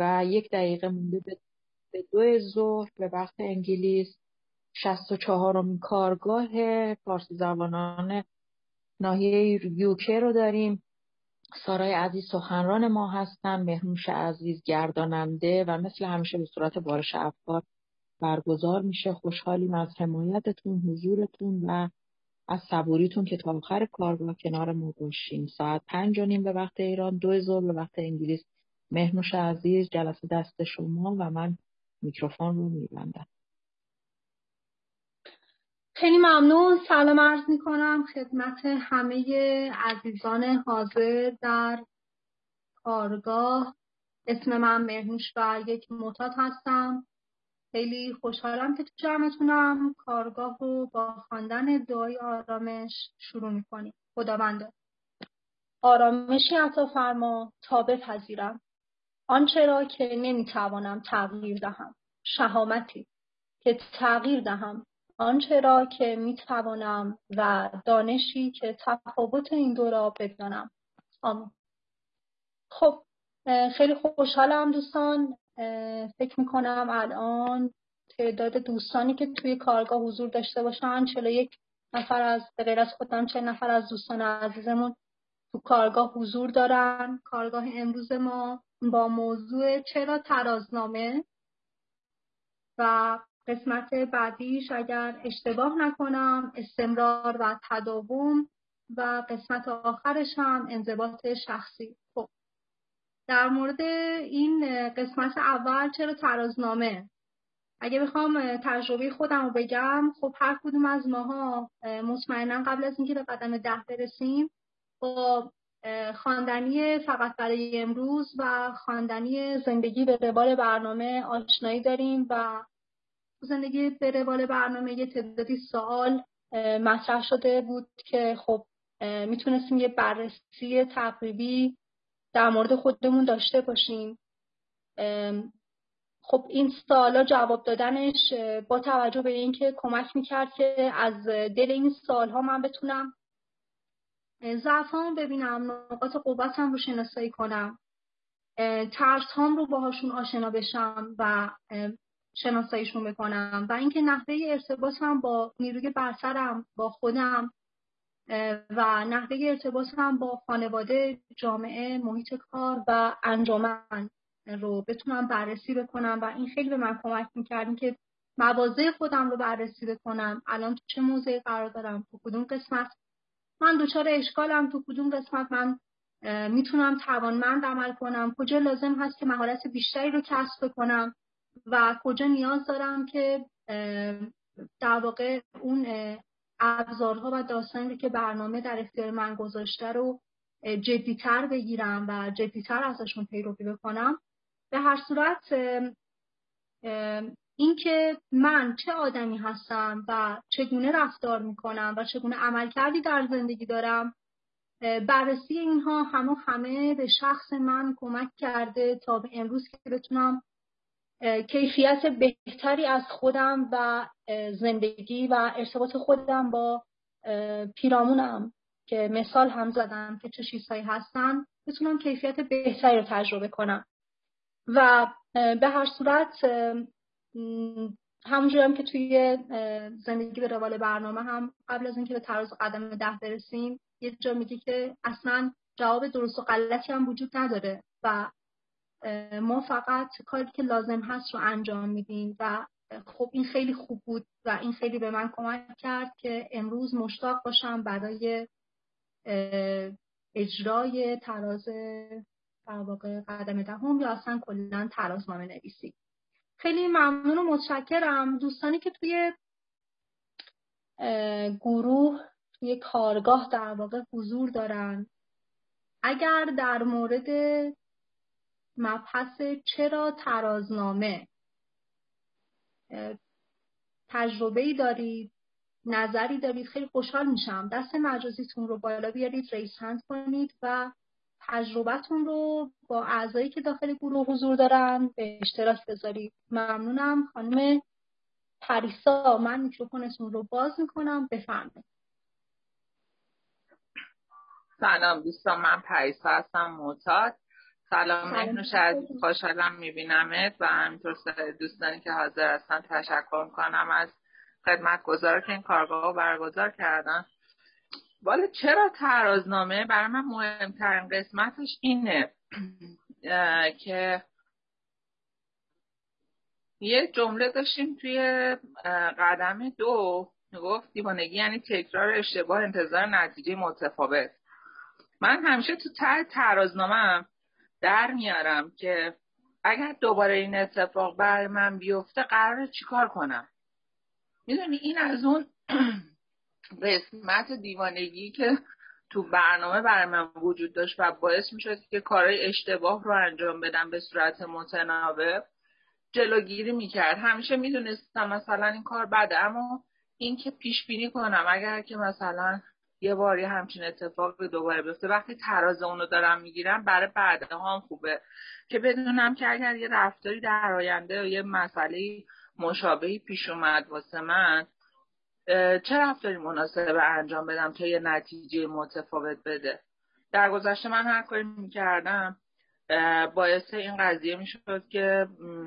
و 1 دقیقه مونده به 2 ظهر به وقت انگلیس. 64مین کارگاه فارسی زبانان ناحیه یوکه رو داریم. سارای عزیز سخنران ما هستن، مهرنوش عزیز گرداننده و مثل همیشه به صورت بارش افکار برگزار میشه. خوشحالیم از حمایتتون، حضورتون و از صبوریتون که تا آخر کارگاه کنار ما باشین. ساعت 5:30 به وقت ایران، 2 ظهر به وقت انگلیس. مهرنوش عزیز، جلسه دست شما و من میکروفون رو میبندم. خیلی ممنون. سلام عرض میکنم خدمت همه عزیزان حاضر در کارگاه. اسم من مهرنوش و یک معتاد هستم. خیلی خوشحالم که تو جمعتونم. کارگاه رو با خواندن دعای آرامش شروع میکنیم. خداوندا آرامشی عطا فرما تا بپذیرم آنچه را که نمیتوانم تغییر دهم، شهامتی که تغییر دهم آنچه را که میتوانم و دانشی که تفاوت این دو را بدانم. آمین. خب خیلی خوشحالم دوستان. فکر میکنم الان تعداد دوستانی که توی کارگاه حضور داشته باشن 41 نفر از به غیر از خودم 40 نفر از دوستان عزیزمون تو کارگاه حضور دارن. کارگاه امروز ما با موضوع چرا ترازنامه و قسمت بعدیش اگر اشتباه نکنم استمرار و تداوم و قسمت آخرش هم انضباط شخصی. خب در مورد این قسمت اول چرا ترازنامه، اگه بخوام تجربه خودم رو بگم، خب هر کدوم از ماها مطمئنا قبل از اینکه به قدم 10 برسیم با خواندنی فقط برای امروز و خواندنی زندگی به روال برنامه آشنایی داریم و زندگی به روال برنامه یه تعدادی سوال مطرح شده بود که خب میتونستیم یه بررسی تقریبی در مورد خودمون داشته باشیم. خب این سوالا جواب دادنش با توجه به اینکه کمک میکرد که از دل این سوالها من بتونم ضعفام ببینم، نقاط قوتم رو شناسایی کنم، ترس‌هام رو باهاشون آشنا بشم و شناساییشون بکنم و اینکه نحوه ارتباطم با نیروی برترم، با خودم و نحوه ارتباطم با خانواده، جامعه، محیط کار و انجمن رو بتونم بررسی بکنم و این خیلی به من کمک می‌کرد که مواضع خودم رو بررسی بکنم. الان تو چه موضعی قرار دارم، تو کدوم قسمت من دچار اشکالم، تو کدوم قسمت من میتونم توانمند عمل کنم، کجا لازم هست که مهارت بیشتری رو کسب کنم و کجا نیاز دارم که در واقع اون ابزارها و داستانی که برنامه در اختیار من گذاشته رو جدی‌تر بگیرم و جدی‌تر ازشون پیروی بکنم. به هر صورت اینکه من چه آدمی هستم و چگونه رفتار میکنم و چگونه عملکردی در زندگی دارم، بررسی اینها همه به شخص من کمک کرده تا به امروز که بتونم کیفیت بهتری از خودم و زندگی و ارتباط خودم با پیرامونم که مثال هم زدم که چه چیزهایی هستن، بتونم کیفیت بهتری رو تجربه کنم. و به هر صورت همونجوری هم که توی زندگی به روال برنامه هم قبل از اینکه به تراز قدم 10 برسیم یه جا میگه که اصلا جواب درست و غلطی هم وجود نداره و ما فقط کاری که لازم هست رو انجام میدیم و خب این خیلی خوب بود و این خیلی به من کمک کرد که امروز مشتاق باشم برای اجرای تراز در واقع قدم 10 یا اصلا کلا ترازنامه نویسی. خیلی ممنون و متشکرم. دوستانی که توی گروه توی کارگاه در واقع حضور دارن، اگر در مورد مبحث چرا ترازنامه تجربه‌ای دارید، نظری دارید، خیلی خوشحال میشم دست مجازیتون رو بالا بیارید، ریز هند کنید و تجربتون رو با اعضایی که داخل گروه حضور دارن به اشتراک بذارید. ممنونم. خانم پریسا، من میکروفونتون رو باز میکنم، بفرمایید. سلام دوستان، من پریسا هستم، معتاد. سلام مهنوش عزیز، خوشحالم میبینمت و همینطور سایر دوستانی که حاضر هستن. تشکر میکنم از خدمتگزار که این کارگاه رو برگزار کردن. والا چرا ترازنامه برای من مهمترین قسمتش اینه که یه جمله داشتیم توی قدم 2 گفت دیوانگی یعنی تکرار اشتباه انتظار نتیجه متفاوت. من همیشه تو ته ترازنامه‌ام در میارم که اگر دوباره این اتفاق برای من بیفته قراره چیکار کنم. میدونی این از اون قسمت دیوانگی که تو برنامه برای من وجود داشت و باعث میشد که کارهای اشتباه رو انجام بدم به صورت متناوب جلوگیری میکرد. همیشه میدونستم مثلا این کار بده، اما این که پیش بینی کنم اگر که مثلا یه باری همچین اتفاقی دوباره بیفته، وقتی تراز اونو دارم میگیرم برای بعدها هم خوبه که بدونم که اگر یه رفتاری در آینده یه مسئله مشابهی پیش اومد واسه من، چه رفتاری مناسبه انجام بدم تا یه نتیجه متفاوت بده. در گذشته من هر کاری میکردم باعث این قضیه میشد که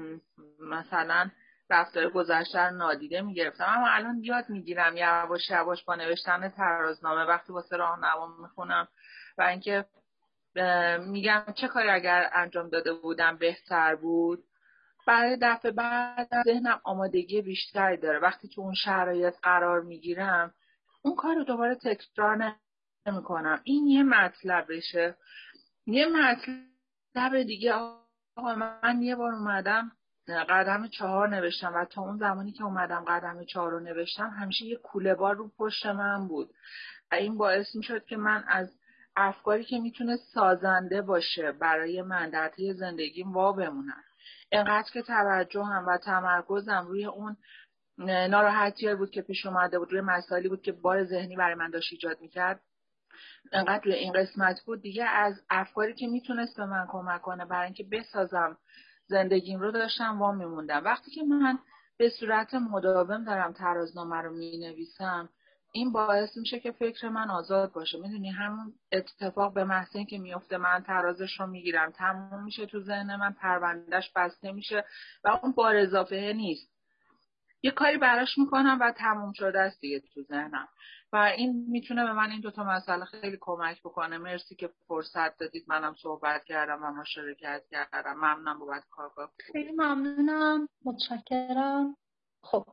مثلا رفتار گذشته رو نادیده میگرفتم، اما الان یاد میگیرم یواش یواش با نوشتن ترازنامه وقتی واسه راهنما میخونم و اینکه میگم چه کاری اگر انجام داده بودم بهتر بود، برای دفعه بعد ذهنم آمادگی بیشتری داره. وقتی تو اون شرایط قرار میگیرم اون کار رو دوباره تکرار نمیکنم. این یه مطلبشه. یه مطلب دیگه، آقا من یه بار اومدم قدم 4 نوشتم و تا اون زمانی که اومدم قدم 4 رو نوشتم همیشه یه کوله بار رو پشت من بود و این باعث میشد که من از افکاری که میتونه سازنده باشه برای من در طی زندگیم وا بمونم. اینقدر که توجهم و تمرکزم روی اون ناراحتی‌هایی بود که پیش اومده بود، روی مسائلی بود که بار ذهنی برای من داشت ایجاد میکرد، انقدر روی این قسمت بود دیگه از افکاری که میتونست به من کمک کنه برای اینکه بسازم زندگیم رو داشتم وا میموندم. وقتی که من به صورت مداوم دارم ترازنامه رو مینویسم این باعث میشه که فکر من آزاد باشه. میدونی همون اتفاق به محض اینکه میفته من ترازش رو میگیرم، تموم میشه تو ذهن من، پروندهش بسته میشه و اون بار اضافه نیست، یه کاری براش میکنم و تموم شده است دیگه تو ذهنم و این میتونه به من این دوتا مسئله خیلی کمک بکنه. مرسی که فرصت دادید منم صحبت کردم و مشارکت کردم. ممنونم بابت کارگاه. خیلی ممنونم، متشکرم. خب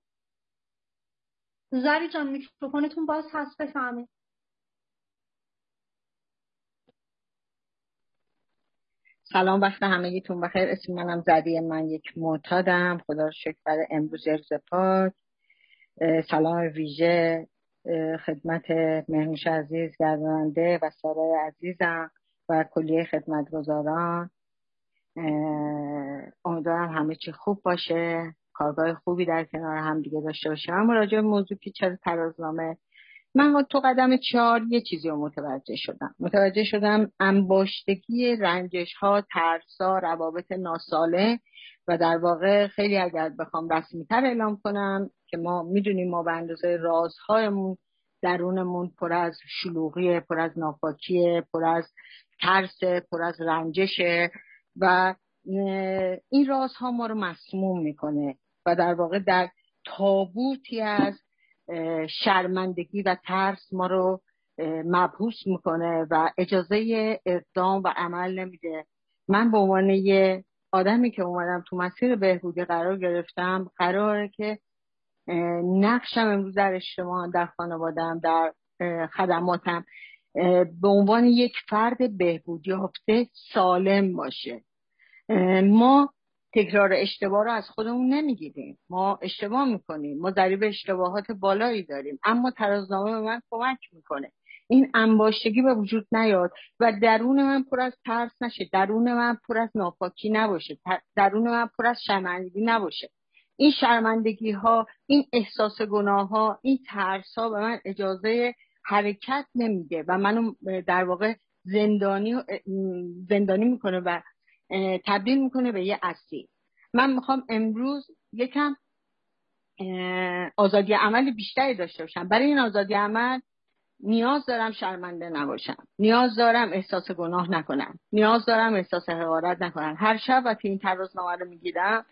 زری جان میکروفونتون باز هست، بفهمید. سلام، وقت همگیتون بخیر. اسم منم زری، من یک معتادم. خدا رو شکر برای امروز ارزپاک. سلام ویژه خدمت مهنوش عزیز گرداننده و سارای عزیزم و کلیه خدمتگزاران. امیدوارم همه چی خوب باشه، کارگاه خوبی در کنار هم دیگه داشته باشیم. اما راجع به موضوع که چرا ترازنامه، من تو قدم 4 یه چیزی رو متوجه شدم انباشتگی رنجش ها، ترس ها، روابط ناسالم و در واقع خیلی اگر بخوام رسمی تر اعلام کنم که ما میدونیم ما به اندازه رازهایمون درونمون پر از شلوغیه، پر از ناپاکیه، پر از ترس، پر از رنجشه و این رازها ما رو مسموم میکنه و در واقع در تابوتی از شرمندگی و ترس ما رو مبهوت میکنه و اجازه اقدام و عمل نمیده. من به عنوان یه آدمی که اومدم تو مسیر بهبودی قرار گرفتم، قراره که نقشم امروز در اجتماع، در خانوادم، در خدماتم به عنوان یک فرد بهبودی یافته سالم باشه. ما تکرار اشتباه رو از خودمون نمیگیریم، ما اشتباه میکنیم، ما ضریب اشتباهات بالایی داریم، اما ترازنامه به من کمک میکنه این انباشتگی به وجود نیاد و درون من پر از ترس نشه، درون من پر از ناپاکی نباشه، درون من پر از شرمندگی نباشه. این شرمندگی ها، این احساس گناه ها، این ترس ها به من اجازه حرکت نمیده و منو در واقع زندانی میکنه و تبدیل میکنه به یه اسیر. من میخوام امروز یکم آزادی عمل بیشتری داشته باشم. برای این آزادی عمل نیاز دارم شرمنده نباشم، نیاز دارم احساس گناه نکنم، نیاز دارم احساس حقارت نکنم. هر شب وقتی این ترازنامه رو میگیرم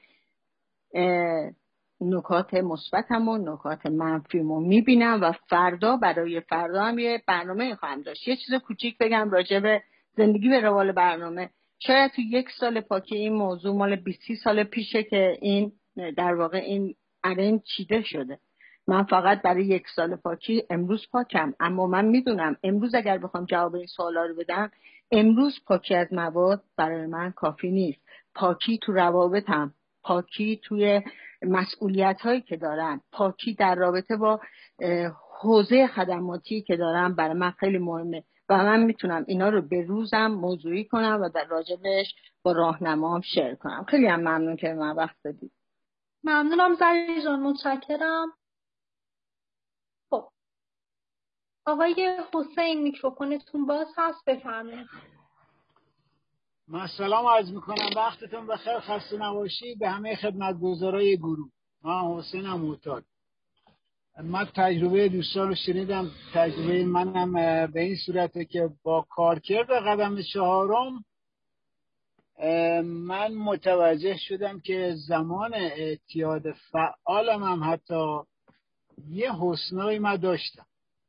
نکات مثبتم و نکات منفیمو میبینم و فردا برای فردا هم یه برنامه خواهم داشت. یه چیز کوچیک بگم راجع به زندگی به روال برنامه. شاید تو 1 سال پاکی این موضوع مال 20 سال پیشه که این در واقع این ارنج چیده شده. من فقط برای 1 سال پاکی امروز پاکم، اما من میدونم امروز اگر بخوام جواب این سوالا رو بدم، امروز پاکی از مواد برای من کافی نیست. پاکی تو روابطم، پاکی توی مسئولیت هایی که دارم، پاکی در رابطه با حوزه خدماتی که دارم برای من خیلی مهمه و من میتونم اینا رو به روزم موضوعی کنم و در راجبش با راهنمام شیر کنم. خیلی هم ممنون که من وقت دادید. ممنونم زرین جان، متشکرم. خب آقای حسین میکروفونتون باز هست، بفرمایید. من سلام عرض میکنم، وقتتون بخیر، خسته نباشید به همه خدمتگزارای گروه. من حسینم معتاد. من تجربه دوستان رو شنیدم. تجربه منم به این صورته که با کارکرد قدم 4 من متوجه شدم که زمان اعتیاد فعالم هم حتی یه حسنایی من داشتم.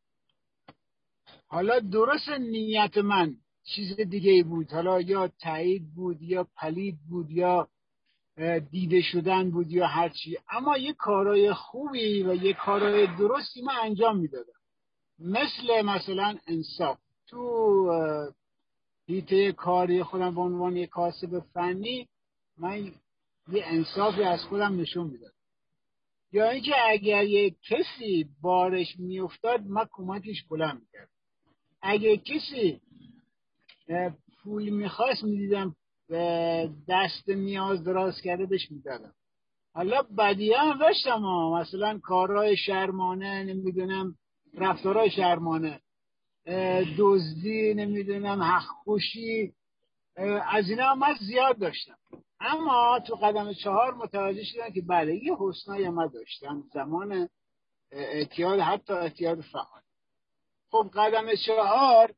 حالا درست نیت من چیز دیگه ای بود، حالا یا تایید بود یا پلید بود یا دیده شدن بود یا هرچی، اما یه کارای خوبی و یه کارای درستی من انجام میدادم. مثلا انصاف تو حیطه کاری خودم به عنوان یک کاسب فنی من یه انصافی از خودم نشون میدادم. یا اینکه اگر یه کسی بارش میافتاد من کمکش بلند میکردم. اگه کسی پول میخواست میدیدم دست نیاز دراز کرده بهش میدادم. حالا بدیه هم داشتم مثلا کارهای شرمانه، نمیدونم رفتارهای شرمانه، دزدی، نمیدونم حق خوشی، از اینا هم من زیاد داشتم. اما تو قدم 4 متوجه شدم که بله یه حسنایی من داشتم زمان اعتیاد، حتی اعتیاد فعال. خب قدم 4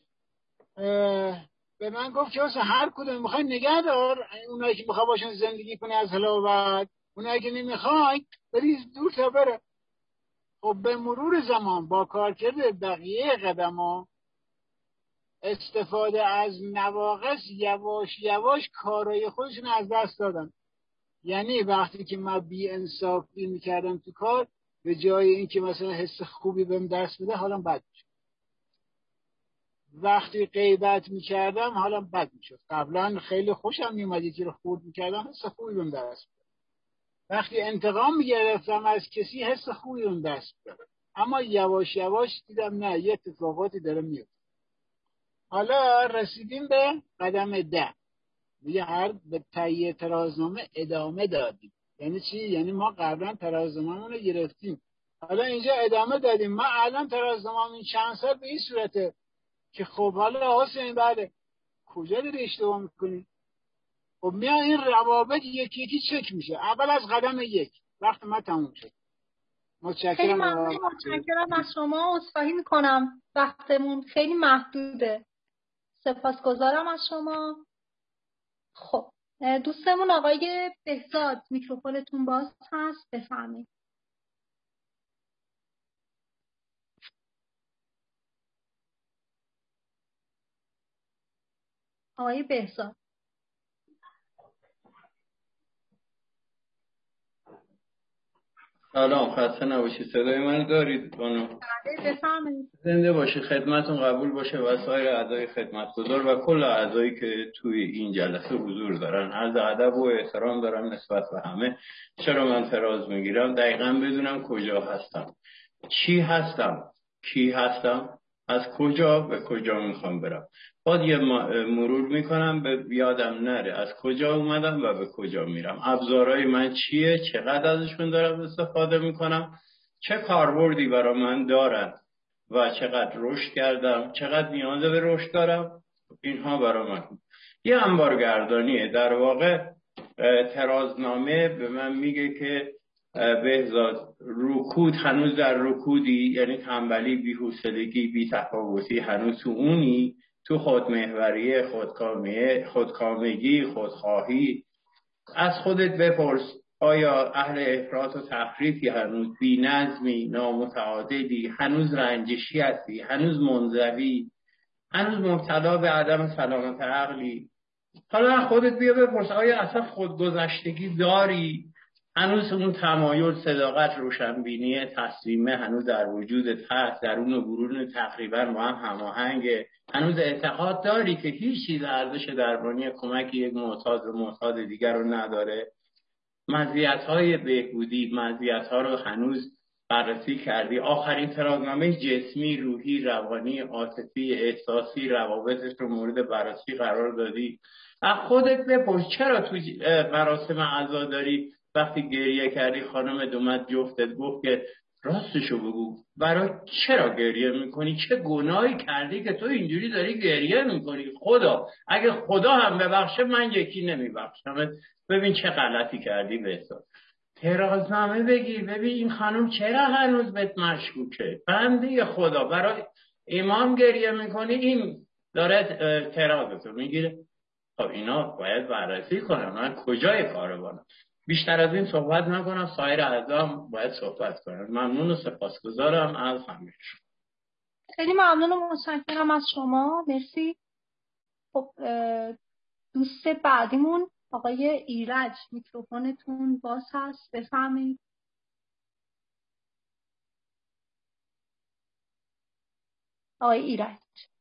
به من گفت که هر کدوم میخوای نگه دار، اونایی که میخوای باشن زندگی کنی از حالا و بعد، اونایی که نمیخوای بریز دور تا بره. خب به مرور زمان با کارکرد بقیه قدم‌ها، استفاده از نواقص، یواش یواش کارای خودشون از دست دادن. یعنی وقتی که من بی انصافی میکردم تو کار، به جای اینکه مثلا حس خوبی بهم دست بده حالا بد میشد. وقتی غیبت میکردم حالا بد میشد. قبلا خیلی خوشم میومد یکی رو خورد میکردم، حس خوبی بهم دست بده. وقتی انتقام میگرفتم از کسی، حس خوبی بهم دست بده. اما یواش یواش دیدم نه، یه اتفاقاتی داره میفته. حالا رسیدیم به قدم 10. میگه هر به تهیه ترازنامه ادامه دادیم. یعنی چی؟ یعنی ما قبلا ترازنامه‌مون رو گرفتیم، حالا اینجا ادامه دادیم. من الان ترازنامه‌م این چند سال به این صورته که خب حالا حسین بله کجا داری اشتباه میکنی؟ خب میان این روابط یکی یکی چک میشه. اول از قدم 1 وقت ما تموم شد. خیلی متشکرم از شما. عذرخواهی میکنم وقتمون خیلی محدوده. سپاسگزارم از شما. خب دوستمون آقای بهزاد میکروفونتون باز هست، بفرمایید. آقای بهزاد. سلام، خسته نباشید. صدای من دارید بانو؟ بفرمایید. زنده باشید، خدمتون قبول باشه و سایر اعضای خدمتگزار و کل اعضایی که توی این جلسه حضور دارن. عرض ادب و احترام دارم نسبت به همه. چرا من تراز میگیرم؟ دقیقاً بدونم کجا هستم، چی هستم، کی هستم، از کجا به کجا میخوام برم. باید یه مرور میکنم به یادم نره از کجا اومدم و به کجا میرم. ابزارهای من چیه، چقدر ازشون دارم استفاده میکنم، چه کاربردی برای من دارن و چقدر رشد کردم، چقدر نیاز به رشد دارم. اینها برای من یه انبارگردانیه. در واقع ترازنامه به من میگه که بهزاد، رکود هنوز در رکودی، یعنی تنبلی، بی‌حوصلگی، بی‌تفاوتی هنوز تو اونی، تو خودمحوری، خودکامگی، خودخواهی. از خودت بپرس آیا اهل افراط و تفریطی هنوز، بی‌نظمی، نامتعادلی، هنوز رنجشی هستی، هنوز منزوی، هنوز مبتلا به عدم سلامت عقلی؟ حالا خودت بیا بپرس آیا اصلا خودگذشتگی داری؟ هنوز اون تمایل، صداقت، روشنبینی، تسلیمه هنوز در وجودت هست، درون و بیرون تقریبا با هم هماهنگه؟ هنوز اعتقاد داری که هیچ چیز ارزش درمانی کمک یک معتاد دیگر رو نداره؟ مزیت‌های بهبودی، مزیت‌ها رو هنوز بررسی کردی؟ آخرین ترازنامه جسمی، روحی، روانی، عاطفی، احساسی، روابطش رو مورد بررسی قرار دادی؟ از خودت بپرس چرا تو مراسم عزاداری وقتی گریه کردی خانم اومد جفتت گفت که راستشو بگو، برای چرا گریه میکنی؟ چه گناهی کردی که تو اینجوری داری گریه میکنی؟ خدا اگه خدا هم ببخشه من یکی نمیبخشم. ببین چه غلطی کردی بهزاد. ترازنامه بگیر ببین این خانم چرا هنوز بهت مشکوکه. بنده خدا برای امام گریه میکنی، این داره ترازتو میگیره. خب اینا باید بررسی کنم. من کجای کاروانم؟ بیشتر از این صحبت نکنم، سایر اعضا باید صحبت کنم. ممنون و سپاسگزارم از همه. خیلی ممنون و متشکرم از شما. مرسی. خب دوست بعدیمون آقای ایرج، میکروفونتون باز هست، بفرمایید. آقای ایرج.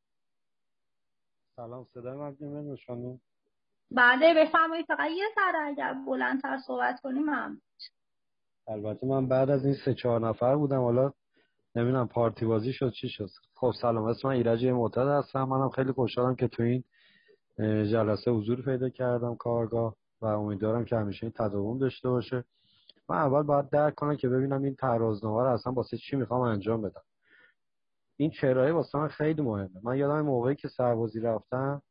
سلام، صدای من میاد شما؟ بله بفرمایید. فقط یه ذره اگر بلندتر صحبت کنیم ممنون. البته من بعد از این 3-4 نفر بودم، حالا نمیدونم پارتی بازی شد چی شد. خب سلام، اسم من ایرج معتاد هستم. منم خیلی خوشحالم که تو این جلسه حضور پیدا کردم کارگاه و امیدوارم که همیشه این تداوم داشته باشه. من اول باید درک کنم که ببینم این ترازنامه رو اصلا واسه چی میخوام انجام بدم. این چرایی واسه من خیلی مهمه. من یادم موقعی که سربازی رفتم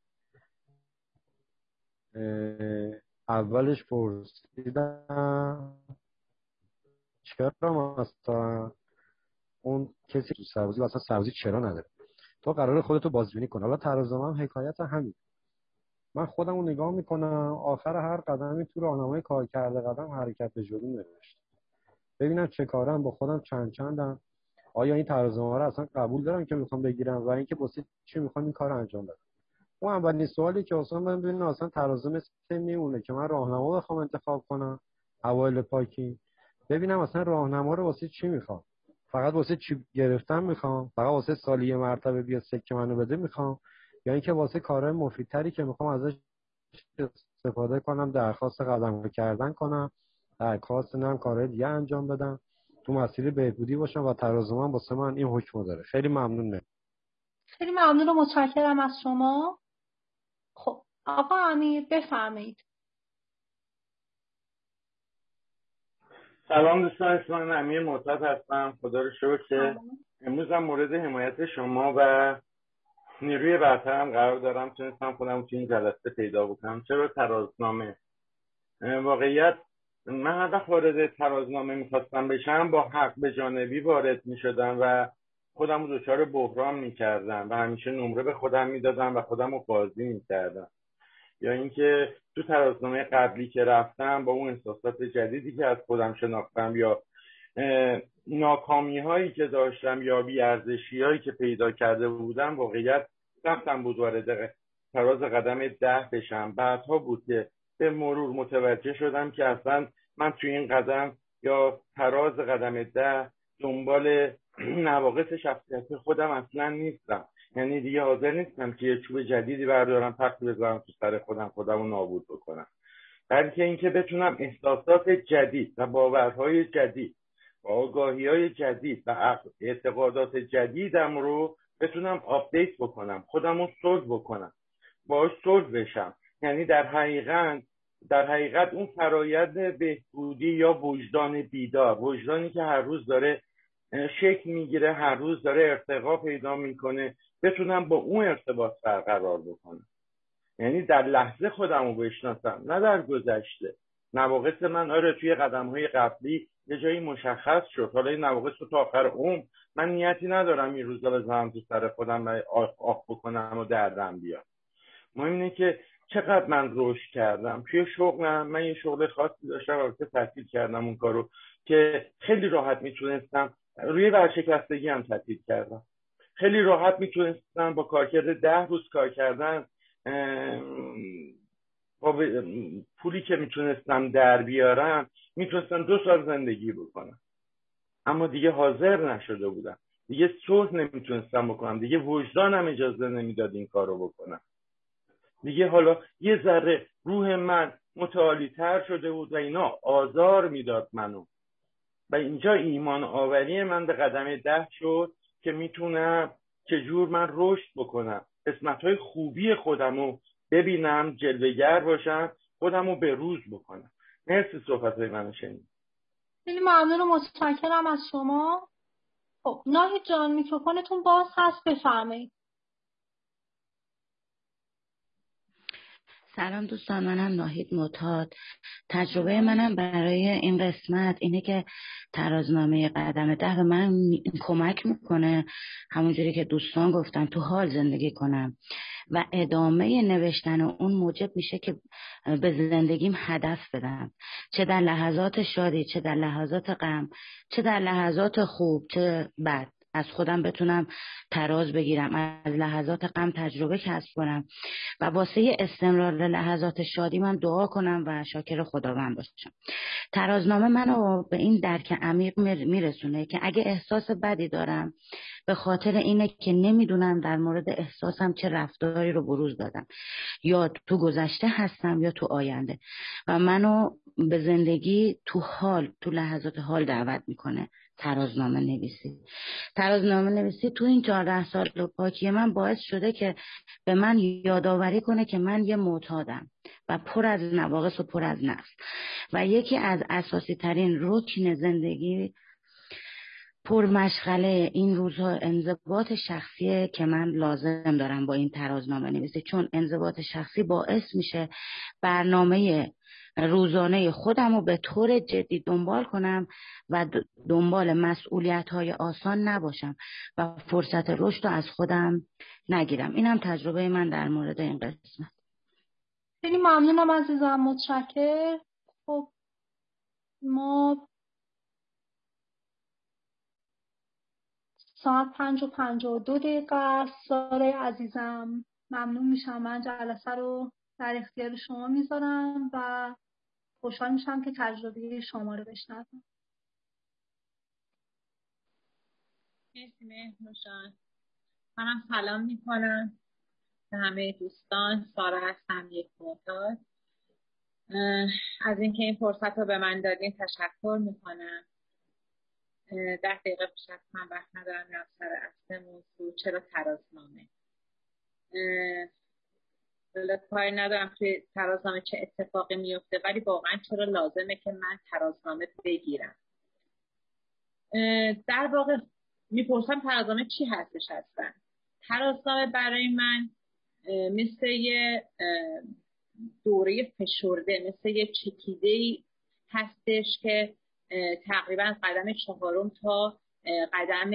اولش پرسیدم چرا مثلا اون کسی تو سربازی اصلا سربازی چرا نداره، تو قراره خودتو بازبینی کنی. حالا ترازنامه هم حکایت همین. من خودم رو نگاه میکنم، آخر هر قدمی تو راهنمای کار کرده قدم حرکت به جلو نوشته، ببینم چه کارم با خودم چندم، آیا این ترازنامه رو اصلا قبول دارم که میخوام بگیرم و اینکه واسه چی میخوام این کارو انجام بدم. اون اولین سوالی که اصلا من ببینم اصلا ترازنامه میمونه که من راهنما بخوام انتخاب کنم اوایل پاکی، ببینم اصلا راهنما رو واسه چی میخوام. فقط واسه چی گرفتن میخوام، فقط واسه سالی یه مرتبه بیا سکه منو بده میخوام، یا اینکه واسه کارهای مفیدتری که میخوام ازش استفاده کنم درخواست قدم کردن کنم، درخواست نم کارهای دیگه انجام بدم، تو مسیر بهبودی باشم و ترازنامه واسه من این حکم داره. خیلی ممنون. خیلی ممنون و متشکرم از شما. خب آقا امیر بفرمایید. سلام دوستان، اسم من امیر معتاد هستم. خدا رو شکر که امروز هم مورد حمایت شما و نیروی برترم قرار دارم، تونستم خودم تو این جلسه پیدا بکنم. چرا ترازنامه؟ واقعیت من هر وقت وارد ترازنامه میخواستم بشم با حق به جانبی وارد میشدم و خودم رو دچار بحران میکردم و همیشه نمره به خودم میدادم و خودم رو قاضی میکردم. یا اینکه تو ترازنامه قبلی که رفتم با اون احساسات جدیدی که از خودم شناختم یا ناکامی هایی که داشتم یا بی‌ارزشی هایی که پیدا کرده بودم، واقعیت رفتم بود وارد تراز قدم 10 بشم. بعدها بود که به مرور متوجه شدم که اصلا من توی این قدم یا تراز قدم 10 دنبال نواقص شخصیت خودم اصلا نیستم. یعنی دیگه حاضر نیستم که یه چوب جدیدی بردارم پخت بذارم تو سر خودم رو نابود بکنم، بلکه اینکه بتونم احساسات جدید و باورهای جدید و آگاهی‌های جدید و اعتقادات جدیدم رو بتونم آپدیت بکنم، خودم رو صلح بکنم، باهاش صلح بشم. یعنی در حقیقت اون فرایند بهبودی یا وجدان بیدار، وجدانی که هر روز داره شکل میگیره، هر روز داره ارتقا پیدا میکنه، بتونم با اون ارتباط برقرار بکنم. یعنی در لحظه خودم رو بشناسم، نه در گذشته. نواقص من آره توی قدم‌های قبلی یه جایی مشخص شد. حالا این نواقص رو تا آخر عمر من نیتی ندارم این روزا بزنم تو سر خودم و آخ بکنم و دردم بیاد. مهم اینه که چقدر من رشد کردم توی شغلم. من یه شغل خاصی داشتم که تعطیل کردم اون کارو که خیلی راحت میتونستم، روی ورشکستگی هم تعطیل کردم، خیلی راحت میتونستم با کارکرد 10 روز کار کردن با پولی که میتونستم در بیارم میتونستم 2 سال زندگی بکنم. اما دیگه حاضر نشده بودم، دیگه صلح نمیتونستم بکنم، دیگه وجدانم اجازه نمیداد این کارو بکنم. دیگه حالا یه ذره روح من متعالی تر شده بود و اینا آزار میداد منو و اینجا ایمان آوری من به قدم 10 شد که میتونم چجور من رشد بکنم، قسمت‌های خوبی خودمو ببینم، جلوه‌گر باشم، خودمو به روز بکنم. مرسی صحبت‌های منو شنید. خیلی ممنون و متشکرم از شما. خب ناهید جان میکروفونتون باز هست، بفرمایید. سلام دوستان، منم ناهید معتاد. تجربه منم برای این قسمت اینه که ترازنامه قدم 10 به من کمک میکنه همونجوری که دوستان گفتن تو حال زندگی کنم و ادامه نوشتن اون موجب میشه که به زندگیم هدف بدم، چه در لحظات شادی، چه در لحظات غم، چه در لحظات خوب، چه بد. از خودم بتونم تراز بگیرم، از لحظات غم تجربه کسب کنم و واسه استمرار لحظات شادی من دعا کنم و شاکر خداوند باشم. ترازنامه منو به این درک عمیق میرسونه که اگه احساس بدی دارم به خاطر اینه که نمیدونم در مورد احساسم چه رفتاری رو بروز دادم، یا تو گذشته هستم یا تو آینده، و منو به زندگی تو حال، تو لحظات حال دعوت میکنه. ترازنامه نویسی تو این 14 سال پاکی من باعث شده که به من یادآوری کنه که من یه معتادم و پر از نواقص و پر از نقص و یکی از اساسی ترین رکن زندگی پرمشغله این روزها انضباط شخصیه که من لازم دارم با این ترازنامه نویسی، چون انضباط شخصی باعث میشه برنامه روزانه خودم رو به طور جدی دنبال کنم و دنبال مسئولیت‌های آسان نباشم و فرصت رشد رو از خودم نگیرم. اینم تجربه من در مورد این قسمت. خیلی ممنونم عزیزم، متشکرم. خب ما ساعت 5:52 است. سارای عزیزم ممنون میشم، من جلسه رو در اختیار شما میذارم و خوشحال میشم که تجربه شما رو بشنوم. مرسی مهنوش جان. منم سلام میکنم به همه دوستان. سارا هستم، یک معتاد. از اینکه این فرصت رو به من دادین تشکر میکنم. 10 دقیقه بیشتر من وقت ندارم میرم سر اصل موضوع. چرا ترازنامه؟ کاری ندارم توی ترازنامه چه اتفاقی میفته، ولی واقعا چرا لازمه که من ترازنامه بگیرم. در واقع میپرسم ترازنامه چی هستش هستن. ترازنامه برای من مثل یه دوره فشرده، مثل یه چکیده‌ای هستش که تقریبا قدم 4 تا قدم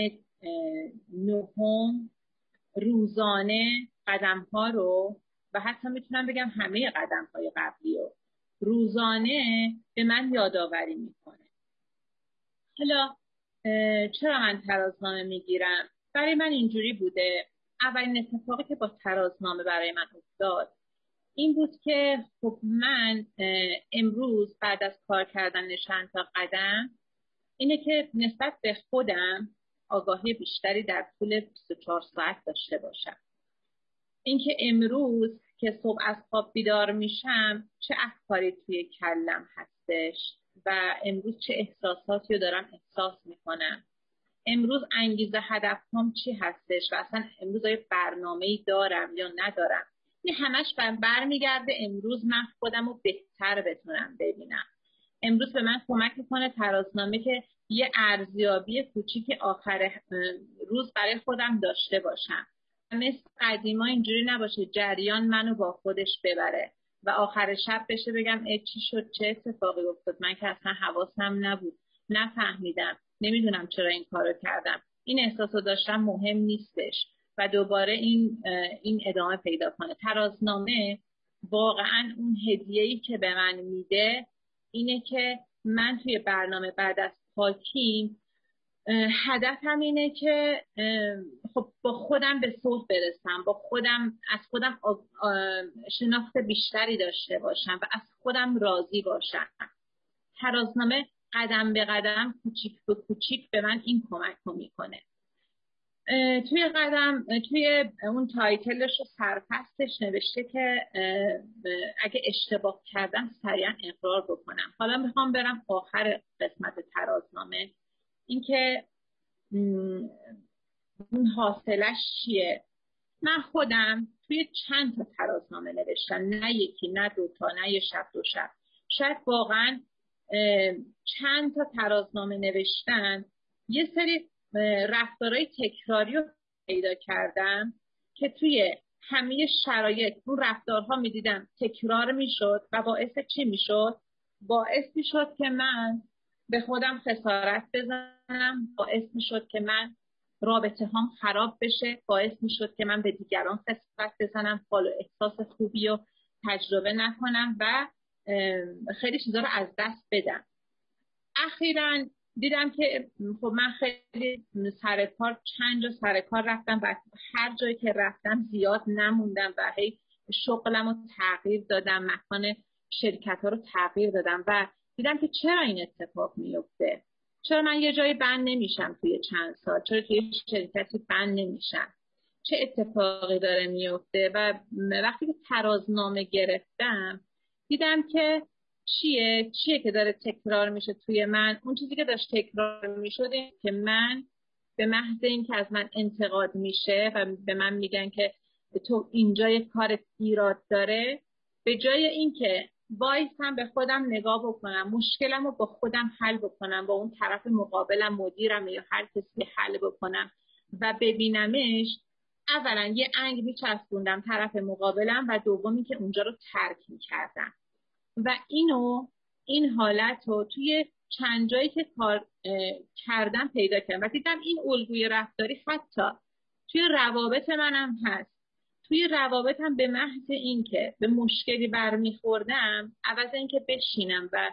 9 روزانه قدم ها رو و حتی میتونم بگم همه قدم های قبلی رو روزانه به من یادآوری میکنه. حالا چرا من ترازنامه میگیرم؟ برای من اینجوری بوده. اولین اتفاقی که با ترازنامه برای من افتاد این بود که خب من امروز بعد از کار کردن چند تا قدم اینه که نسبت به خودم آگاهی بیشتری در طول 24 ساعت داشته باشم. اینکه امروز که صبح از خواب بیدار میشم چه افکاری توی کلم هستش و امروز چه احساساتی رو دارم احساس میکنم، امروز انگیزه هدفهام چی هستش و اصلا امروز آیا برنامه‌ای دارم یا ندارم. این همش برمیگرده امروز من خودم رو بهتر بتونم ببینم. امروز به من کمک میکنه ترازنامه که یه ارزیابی کوچیک آخر روز برای خودم داشته باشم. مثل قدیما اینجوری نباشه جریان منو با خودش ببره. و آخر شب بشه بگم چی شد، چه اتفاقی افتاد، من که اصلا حواسم نبود، نفهمیدم، نمیدونم چرا این کارو کردم، این احساسو داشتم، مهم نیستش و دوباره این ادامه پیدا کنه. ترازنامه واقعا اون هدیه‌ای که به من میده اینه که من توی برنامه بعد از پاکیم هدفم اینه که خب با خودم به صلح برسم، با خودم از خودم شناخت بیشتری داشته باشم و از خودم راضی باشم. ترازنامه قدم به قدم، کوچیک به کوچیک به من این کمک رو میکنه. توی اون تایتلش و سرپستش نوشته که اگه اشتباه کردم سریعا اقرار بکنم. حالا میخوام برم آخر قسمت ترازنامه، اینکه اون حاصلش چیه. من خودم توی چند تا ترازنامه نوشتم، نه یکی، نه دوتا، نه یه شب دو شب، شاید واقعا چند تا ترازنامه نوشتن. یه سری رفتارهای تکراری رو پیدا کردم که توی همه شرایط اون رفتارها میدیدم تکرار میشد و باعث چی میشد؟ باعث میشد که من به خودم خسارت بزنم، باعث میشد که من رابطه هام خراب بشه، باعث میشد که من به دیگران خسارت بزنم، حال و احساس خوبی رو تجربه نکنم و خیلی چیزا رو از دست بدم. اخیراً دیدم که خب من خیلی چند جا سر کار رفتم و هر جایی که رفتم زیاد نموندم و هی شغلم رو تغییر دادم، مکان شرکت ها رو تغییر دادم و دیدم که چرا این اتفاق میفته، چرا من یه جایی بند نمیشم توی چند سال، چرا توی شرکتی بند نمیشم، چه اتفاقی داره میفته. و وقتی که ترازنامه گرفتم دیدم که چیه که داره تکرار میشه توی من. اون چیزی که داشت تکرار میشد که من به محض این که از من انتقاد میشه و به من میگن که تو اینجا یه کار ایراد داره، به جای این که وایسم به خودم نگاه بکنم، مشکلم رو با خودم حل بکنم، با اون طرف مقابلم، مدیرم یا هر کسی حل بکنم و ببینمش، اولا یه انگ میچسبوندم طرف مقابلم و دومی که اونجا رو ترک میکردم و این حالت رو توی چند جایی که کار کردم پیدا کردم و دیدم این الگوی رفتاری حتی توی روابط منم هست. توی روابطم به محض این که به مشکلی برمیخوردم، عوض این که بشینم و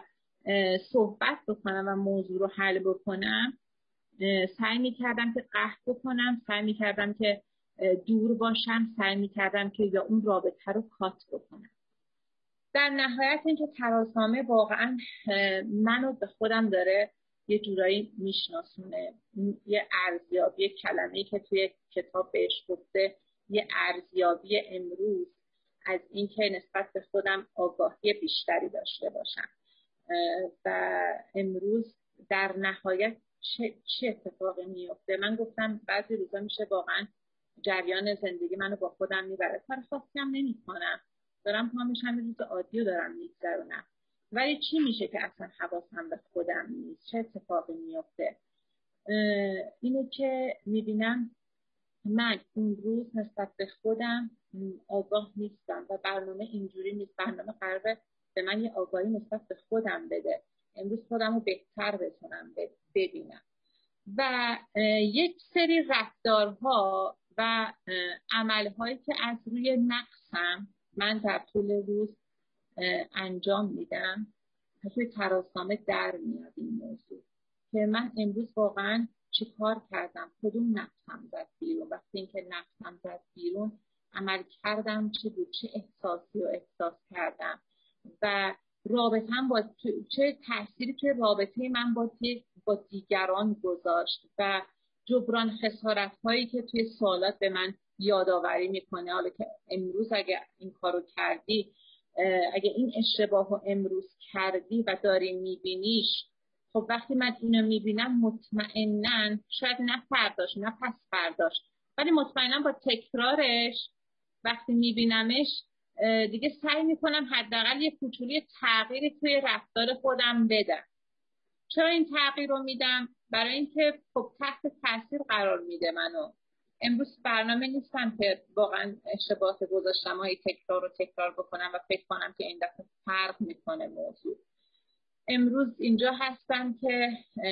صحبت بکنم و موضوع رو حل بکنم، سعی میکردم که قهر بکنم، سعی میکردم که دور باشم، سعی میکردم که یا اون رابطه رو کات بکنم. در نهایت اینکه ترازنامه واقعا منو به خودم داره یه جورایی میشناسونه. یه ارزیابی کلمه‌ای که توی کتاب بهش گفته، یه ارزیابی امروز از اینکه نسبت به خودم آگاهی بیشتری داشته باشم و امروز در نهایت چه اتفاقی میفته. من گفتم بعضی روزا میشه واقعا جریان زندگی منو با خودم میبره، کار خاصی هم نمی‌کنم، دارم پا میشم یه روز عادی رو دارم میگذرونم، ولی چی میشه که اصلا حواسم به خودم نیست، چه اتفاقی میفته؟ اینه که میبینم من اون روز نسبت به خودم آگاه نیستم و برنامه اینجوری نیست. برنامه قراره به من یه آگاهی نسبت به خودم بده، امروز خودم رو بهتر بتونم ببینم و یک سری رفتارها و عملهایی که از روی نقصم من در طول روز انجام میدم توی ترازنامه در میاد این موضوع که من امروز واقعا چی کار کردم، کدوم نقصم زد بیرون، وقتی اینکه نقصم زد بیرون عمل کردم چی بود، چه احساسی رو احساس کردم و رابطم با چه تأثیری توی رابطه من با دیگران گذاشت و جبران خسارت هایی که توی سوالات به من یادآوری میکنه. حالا که امروز اگه این کارو کردی، اگه این اشتباه رو امروز کردی و داری میبینیش، خب وقتی من اینو میبینم مطمئناً شاید نه فرداش نه پس فرداش، ولی مطمئناً با تکرارش وقتی میبینمش دیگه سعی میکنم حداقل یه کوچولی تغییری توی رفتار خودم بدم. چرا این تغییر رو میدم؟ برای اینکه خب تحت تاثیر قرار میده منو. امروز برنامه نیستم که واقعا اشتباهات گذاشتم و تکرار بکنم و فکر کنم که این دفعه فرق میکنه موضوع. امروز اینجا هستم که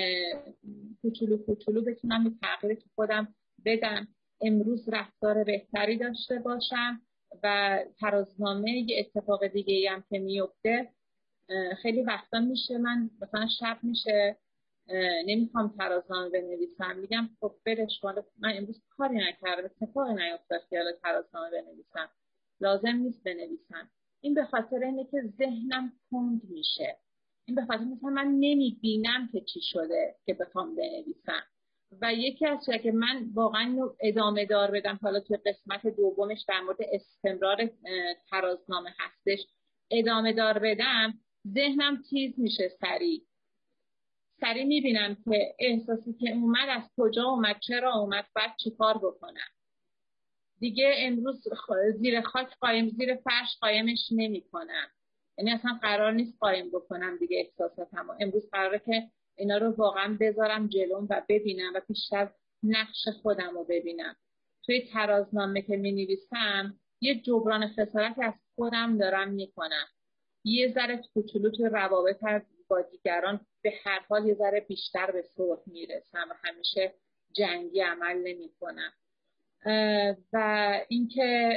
کوچولو بتونم یه تغییر تو خودم بدم. امروز رفتار بهتری داشته باشم و ترازنامه یه اتفاق دیگه‌ای هم که میفته، خیلی وقتا میشه من مثلا شب میشه نمیخوام ترازنامه بنویسم، میگم خب برش کن، من امروز کاری نکردم، اتفاقی نیفتاد که حالا ترازنامه بنویسم، لازم نیست بنویسم. این به خاطر اینه که ذهنم کند میشه، این به خاطر مثلا من نمیبینم که چی شده که بخوام بنویسم. و یکی از چیزا که من واقعا ادامه دار بدم، حالا توی قسمت دومش در مورد استمرار ترازنامه هستش، ادامه دار بدم، ذهنم تیز میشه، سریع میبینم که احساسی که اومد از کجا اومد، چرا اومد، بعد چی کار بکنم. دیگه امروز زیر خاک قایم، زیر فرش قایمش نمی کنم، یعنی اصلا قرار نیست قایم بکنم دیگه احساساتم. امروز قراره که اینا رو واقعا بذارم جلوم و ببینم و بیشتر نقش خودم رو ببینم. توی ترازنامه که می نویسم یه جبران خسارتی از خودم دارم میکنم، یه ذره کوچولو توی روابط با دیگران به هر حال یه ذره بیشتر به صلح میرسم و همیشه جنگی عمل نمی کنم. و اینکه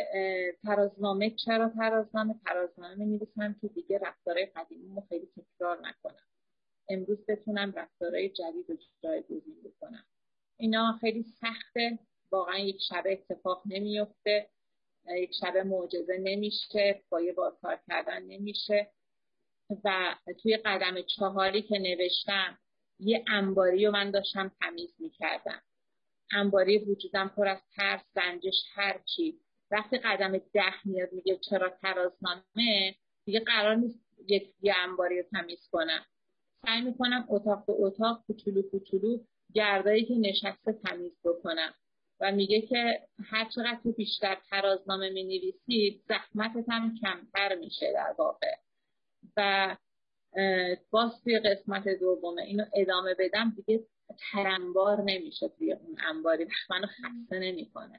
چرا ترازنامه می نویسم که دیگه رفتارهای قدیمیمو خیلی تکرار نکنم، امروز بتونم رفتارهای جدید رو جایگزین بکنم. اینا خیلی سخته، واقعا یک شب اتفاق نمیفته، یک شب معجزه نمیشه، با یه بار کار کردن نمیشه. و توی قدم 4 که نوشتم یه انباری رو من داشتم تمیز میکردم، انباری وجودم پر از ترس، رنجش، هرچی. وقتی قدم 10 میاد میگه چرا ترازنامه، دیگه قرار نیست یه انباری رو تمیز کنم، سعی میکنم اتاق به اتاق کوچولو گردایی که نشسته تمیز بکنم. و میگه که هر چقدر تو بیشتر ترازنامه مینویسی زحمتت هم کمتر میشه در واقع. و باز توی قسمت دومه اینو ادامه بدم، دیگه ترنبار نمیشه توی اون انباری، منو خسته نمیکنه.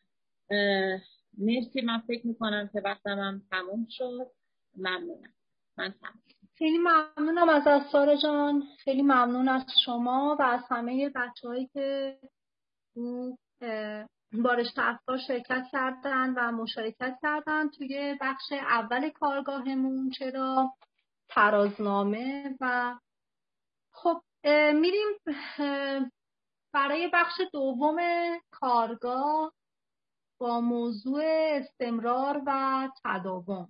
مرسی، من فکر میکنم که وقتم هم تموم شد. ممنونم. من تموم. خیلی ممنونم از سارا جان، خیلی ممنون از شما و از همه بچه‌هایی که بارش افکار شرکت کردن و مشارکت کردن توی بخش اول کارگاهمون، چرا ترازنامه. و خب میریم برای بخش دوم کارگاه با موضوع استمرار و تداوم.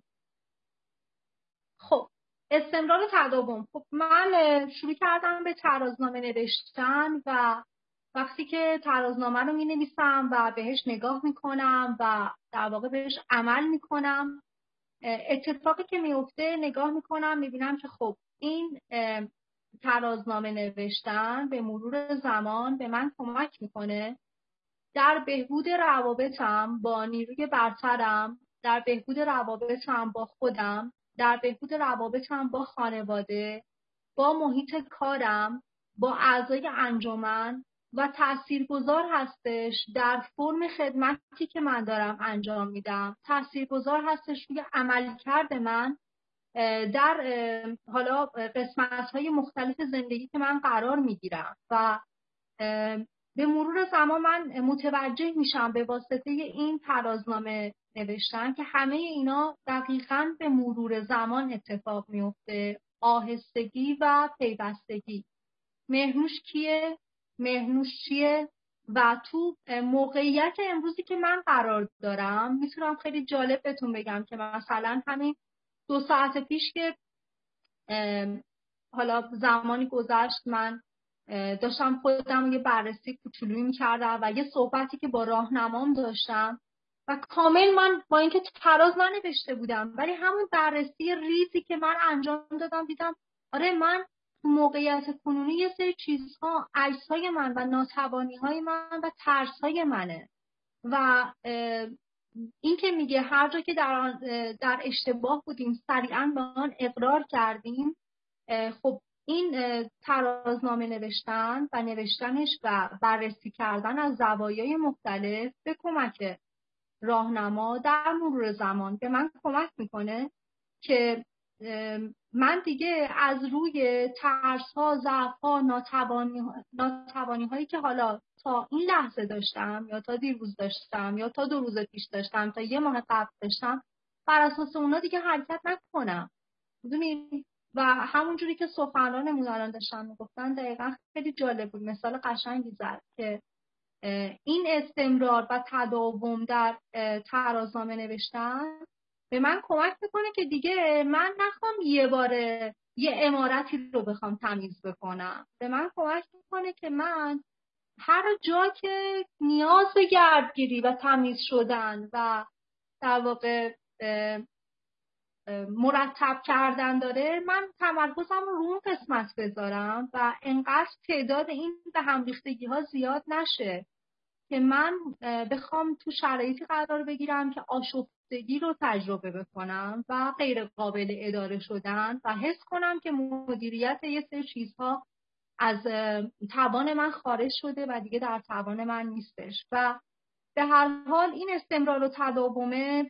خب استمرار و تداوم. خب من شروع کردم به ترازنامه نوشتن و وقتی که ترازنامه رو می نویسم و بهش نگاه می کنم و در واقع بهش عمل می کنم، اتفاقی که میفته نگاه می کنم می بینم که خب این ترازنامه نوشتن به مرور زمان به من کمک میکنه در بهبود روابطم با نیروی برترم، در بهبود روابطم با خودم، در بهبود روابطم با خانواده، با محیط کارم، با اعضای انجمن و تاثیرگذار هستش در فرم خدمتی که من دارم انجام میدم، تاثیرگذار هستش روی عملکرد من در حالا قسمت‌های مختلف زندگی که من قرار میگیرم. و به مرور زمان من متوجه میشم به واسطه این ترازنامه نوشتن که همه اینا دقیقاً به مرور زمان اتفاق میفته. آهستگی و پیوستگی. مهنوش کیه؟ مهنوش چیه؟ و تو موقعیت امروزی که من قرار دارم میتونم خیلی جالب بهتون بگم که مثلا همین 2 ساعت پیش که حالا زمانی گذشت من داشتم خودم یه بررسی کوچولویی می‌کردم و یه صحبتی که با راهنمام داشتم و کامل من با اینکه تراز ننوشته بودم ولی همون بررسی ریزی که من انجام دادم دیدم آره من موقعیت کنونی یه سری چیزها عجزهای من و ناتوانی‌های من و ترس‌های منه و این که میگه هر جا که در اشتباه بودیم سریعا به آن اقرار کردیم. خب این ترازنامه نوشتن و نوشتنش و بررسی کردن از زوایای مختلف به کمک راهنما در مرور زمان به من کمک میکنه که من دیگه از روی ترس‌ها، ضعف‌ها، ناتوانی‌هایی که حالا تا این لحظه داشتم یا تا دیروز داشتم یا تا 2 روز پیش داشتم تا 1 ماه قبل داشتم، بر اساس اونا دیگه حرکت نکنم. می‌دونی؟ و همونجوری که سخنرانمون الان داشتن میگفتن دقیقاً خیلی جالب بود، مثال قشنگی زد که این استمرار و تداوم در ترازنامه نوشتن به من کمک میکنه که دیگه من نخوام یه باره یه عمارتی رو بخوام تمیز بکنم. به من کمک میکنه که من هر جا که نیاز به گردگیری و تمیز شدن و در واقع مرتب کردن داره، من تمرکزم رو اون قسمت بذارم و انقدر تعداد این به هم ریختگی ها زیاد نشه که من بخوام تو شرایطی قرار بگیرم که آشفتگی رو تجربه بکنم و غیر قابل اداره شدن و حس کنم که مدیریت یه سری چیزها از توان من خارج شده و دیگه در توان من نیستش. و به هر حال این استمرار و تداومه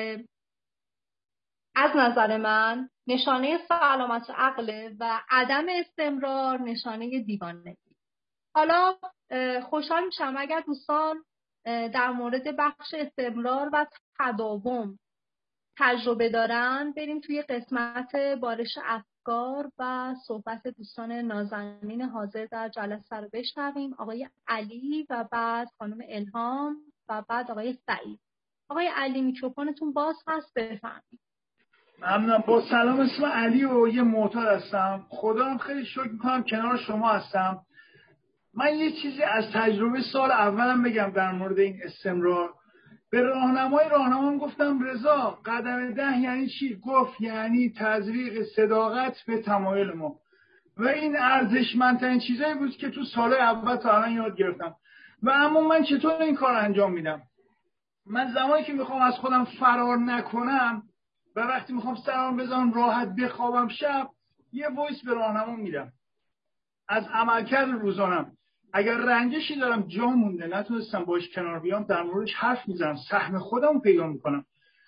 از نظر من نشانه سلامت عقل و عدم استمرار نشانه دیوانگی. حالا خوشحال میشم اگر دوستان در مورد بخش استمرار و تداوم تجربه دارن بریم توی قسمت بارش افکار و صحبت دوستان نازنین حاضر در جلسه رو بشنویم. آقای علی و بعد خانم الهام و بعد آقای سعید. آقای علی میکروفونتون باز هست، بفرمایید. ممنونم. با سلام، اسم علی و یه معتاد هستم. خدا هم خیلی شکر میکنم کنار شما هستم. من یه چیزی از تجربه سال اولم بگم در مورد این استمرار. به راهنمام گفتم رضا قدم 10 یعنی چی؟ گفت یعنی تزریق صداقت به تمایل ما. و این ارزشمندترین چیزایی بود که تو سال اول تا الان یاد گرفتم. و اما من چطور این کار انجام میدم؟ من زمانی که میخوام از خودم فرار نکنم و وقتی میخوام سرم بزنم راحت بخوابم شب، یه وایس به راهنمام میدم از عملکرد روزانم. اگر رنجشی دارم جا مونده نتونستم باش کنار بیام، در موردش حرف میزنم، سهم خودم پیدا میکنم.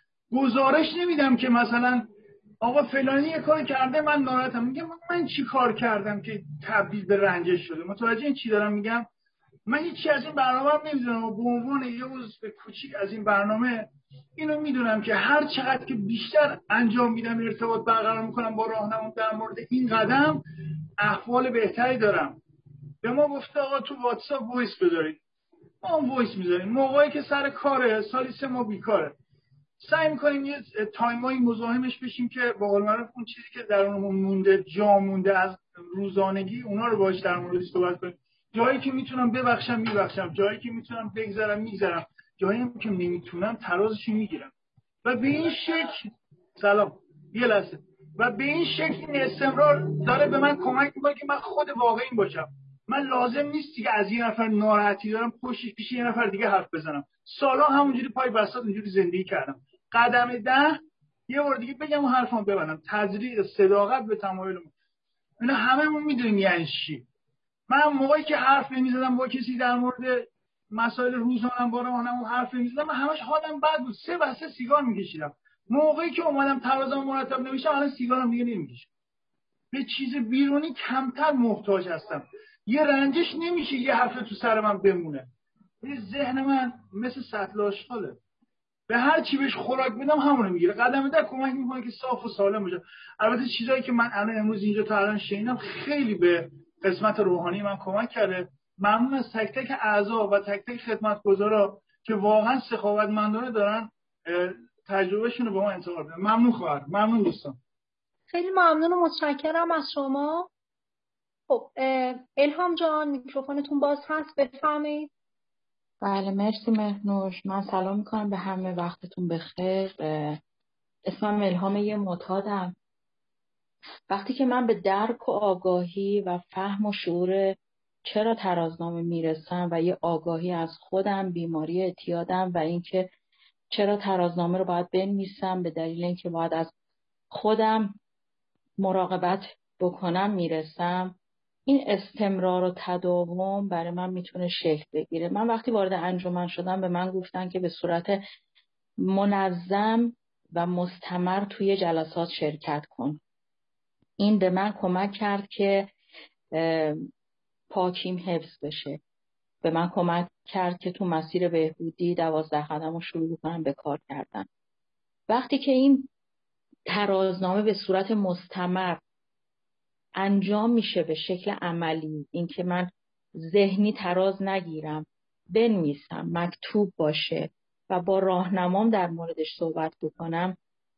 گزارش نمیدم که مثلا آقا فلانی یه کار کرده من ناراحتم. میگم من چی کار کردم که تبدیل به رنجش شده؟ متوجه این چی دارم میگم؟ من هیچی از این برنامه نمیدونم و به عنوان یه عضو کوچیک از این برنامه اینو میدونم که هر چقدر که بیشتر انجام میدم ارتباط برقرار میکنم با راهنمام در مورد این قدم، احوال بهتری دارم. به ما گفته آقا تو واتساپ وایس بذارید، ما هم وایس میذاریم. موقعی که سر کاره، سالی 3 ماه بیکاره، سعی میکنیم یه تایمایی مزاحمش بشیم که با قول معروف اون چیزی که در اون مونده، جا مونده از روزانگی، اونا رو باهاش در موردش صحبت کنیم. جایی که میتونم ببخشم میبخشم، جایی که میتونم بگذرم میگذرم، جایی که نمیتونم ترازش میگیرم. و به این شکل یه لحظه و به این شکل این استمرار داره به من کمک میکنه که من خود واقعی باشم. من لازم نیست که از یه نفر ناراحتی دارم پشت پیش یه نفر دیگه حرف بزنم. سالا همونجوری پای بساط اینجوری زندگی کردم. قدم 10 یه بار دیگه بگم و حرفم ببندم، تزریق صداقت به تمایلم. اینا هممون میدونیم یعنی چی. من موقعی که حرف نمیزدم با کسی در مورد مسائل روزانم با راهنمام حرف نمیزدم، من همش حالم بد بود. 3 بسته سیگار میکشیدم. موقعی که اومدم ترازم مرتب نمیشم، الان سیگارم دیگه نمیکشم. به چیز بیرونی کمتر محتاج هستم. یه رنجش نمیشه یه هفته تو سر من بمونه. ذهن من مثل سطل آشغاله، به هر چی بهش خوراک بدم همونو میگیره. قدم 10 کمک میکنه که صاف و سالم باشه. البته چیزایی که من الان امروز اینجا تا الان شنیدم خیلی به قسمت روحانی من کمک کرده. ممنون از تک تک اعضا و تک تک خدمتگزارا که واقعا سخاوتمندانه دارن تجربهشون رو به ما انتقال میدن. ممنون خواهر، ممنون دوستان. خیلی ممنون و متشکرم از شما. خب الهام جان میکروفونتون باز هست، بفرمایید. بله مرسی مهنوش. من سلام میکنم به همه، وقتتون بخیر. اسمم الهام، یه معتادم. وقتی که من به درک و آگاهی و فهم و شعور چرا ترازنامه میرسم و یه آگاهی از خودم، بیماری اعتیادم و اینکه چرا ترازنامه رو باید بنویسم، به دلیل اینکه باید از خودم مراقبت بکنم میرسم، این استمرار و تداوم برای من میتونه شکل بگیره. من وقتی وارد انجمن شدم به من گفتن که به صورت منظم و مستمر توی جلسات شرکت کن. این به من کمک کرد که پاکیم حفظ بشه. به من کمک کرد که تو مسیر بهبودی 12 قدم رو شروع کنم به کار کردن. وقتی که این ترازنامه به صورت مستمر انجام میشه به شکل عملی، این که من ذهنی تراز نگیرم، بنویسم، مکتوب باشه و با راهنمام در موردش صحبت بکنم،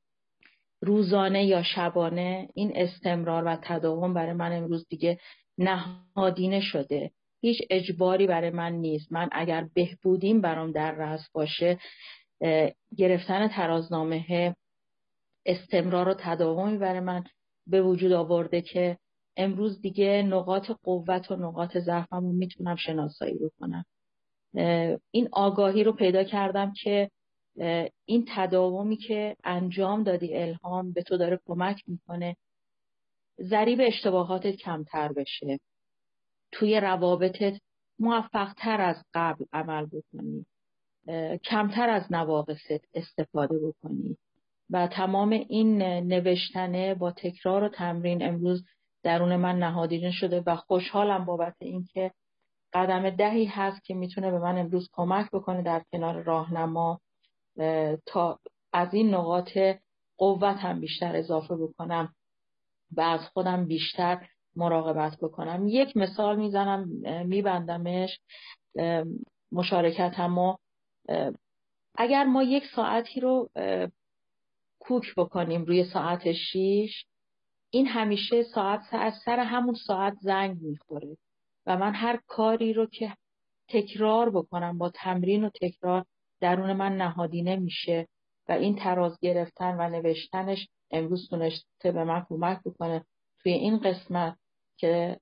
روزانه یا شبانه، این استمرار و تداوم برای من امروز دیگه نهادینه شده. هیچ اجباری برای من نیست. من اگر بهبودیم برام در رأس باشه، گرفتن ترازنامه استمرار و تداومی برای من به وجود آورده که امروز دیگه نقاط قوت و نقاط ضعفم رو میتونم شناسایی بکنم. این آگاهی رو پیدا کردم که این تداومی که انجام دادی الهام به تو داره کمک میکنه ضریب اشتباهاتت کمتر بشه، توی روابطت موفق‌تر از قبل عمل بکنی، کمتر از نواقصت استفاده بکنی. و تمام این نوشتنه با تکرار و تمرین امروز درون من نهادینه شده و خوشحالم بابت این که قدم دهی هست که میتونه به من امروز کمک بکنه در کنار راهنما تا از این نقاط قوت هم بیشتر اضافه بکنم و از خودم بیشتر مراقبت بکنم. یک مثال میزنم میبندمش مشارکتمو. اگر ما 1 ساعتی رو کوک بکنیم روی ساعت 6، این همیشه ساعت از سر همون ساعت زنگ میخوره و من هر کاری رو که تکرار بکنم با تمرین و تکرار درون من نهادینه میشه و این تراز گرفتن و نوشتنش امروز تونسته به من کمک بکنه توی این قسمت که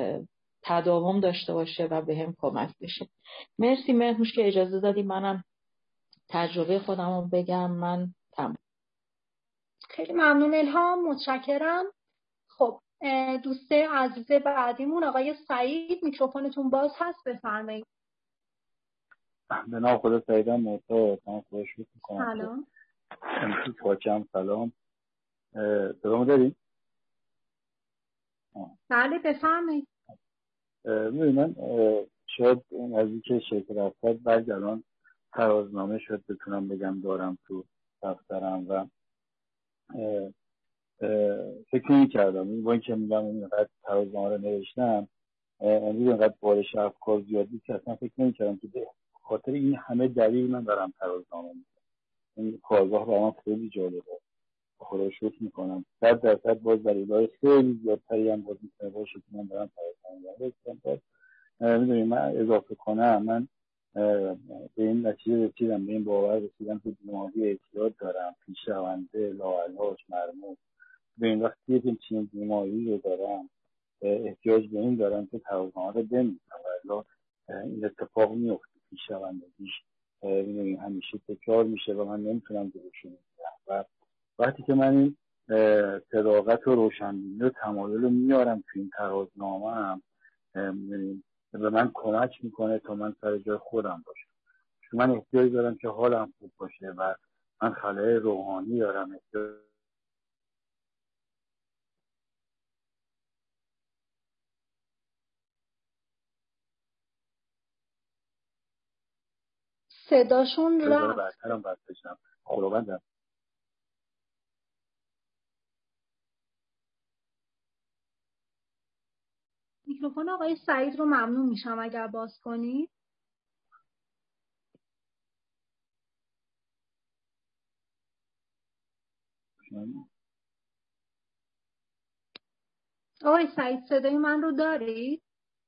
تداوم داشته باشه و به هم کمک بشه. مرسی مهنوش که اجازه دادی منم تجربه خودم رو بگم. من تمام. خیلی ممنون الهام، متشکرم. خب دوست عزیز بعدیمون آقای سعید، میکروفونتون باز هست، بفرمایید. به نام خدا سعیدم معتاد، من خدا شکر میکنم. سلام. امروز پاکم. سلام. صدامو داریم؟ بله بفرمایید. من شاید نزدیک 60% بعد الان ترازنامه شد بتونم بگم دارم تو دفترم و فکر نمی‌کردم با اینکه میگم اینقدر ترازنامه رو نوشتم امروز اینقدر بارش افکار زیادی که اصلا فکر نمی‌کردم که به خاطر این همه دلیل من دارم ترازنامه می‌نویسم. این کارگاه برای من خیلی جالبه، خدا شکر میکنم. 100% باز دلیل‌های خیلی زیادتری هم باز میتونه باشه که من دارم ترازنامه می‌نویسم. میدونی من اضافه کنم، من به این نتیجه رسیدم، به این باور رسیدم که بیماری اعتیاد دارم، پیشرونده، لاعلاج، مرموز. به این وقتی که چنین بیماری رو دارم احتیاج به این دارم که ترازنامه رو بنویسم و الا این اتفاق میفته. پیشروندگیش میدونی همیشه تکرار میشه و من نمیتونم جلوشو بگیرم و وقتی که من این صداقت و روشنبینی و تمایل رو میارم تو این ترازنامه هم به من کمک میکنه تا من سر جای خودم باشم. چون من احتیاج دارم که حالم خوب باشه و من خلای روحانی دارم. صداشون رفت. برترم باید بشم. خداوندم. میکروفون آقای سعید رو ممنون میشم اگر باز کنید. آقای سعید صدای من رو دارید؟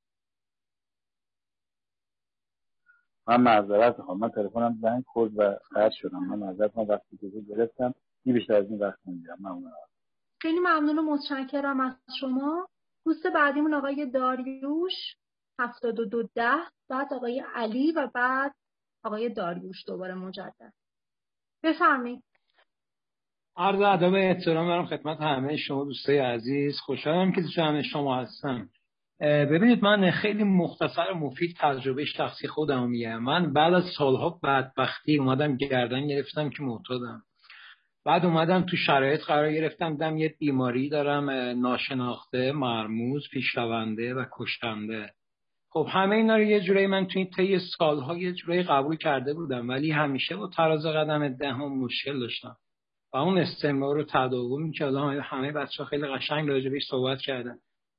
من معذرت میخوام، من تلفنم زنگ خورد و قطع شدم. من معذرت میخوام، وقتی که گرفتم این بیشتر از این وقت نمیگیرم. ممنونم. خیلی ممنون و متشکرم از شما. دوست بعدیمون آقای داریوش 7210، بعد آقای علی و بعد آقای داریوش دوباره مجدد. بفرمایید. عرض ادب احترام دارم خدمت همه شما دوستای عزیز. خوشحالم که تو همه شما هستم. ببینید من خیلی مختصر و مفید تجربه شخصی خودم میگم. من بعد از سالها بدبختی اومدم گردن گرفتم که معتادم. بعد اومدم تو شرایط قرار گرفتم، دیدم یه بیماری دارم ناشناخته، مرموز، پیشرونده و کشنده. خب همه اینا رو یه جورایی من تو این طی سالها یه جورایی قبول کرده بودم، ولی همیشه با تراز قدم دهم مشکل داشتم و اون استمرار رو تداوم که همه بچه‌ها خیلی قشنگ راجع بهش صحبت کردن.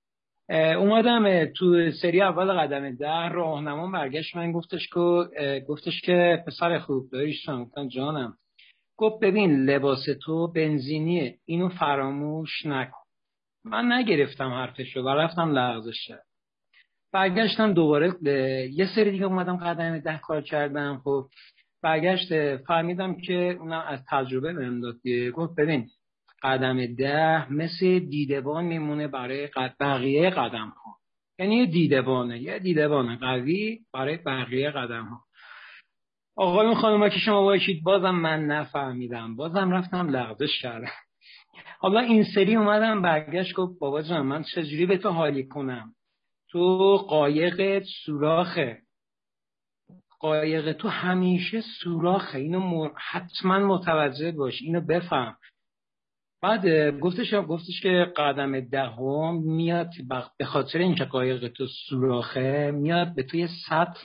اومدم تو سری اول قدم 10 راهنما برگشت من گفتش که پسر خوب داریش گفتم جانم. گفت ببین لباس تو بنزینیه، اینو فراموش نکن. من نگرفتم حرفشو و رفتم لغزش کردم. برگشتم دوباره یه سری دیگه اومدم قدم 10 کار کردم. خب برگشت فهمیدم که اونم از تجربه بهم داد. گفت ببین قدم 10 مثل دیدبان میمونه برای بقیه قدم ها، یعنی یه دیدبانه قوی برای بقیه قدم ها. آقایون خانوما که شما باشید بازم من نفهمیدم، بازم رفتم لغزش کردم. حالا این سری اومدم برگشت گفت بابا جان من چجوری به تو حالی کنم؟ تو قایقت سوراخه، قایق تو همیشه سوراخه، اینو حتما متوجه باش، اینو بفهم. بعد گفتش که قدم 10 میاد به خاطر اینکه قایق تو سوراخه میاد به تو یه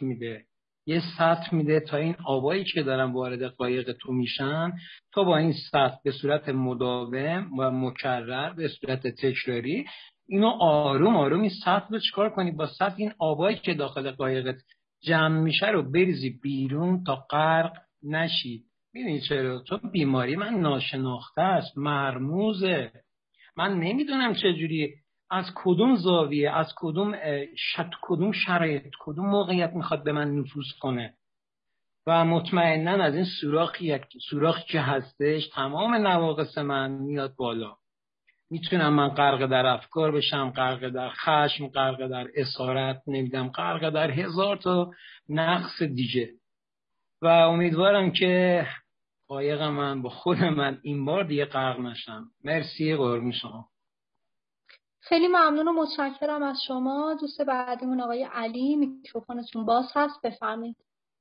سطح میده تا این آبایی که دارن وارد قایق تو میشن تا با این سطح به صورت مداوم و مکرر به صورت تکراری اینو آروم آروم این سطح رو چیکار کنی؟ با سطح این آبایی که داخل قایقت جمع میشه رو بریزی بیرون تا غرق نشی. ببینید چرا؟ چون بیماری من ناشناخته است، مرموزه. من نمیدونم چجوری، از کدوم زاویه، از کدوم شرایط، کدوم موقعیت میخواد به من نفوذ کنه و مطمئناً از این سوراخی که هستش تمام نواقص من میاد بالا. میتونم من غرق در افکار بشم، غرق در خشم، غرق در اسارت، نمیدونم غرق در 1000 تا نقص دیگه. و امیدوارم که قایق من با خود من این بار دیگه غرق نشم. مرسی، قربون شما. خیلی ممنون و متشکرم از شما. دوست بعدیمون آقای علی، میکروفونتون باز هست، بفرمایید.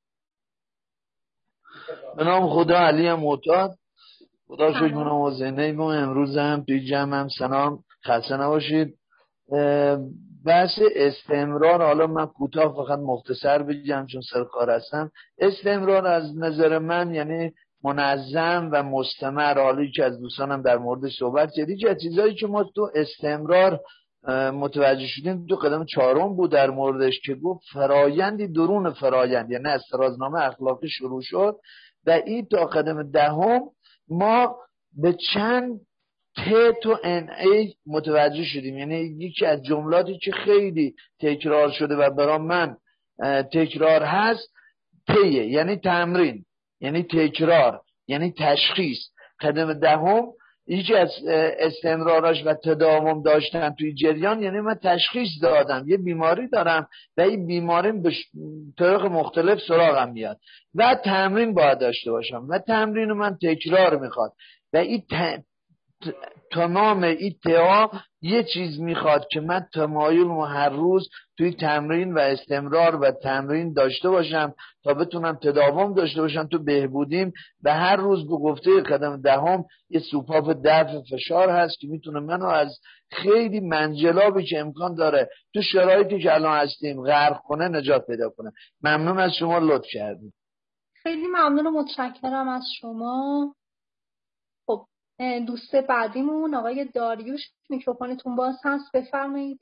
به نام خدا، علی معتاد. خدا شکر منم زنده ما امروز هم توی جمعم. سلام، خسته نباشید. بحث استمرار، حالا من کوتاه فقط مختصر بگم چون سر کار هستم. استمرار از نظر من یعنی منظم و مستمر. حالی که از دوستانم در مورد صحبت کردی که چیزایی که ما تو استمرار متوجه شدیم تو قدم 4 بود در موردش که گفت فرایندی درون فرایند، یعنی از ترازنامه اخلاقی شروع شد و این تا قدم 10 ما به چند ت تو ان ای متوجه شدیم. یعنی یکی از جملاتی که خیلی تکرار شده و برای من تکرار هست تیه، یعنی تمرین، یعنی تکرار، یعنی تشخیص. قدم 10 یکی از استمراراش و تداوم داشتن توی جریان، یعنی من تشخیص دادم یه بیماری دارم و این بیماری به طرق مختلف سراغم میاد و تمرین باید داشته باشم و تمرین من تکرار میخواد و این تمام این تئا یه چیز میخواد که من تمایل هر روز توی تمرین و استمرار و تمرین داشته باشم تا بتونم تداوم داشته باشم تو بهبودیم. و هر روز به گفته قدم 10 یه سوپاپ دفع فشار هست که میتونه منو از خیلی منجلابی که امکان داره تو شرایطی که الان هستیم غرق کنه نجات پیدا کنه. ممنون از شما، لطف کردید. خیلی ممنون و متشکرم از شما. خب دوست بعدیمون آقای داریوش، میکروفونتون باز هست، بفرمایید.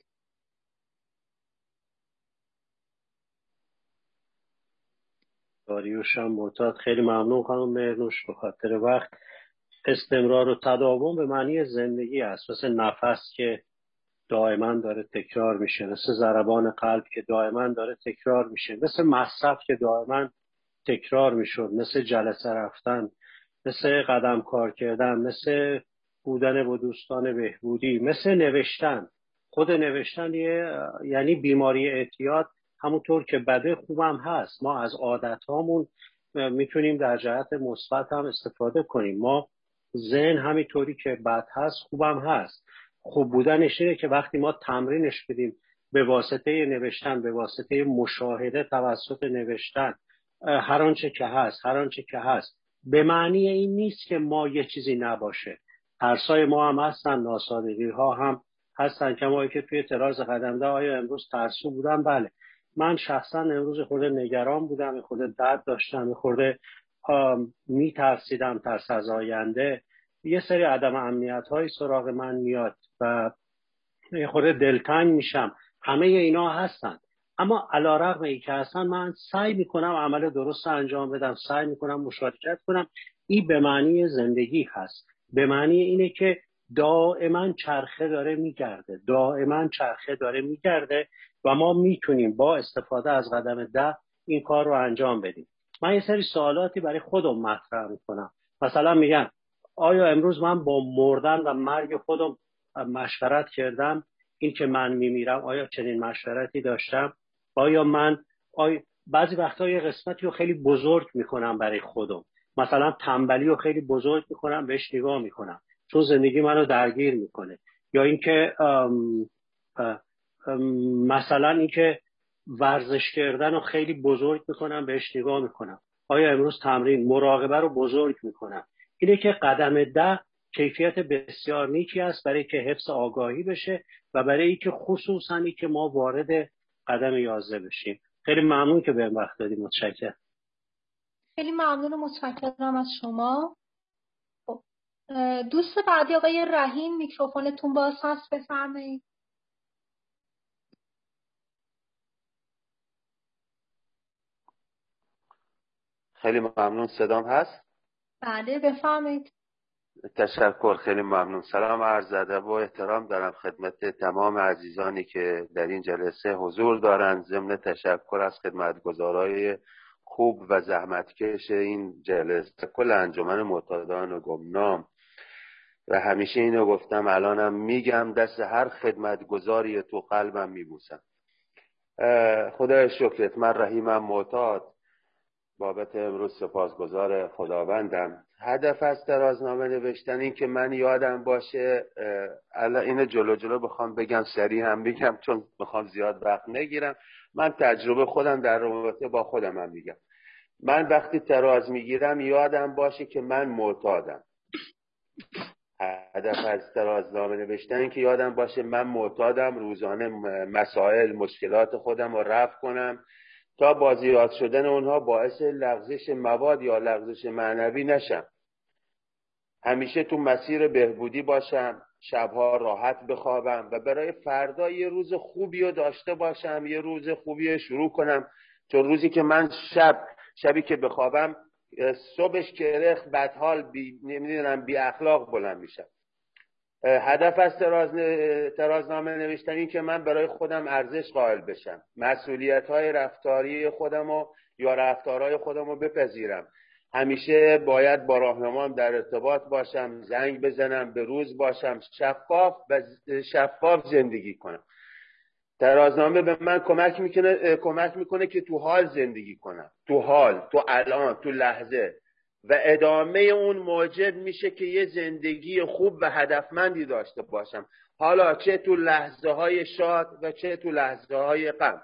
داریوش هم معتاد. خیلی ممنون خانم مهرنوش به خاطر وقت. استمرار و تداوم به معنی زندگی است، مثل نفس که دائما داره تکرار میشه، مثل ضربان قلب که دائما داره تکرار میشه، مثل مصرف که دائما تکرار میشد، مثل جلسه رفتن، مثل قدم کار کردن، مثل بودن با دوستان بهبودی، مثل نوشتن. خود نوشتن یعنی بیماری اعتیاد، همونطور که بده خوبم هست. ما از عادت هامون میتونیم در جهت مثبت هم استفاده کنیم. ما ذهن همینطوری که بد هست خوبم هست. خوب بودنش اینه که وقتی ما تمرینش بدیم به واسطه نوشتن، به واسطه مشاهده توسط نوشتن، هر آنچه که هست به معنی این نیست که ما یه چیزی نباشه. ترسای ما هم هستن، ناسادگی ها هم هستن. کما که توی تراز قدمده آیا امروز ترسو بودم؟ بله، من شخصا امروز خورده نگران بودم، خورده درد داشتم، خورده میترسیدم، ترس از آینده، یه سری عدم امنیت های سراغ من میاد و خورده دلتنگ میشم. همه اینا هستن، اما علیرغم این که هستن من سعی میکنم عمل درست انجام بدم، سعی میکنم مشارکت کنم. این به معنی زندگی هست، به معنی اینه که دائما چرخه داره میگرده و ما میتونیم با استفاده از قدم 10 این کار رو انجام بدیم. من یه سری سوالاتی برای خودم مطرح میکنم. مثلا میگم آیا امروز من با مردن و مرگ خودم مشورت کردم؟ این که من میمیرم آیا چنین مشورتی داشتم؟ بعضی وقتا یه قسمتی رو خیلی بزرگ میکنم برای خودم، مثلا تنبلی رو خیلی بزرگ میکنم، بهش نگاه میکنم چون زندگی منو درگیر میکنه. یا اینکه مثلا اینکه ورزش کردن رو خیلی بزرگ میکنم، بهش نگاه میکنم. آیا امروز تمرین مراقبه رو بزرگ میکنم؟ اینه که قدم 10 کیفیت بسیار نیکی است برای که حفظ آگاهی بشه و برای اینکه خصوصا که ما وارد قدم 11 بشیم. خیلی ممنون که بهم وقت دادید. متشکرم. خیلی ممنون و متشکرم از شما. دوست بعدی آقای رحیم، میکروفونتون باز هست، بفرمایید. خیلی ممنون. صدام هست؟ بله بفرمایید. تشکر، خیلی ممنون. سلام عرض ادب و احترام دارم خدمت تمام عزیزانی که در این جلسه حضور دارند. ضمن تشکر از خدمتگزارای خوب و زحمتکش این جلسه، کل انجمن معتادان و گمنام، و همیشه اینو گفتم الانم میگم، دست هر خدمتگزاری تو قلبم میبوسم. خدای شکرت، من رحیمم معتاد. بابت امروز سپاسگزار خداوندم. هدف از ترازنامه نوشتن این که من یادم باشه، اینو جلو بخوام بگم، سریع هم بگم چون بخوام زیاد وقت نگیرم. من تجربه خودم در رابطه با خودم هم میگم. من وقتی تراز میگیرم یادم باشه که من معتادم. هدف از ترازنامه نوشتن این که یادم باشه من معتادم، روزانه مسائل مشکلات خودم رو رفع کنم تا با زیاد شدن اونها باعث لغزش مواد یا لغزش معنوی نشم. همیشه تو مسیر بهبودی باشم، شبها راحت بخوابم و برای فردا یه روز خوبی رو داشته باشم، یه روز خوبی رو شروع کنم. چون روزی که من شبی که بخوابم، صبحش کرخ، بدحال، بی اخلاق بلند میشم. هدف از ترازنامه نوشتن این که من برای خودم ارزش قائل بشم، مسئولیت‌های رفتاری خودم یا رفتارهای خودم رو بپذیرم. همیشه باید با راهنمام در ارتباط باشم، زنگ بزنم، به روز باشم، شفاف زندگی کنم. ترازنامه به من کمک میکنه که تو حال زندگی کنم، تو الان، تو لحظه، و ادامه اون موجب میشه که یه زندگی خوب و هدفمندی داشته باشم، حالا چه تو لحظه های شاد و چه تو لحظه های غم.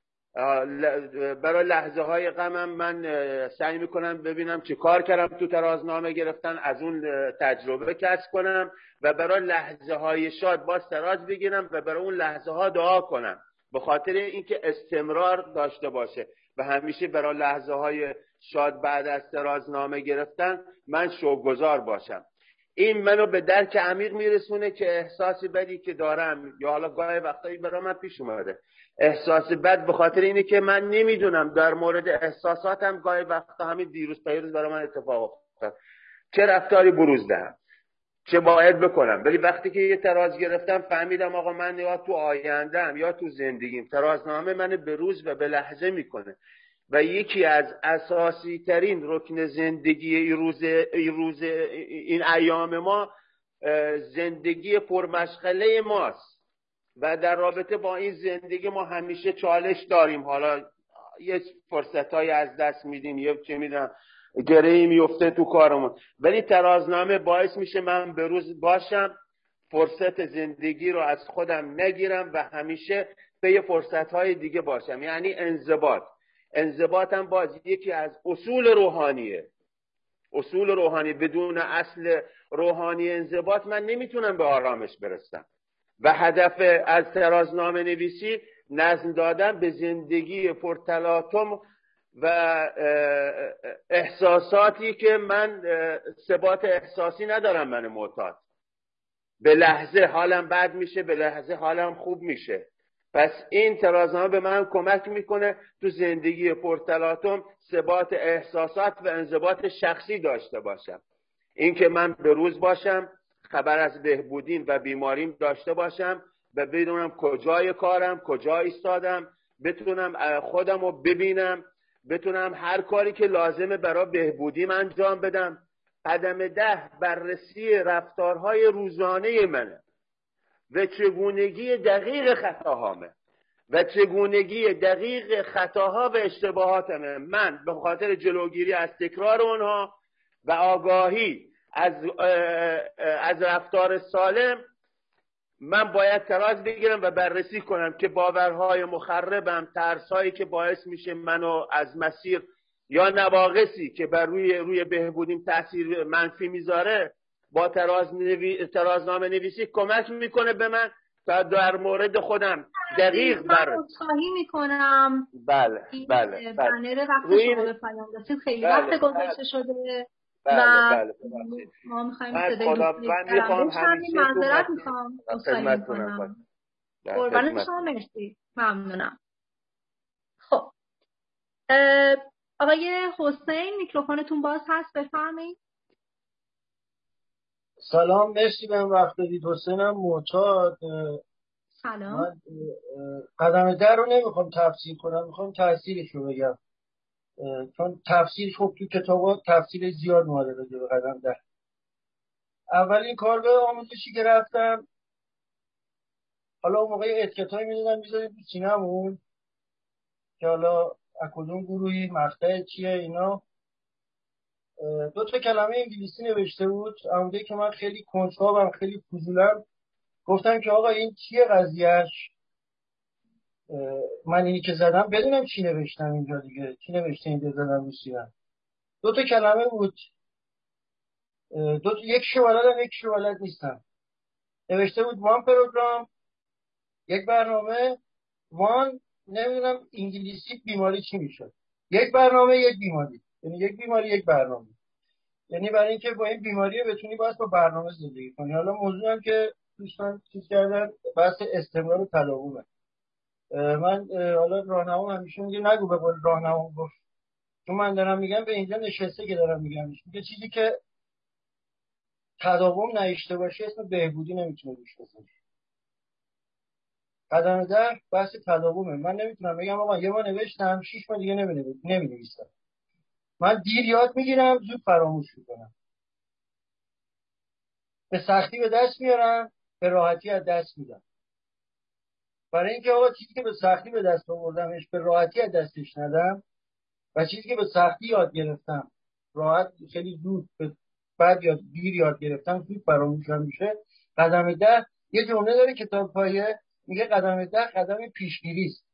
برای لحظه های غمم من سعی میکنم ببینم چه کار کردم تو ترازنامه گرفتن، از اون تجربه کسب کنم، و برای لحظه های شاد باز تراز بگیرم و برای اون لحظه ها دعا کنم، به خاطر اینکه استمرار داشته باشه. و همیشه برای لحظه های شاد بعد از ترازنامه گرفتن من شوق‌گزار باشم. این منو به درک عمیق میرسونه که احساس بدی که دارم، یا حالا گاهی وقتایی برای من پیش اومده احساس بد، به خاطر اینه که من نمیدونم در مورد احساساتم گاهی وقتا، همین دیروز پیروز برای من اتفاق افتاد، چه رفتاری بروز دهم، چه باید بکنم. ولی وقتی که یه تراز گرفتم فهمیدم آقا من یا تو آیندهم یا تو زندگیم، ترازنامه منو به روز و به لحظه میکنه. و یکی از اساسی ترین رکن زندگی این ایام ما زندگی پرمشغله ماست و در رابطه با این زندگی ما همیشه چالش داریم. حالا یه فرصتایی از دست میدیم، یه چه میدونم گرهی میفته تو کارمون. ولی ترازنامه باعث میشه من به روز باشم، فرصت زندگی رو از خودم نگیرم و همیشه به فرصت‌های دیگه باشم. یعنی انضباط هم باز یکی از اصول روحانیه. اصول روحانی، بدون اصل روحانی انضباط من نمیتونم به آرامش برسم. و هدف از ترازنامه نویسی نظم دادن به زندگی پرتلاطم و احساساتی که من ثبات احساسی ندارم. من معتاد به لحظه حالم بد میشه، به لحظه حالم خوب میشه. پس این ترازنامه به من کمک میکنه تو زندگی پرتلاطم ثبات احساسات و انضباط شخصی داشته باشم. این که من به روز باشم، خبر از بهبودیم و بیماریم داشته باشم و بدونم کجای کارم، کجا ایستادم، بتونم خودم رو ببینم، بتونم هر کاری که لازمه برای بهبودیم انجام بدم. قدم 10 بررسی رفتارهای روزانه منه و چگونگی دقیق خطاهامه و چگونگی دقیق خطاها و اشتباهاتمه. من به خاطر جلوگیری از تکرار اونها و آگاهی از رفتار سالم من باید تراز بگیرم و بررسی کنم که باورهای مخربم، ترسایی که باعث میشه منو از مسیر یا نواقصی که بر روی بهبودیم تاثیر منفی میذاره با ترازنامه نویسی کمک میکنه به من تا در مورد خودم دقیق خواهی میکنم. بله. بنر وقت شما به پایان رسید، خیلی وقت گذشته شده و ما میخوایم صدای معذرت میخوام. قربان شما، مرسی، ممنونم. خب آقای حسین میکروفونتون باز هست، بفرمایید. سلام، مرسی بهم وقت دادید. حسینم معتاد. سلام. من قدم 10 رو نمیخوام تفسیر کنم، میخوام تاثیرش رو بگم، چون تفسیرش خب تو کتابات تفسیر زیاد اومده راجع به قدم 10. اولین کارگاه آموزشی که رفتم، حالا اون موقع اتکتایی میدادن میذارید تو سینمون که حالا از کدوم گروهی، مقطع چیه اینا. 2 کلمه انگلیسی نوشته بود. عمده که من خیلی کنجکاوم، خیلی فضولم، گفتم که آقا این چیه قضیهش؟ من اینی که زدم بدونم چی نوشتم اینجا دیگه، چی نوشته اینجا زدم رو سینم. 2 کلمه بود. یکیشو بلدم، یکیشو بلد نیستم. نوشته بود وان پروگرام، یک برنامه. وان نمیدونم انگلیسی بیماری چی میشه. یک برنامه، یک بیماری، یعنی یک بیماری یک برنامه. یعنی برای اینکه با این بیماری بتونی باید با برنامه زندگی کنی. حالا موضوع هم که دوستان چیز کردن بحث استمرار و تداومه. من حالا راهنما همیشه میگه نگو به قول راهنما گفت، چون من دارم میگم به اینجا نشسته که دارم میگم میگه چیزی که تداوم نداشته باشه اسم بهبودی نمیتونه روش بزنه. قدم 10 بحث تداومه. من نمیتونم بگم آقا یه بار نوشتم 6 ماه دیگه نمی‌نویسم. من دیر یاد میگیرم، زود فراموش میکنم. به سختی به دست میارم، به راحتی از دست میدم. برای اینکه آقا چیزی که به سختی به دست آوردمش به راحتی از دستش ندم و چیزی که به سختی یاد گرفتم راحت خیلی زود بعد یا دیر یاد گرفتم زود فراموشم میشه. قدم 10 یه جمله داره کتاب پایه، میگه قدم 10 قدم پیشگیری است.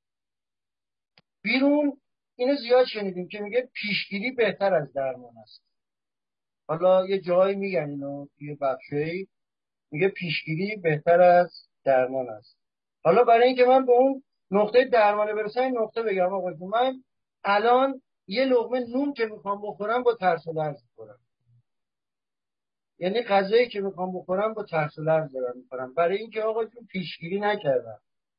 بیرون اینو زیاد شنیدیم که میگه پیشگیری بهتر از درمان است. حالا یه جایی میگن اینو توی بخشی میگه پیشگیری بهتر از درمان است. حالا برای اینکه من به اون نقطه درمانه برسم این نقطه بگم آقا من الان یه لقمه نون که میخوام بخورم با ترس و لرز میخورم. یعنی غذایی که میخوام بخورم با ترس و لرز دارم میخورم، برای اینکه آقا جون پیشگیری نکردم.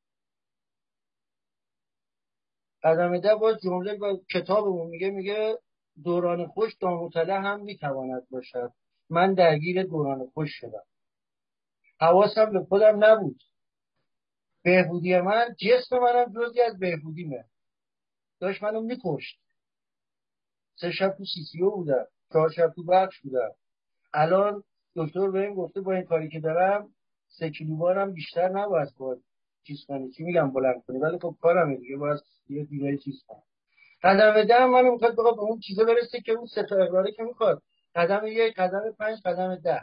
قدم 10 باز جمله با کتابمون میگه دوران خوش داموتله هم میتواند باشد. من درگیر دوران خوش شدم. حواسم به خودم نبود. بهبودی من، جسم منم جزئی از بهبودیمه. داشت منو میکشت. 3 شب تو CCO بودم، 4 شب تو بخش بودم. الان دکتر بهم گفته با این کاری که دارم 3 کیلو بارم بیشتر نباید چیز کنی. چی میگم بلند کنی، ولی خب کارم دیگه باید یه دیگه چیز کنم. قدم 10 من میخواد بگم به اون چیزه برسه که اون 3 تا اقراره که میخواد. قدم 1، قدم 5، قدم 10.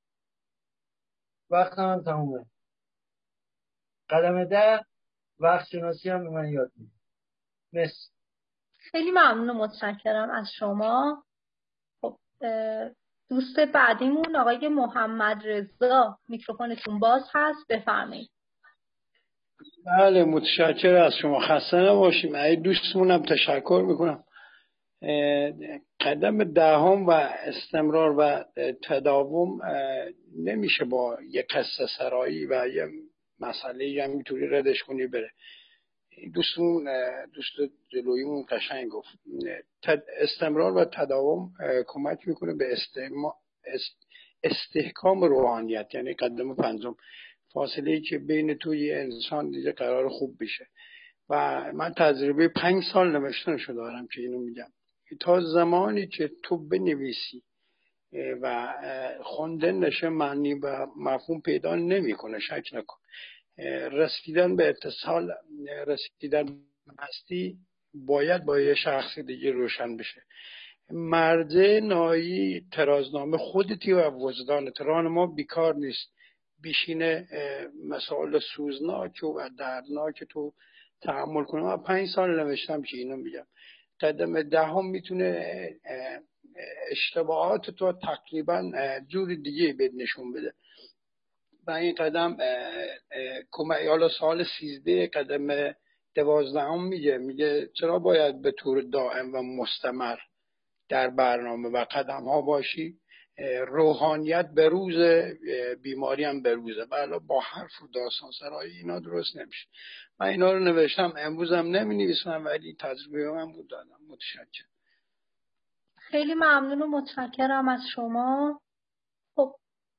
وقت من تمومه. قدم 10 وقت شناسی هم به من یاد میده. مرسی. خیلی ممنون و متشکرم از شما. خب دوست بعدیمون آقای محمد رضا، میکروفونتون باز هست، بفرمایید. بله متشکرم از شما، خسته نباشیم. ای دوستمونم تشکر میکنم. قدم 10 و استمرار و تداوم نمیشه با یک قصه سرایی و یه مسئله همینطوری ردش کنی بره. دوست جلویمون قشنگ گفت استمرار و تداوم کمک میکنه به استحکام روحانیت، یعنی قدم 5 فاصله که بین توی انسان دیگه قرار خوب بشه. و من تجربه 5 سال نوشتنشو دارم که اینو میگم، تا زمانی که تو بنویسی و خوندن نشه معنی و مفهوم پیدا نمیکنه، شک نکن. رسیدن به اتصال، رسیدن به هستی باید با یه شخص دیگه روشن بشه. مرجع نهایی ترازنامه خودتی و وجدانت. راهنما بیکار نیست، بیشینه مسائل سوزناک و دردناک تو تحمل کنه. من 5 سال نوشتم که اینو میگم. قدم 10 میتونه اشتباهات تو تقریبا جور دیگه بهت نشون بده. و این قدم حالا سال 13 قدم 12 میگه چرا باید به طور دائم و مستمر در برنامه و قدم ها باشی. روحانیت به روز، بیماری هم به روزه. بله با حرف و داستان سرایی اینا درست نمیشه. من اینا رو نوشتم، امروز هم نمی نویسم ولی تجربه من بود دادم. متشکرم. خیلی ممنون و متشکرم از شما. خب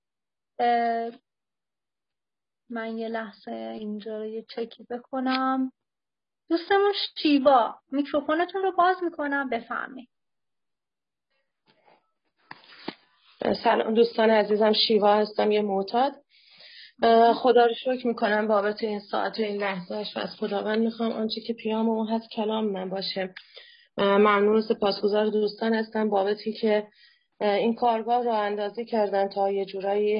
من یه لحظه اینجا رو یه چکی بکنم. دوستمون شیوا، میکروفونتون رو باز میکنم، بفرمایید. سلام دوستان عزیزم، شیوا هستم، یه معتاد. خدا رو شکر میکنم بابت این ساعت و این لحظهش و از خداوند میخوام آنچه که پیام اون هست کلام من باشه. ممنون و سپاسگزار دوستان هستم بابتی که این کارگاه رو اندازی کردن تا یه جورایی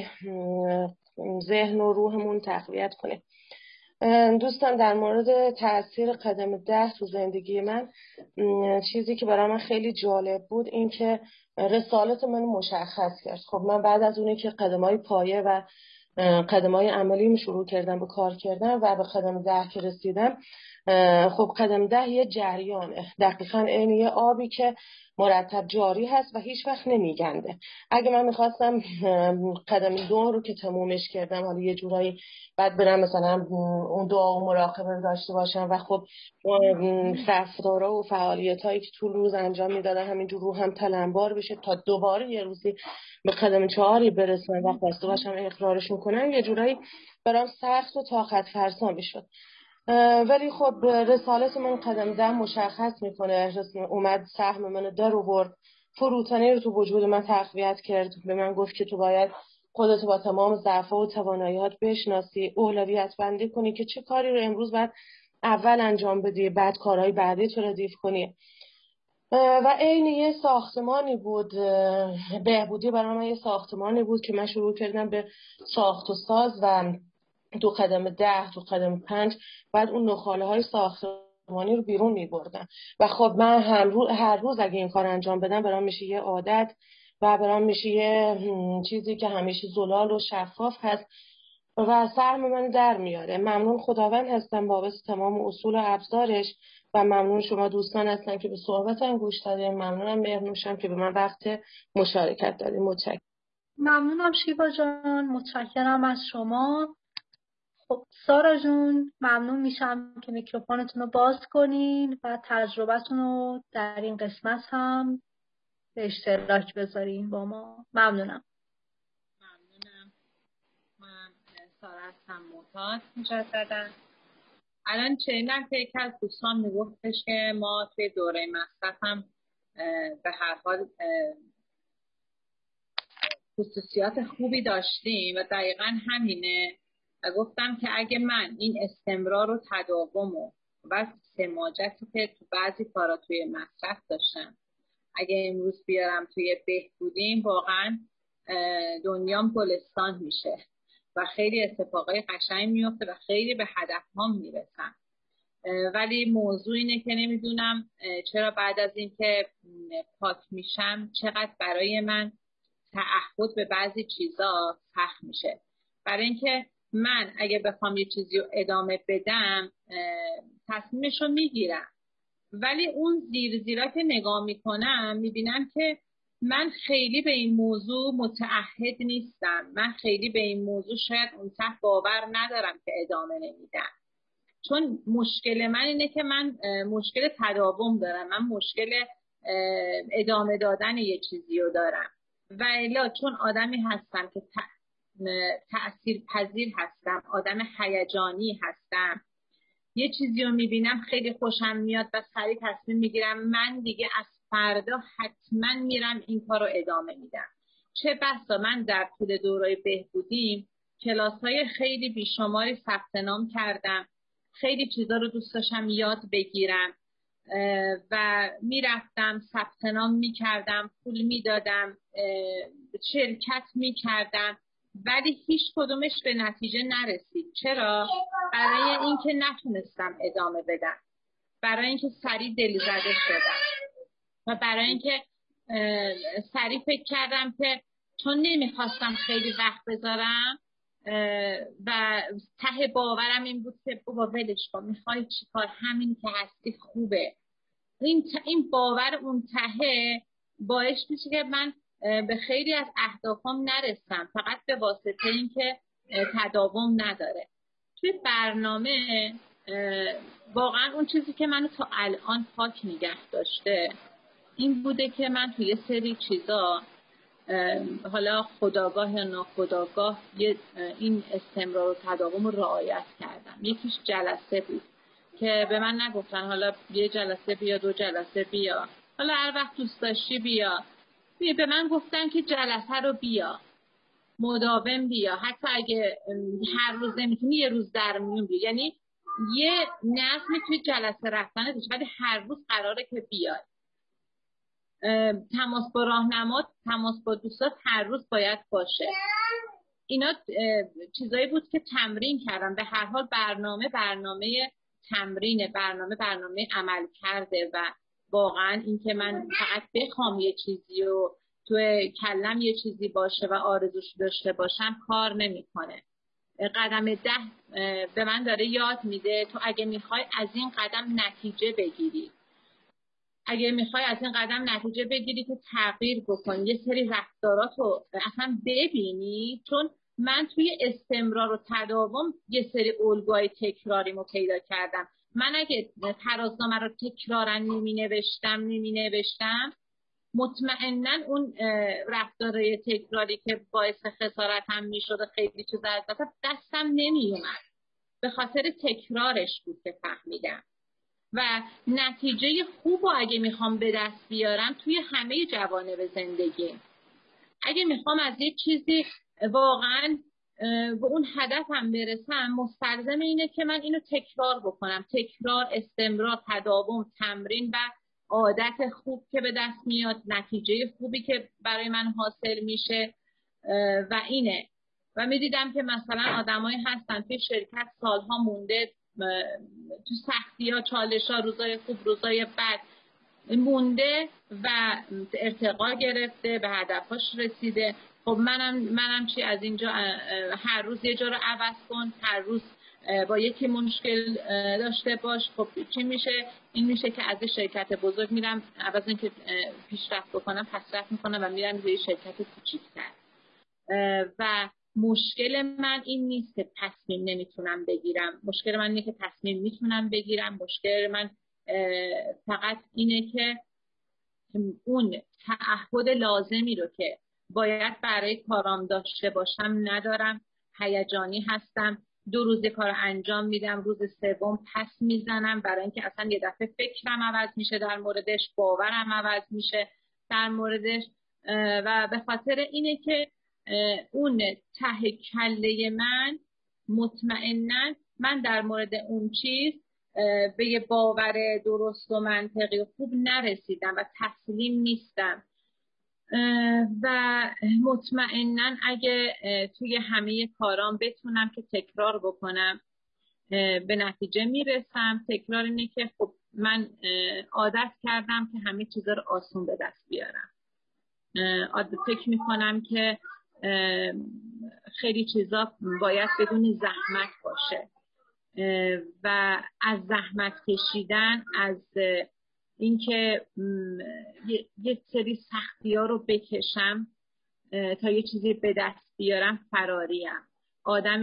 ذهن و روحمون تقویت کنه. دوستان در مورد تأثیر قدم 10 تو زندگی من، چیزی که برای من خیلی جالب بود این که رسالت من مشخص کرد. خب من بعد از اونی که قدم‌های پایه و قدم‌های عملی شروع کردم به کار کردن و به قدم 10 که رسیدم، خب قدم 10 یه جریانه، دقیقاً این یه آبی که مرتب جاری هست و هیچ وقت نمیگنده. اگه من میخواستم قدم 2 رو که تمومش کردم حالا یه جورایی بعد برم مثلا اون دعا و مراقبه رو داشته باشم و خب رفتارها و فعالیتایی که طول روز انجام میدادم همینجور رو هم تلمبار بشه تا دوباره یه روزی به قدم 4 برسم و خواسته باشم اقرارشون کنم، یه جورایی برام سخت و طاقت فرسا میشد. ولی خب رسالت من قدم 10 مشخص میکنه. اومد سهم منو در آورد، فروتنی رو تو وجود من تقویت کرد، به من گفت که تو باید خودت با تمام ضعف‌ها و توانایی‌هات بشناسی، اولویت بندی کنی که چه کاری رو امروز باید اول انجام بدی، بعد کارهای بعدی تو ردیف کنی. و عین یه ساختمانی بود، بهبودی برای من یه ساختمانی بود که من شروع کردم به ساخت و ساز و تو قدم 10 تو قدم 5 بعد اون نخاله های ساختمانی رو بیرون می بردم و خب من هر روز اگه این کار انجام بدم برام میشه یه عادت و برام میشه یه چیزی که همیشه زلال و شفاف هست و سرم من در میاره. ممنون خداوند هستم بابت تمام اصول و ابزارش و ممنون شما دوستان هستن که به صحبتم گوش دادین. ممنونم مهرنوشم که به من وقت مشارکت دادین. متشکرم. ممنونم شیوا جان، متشکرم از شما. خب سارا جون ممنون میشم که میکروفونتون رو باز کنین و تجربتون رو در این قسمت هم به اشتراک بذارین با ما. ممنونم. من سارا هستم، معتاد مجددا. الان چنین که یکی از دوستان میگفتش که ما توی دوره مصرف هم به هر حال خصوصیات خوبی داشتیم و دقیقا همینه و گفتم که اگه من این استمرار و تداوم و و سماجتی که تو بعضی کارا توی مصرف داشتم. اگه امروز بیارم توی بهبودیم واقعا دنیام گلستان میشه و خیلی اتفاقای قشنگ میفته و خیلی به هدفهام میرسم. ولی موضوع اینه که نمیدونم چرا بعد از اینکه پاک میشم چقدر برای من تعهد به بعضی چیزا سخت میشه. برای اینکه من اگه بخوام یه چیزی رو ادامه بدم تصمیمشو میگیرم، ولی اون زیرا که نگاه میکنم میبینم که من خیلی به این موضوع متعهد نیستم، من خیلی به این موضوع شاید اون ته باور ندارم که ادامه نمیدم. چون مشکل من اینه که من مشکل تداوم دارم، من مشکل ادامه دادن یه چیزی رو دارم و الا چون آدمی هستم که تأثیر پذیر هستم، آدم هیجانی هستم، یه چیزی رو میبینم خیلی خوشم میاد و سریع تصمیم میگیرم من دیگه از فردا حتما میرم این کار رو ادامه میدم. چه بسا من در طول دورای بهبودیم کلاس‌های خیلی بیشماری ثبت نام کردم، خیلی چیزا رو دوست داشتم یاد بگیرم و میرفتم ثبت نام میکردم، پول میدادم، شرکت میکردم، ولی هیچ کدومش به نتیجه نرسید. چرا؟ برای اینکه نتونستم ادامه بدم، برای اینکه سریع دل‌زده شدم و برای اینکه سریع فکر کردم که چون نمیخواستم خیلی وقت بذارم و ته باورم این بود که بابا ولش کن، میخوای چیکار، همین که هستی خوبه. این باور اون ته باعث میشه که من به خیلی از اهدافم نرسم، فقط به واسطه این که تداوم نداره. توی برنامه واقعا اون چیزی که منو تا الان پاک نگه داشته این بوده که من توی یه سری چیزا حالا خودآگاه یا ناخودآگاه این استمرار و تداوم رو رعایت کردم. یکیش جلسه بود که به من نگفتن حالا یه جلسه بیا، 2 جلسه بیا، حالا هر وقت دوست داشتی بیا. به من گفتن که جلسه رو بیا، مداوم بیا، حتی اگه هر روز نمیتونی یه روز در میون بیا. یعنی یه نظمی توی جلسه رفتن داشت، ولی هر روز قراره که بیای. تماس با راهنمات، تماس با دوستات هر روز باید باشه. اینا چیزایی بود که تمرین کردم. به هر حال برنامه تمرینه، برنامه عمل کرده و واقعا این که من فقط بخوام یه چیزی رو توی کلم یه چیزی باشه و آرزوش داشته باشم کار نمیکنه. قدم 10 به من داره یاد میده تو اگه میخوای از این قدم نتیجه بگیری، اگه میخوای از این قدم نتیجه بگیری که تغییر بکنی، یه سری رفتاراتو اصلا ببینی. چون من توی استمرار و تداوم یه سری الگوهای تکراریمو پیدا کردم. من اگه ترازنامه رو تکرارا نمی نوشتم مطمئناً اون رفتارهای تکراری که باعث خسارت هم میشد خیلی چیزا از دستم نمی اومد، به خاطر تکرارش بود که فهمیدم. و نتیجه خوب رو اگه میخوام به دست بیارم توی همه جوانب زندگی، اگه میخوام از یک چیزی واقعاً به اون هدفم برسم، مستلزم اینه که من اینو تکرار بکنم. تکرار، استمرار، تداوم، تمرین و عادت خوب که به دست میاد، نتیجه خوبی که برای من حاصل میشه و اینه. و میدیدم که مثلا آدمایی هستن توی شرکت سالها مونده، تو سختی ها، چالش ها، روزای خوب، روزای بد مونده و ارتقا گرفته، به هدفاش رسیده. خب منم چی از اینجا هر روز یه جا رو عوض کن، هر روز با یکی مشکل داشته باش. خب چی میشه؟ این میشه که از شرکت بزرگ میرم، عوض اینکه پیشرفت بکنم پسرفت میکنم و میرم به شرکت کوچیک‌تر. و مشکل من این نیست که تصمیم نمیتونم بگیرم، مشکل من اینه که تصمیم میتونم بگیرم. مشکل من فقط اینه که اون تعهد لازمی رو که باید برای کارام داشته باشم ندارم. هیجانی هستم، 2 روز کار انجام میدم، روز سوم پس میزنم، برای اینکه اصلا یه دفعه فکرم عوض میشه در موردش، باورم عوض میشه در موردش. و به خاطر اینه که اون ته کله من مطمئناً من در مورد اون چیز به یه باور درست و منطقی و خوب نرسیدم و تسلیم نیستم و مطمئناً اگه توی همه کارام بتونم که تکرار بکنم به نتیجه میرسم. تکرار اینه که خب من عادت کردم که همه چیزا رو آسون به دست بیارم. فکر میکنم که خیلی چیزا باید بدون زحمت باشه و از زحمت کشیدن، از اینکه یه سری سختی‌ها رو بکشم تا یه چیزی به دست بیارم فراریم. آدم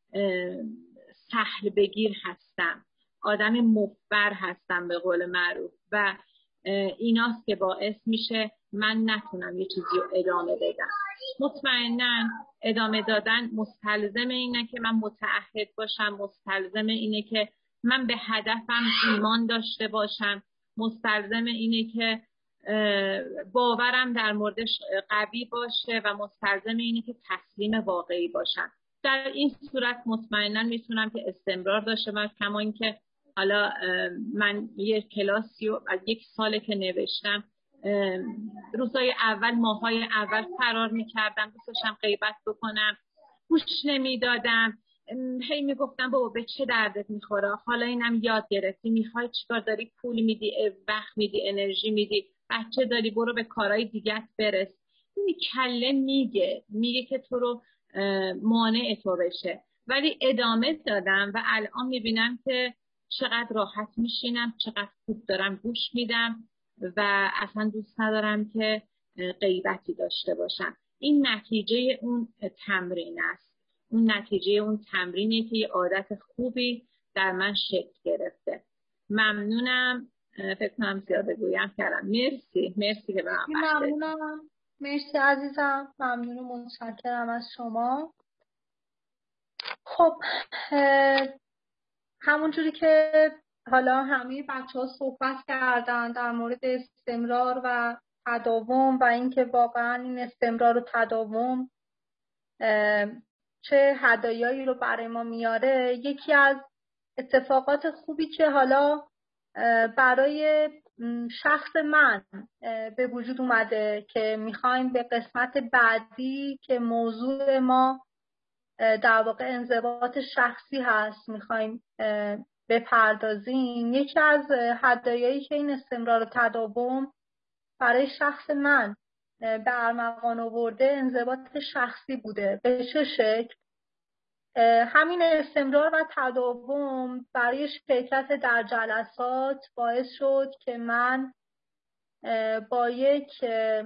سهل بگیر هستم، آدم مفبر هستم به قول معروف و ایناست که باعث میشه من نتونم یه چیزی رو ادامه بدم. مطمئناً ادامه دادن مستلزم اینه که من متعهد باشم، مستلزم اینه که من به هدفم ایمان داشته باشم، مستلزم اینه که باورم در موردش قوی باشه و مستلزم اینه که تسلیم واقعی باشم. در این صورت مطمئناً میتونم که استمرار داشته باشم. کما اینکه حالا من یه کلاسی رو از 1 ساله که نوشتم، روزای اول، ماهای اول فرار میکردم، دوست داشتم غیبت بکنم، گوش نمیدادم، هی میگفتم بابا به چه دردت میخوره، حالا اینم یاد گرفتی، میخوای چیکار، داری پول میدی، وقت میدی، انرژی میدی، بچه داری، برو به کارهای دیگت برس. این کله میگه که تو رو مانع تو بشه، ولی ادامه دادم و الان میبینم که چقدر راحت میشینم، چقدر خوب دارم گوش میدم و اصلا دوست ندارم که غیبتی داشته باشم. این نتیجه اون تمرین است. اون نتیجه اون تمرینی که یه عادت خوبی در من شکل گرفته. ممنونم. فکر کنم زیاد بگویم کردم. مرسی که به من ممنونم. مرسی عزیزم. ممنون و متشکرم از شما. خب همونجوری که حالا همه بچه‌ها صحبت کردن در مورد استمرار و تداوم و اینکه واقعا این استمرار و تداوم چه هدایایی رو برای ما میاره، یکی از اتفاقات خوبی که حالا برای شخص من به وجود اومده که میخوایم به قسمت بعدی که موضوع ما در واقع انضباط شخصی هست میخوایم بپردازیم، یکی از هدایایی که این استمرار و تداوم برای شخص من به ارمغان آورده انضباط شخصی بوده. به چه شکل؟ همین استمرار و تداوم برای شرکت در جلسات باعث شد که من با یک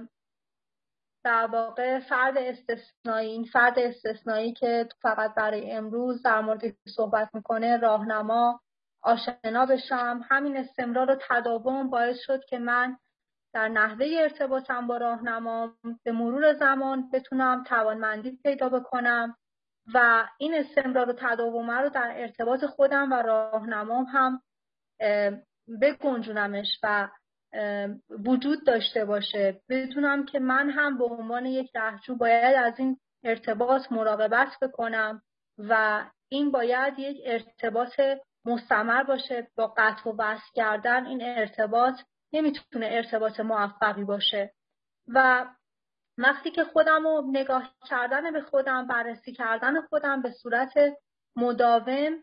در واقع فرد استثنایی، این فرد استثنایی که فقط برای امروز در مورد صحبت میکنه، راهنما، آشنا بشم. همین استمرار و تداوم باعث شد که من در نحوه ارتباطم با راهنما به مرور زمان بتونم توانمندی پیدا بکنم و این استمرار و تداوم رو در ارتباط خودم و راهنمام هم بگنجونمش و وجود داشته باشه. بدونم که من هم به عنوان یک رهجو باید از این ارتباط مراقبت بکنم و این باید یک ارتباط مستمر باشه. با قطع و وصل کردن این ارتباط نمیتونه ارتباط موفقی باشه. و وقتی که خودم رو نگاه کردن به خودم، بررسی کردن خودم به صورت مداوم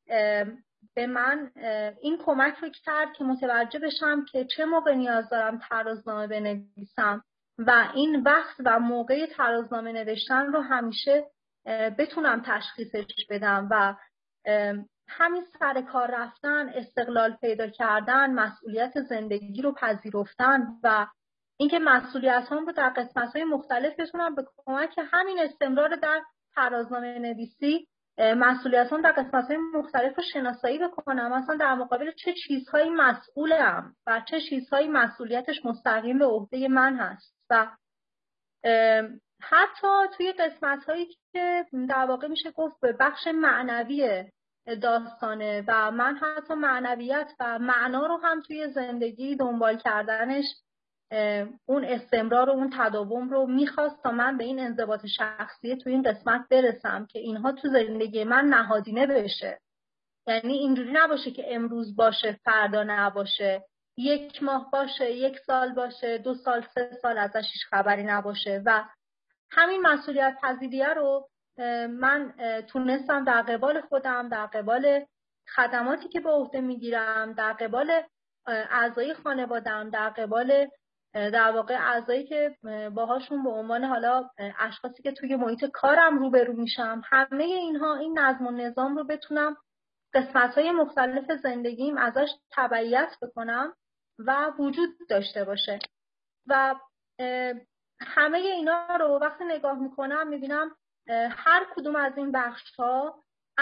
به من این کمک رو کرد که متوجه بشم که چه موقع نیاز دارم ترازنامه بنویسم و این وقت و موقع ترازنامه نوشتن رو همیشه بتونم تشخیصش بدم و همین سر کار رفتن، استقلال پیدا کردن، مسئولیت زندگی رو پذیرفتن و اینکه مسئولیت‌هام رو در قسمت‌های مختلف بتونم به کمک همین استمرار در ترازنامه نویسی مسئولیت‌هام در قسمت‌های مختلف رو شناسایی بکنم. مثلا در مقابل چه چیزهایی مسئولم و چه چیزهایی مسئولیتش مستقیم به عهده من هست و حتی توی قسمت‌هایی که در واقع میشه گفت به بخش معنوی داستانه و من حتی معنویت و معنا رو هم توی زندگی دنبال کردنش اون استمرار و اون تداوم رو میخواست تا من به این انضباط شخصی توی این قسمت برسم که اینها تو زندگی من نهادینه بشه یعنی اینجوری نباشه که امروز باشه فردا نباشه، 1 ماه باشه، 1 سال باشه، 2 سال 3 سال ازش هیچ خبری نباشه. و همین مسئولیت پذیریه رو من تونستم در قبال خودم، در قبال خدماتی که به عهده میگیرم، در قبال اعضای خانواده‌ام، در قبال در واقع اعضایی که باهاشون به عنوان حالا اشخاصی که توی محیط کارم روبرو میشم، همه اینها این نظم و نظام رو بتونم قسمت‌های مختلف زندگیم ازش تبعیت بکنم و وجود داشته باشه. و همه اینا رو وقتی نگاه میکنم میبینم هر کدوم از این بخش‌ها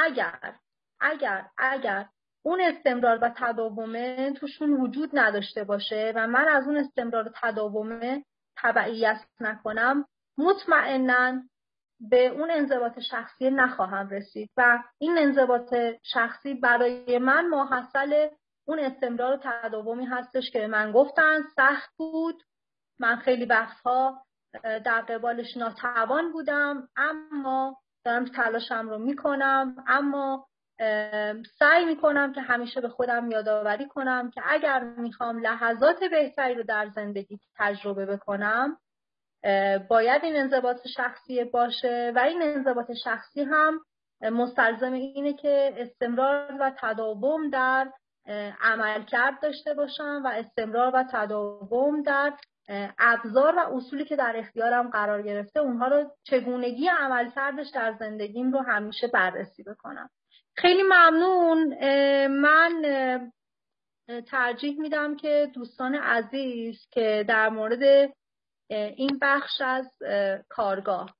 اگر اون استمرار و تداومه توشون وجود نداشته باشه و من از اون استمرار و تداومه تبعیت نکنم، مطمئناً به اون انضباط شخصی نخواهم رسید و این انضباط شخصی برای من ماحصل اون استمرار و تداومی هستش که من گفتن سخت بود. من خیلی وقتها در قبالش ناتوان بودم، اما دارم تلاشم رو میکنم، اما سعی میکنم که همیشه به خودم یادآوری کنم که اگر میخوام لحظات بهتری رو در زندگی تجربه بکنم باید این انضباط شخصی باشه و این انضباط شخصی هم مستلزم اینه که استمرار و تداوم در عملکرد داشته باشم و استمرار و تداوم در ابزار و اصولی که در اختیارم قرار گرفته اونها رو چگونگی عملکردش در زندگیم رو همیشه بررسی بکنم. خیلی ممنون. من ترجیح میدم که دوستان عزیز که در مورد این بخش از کارگاه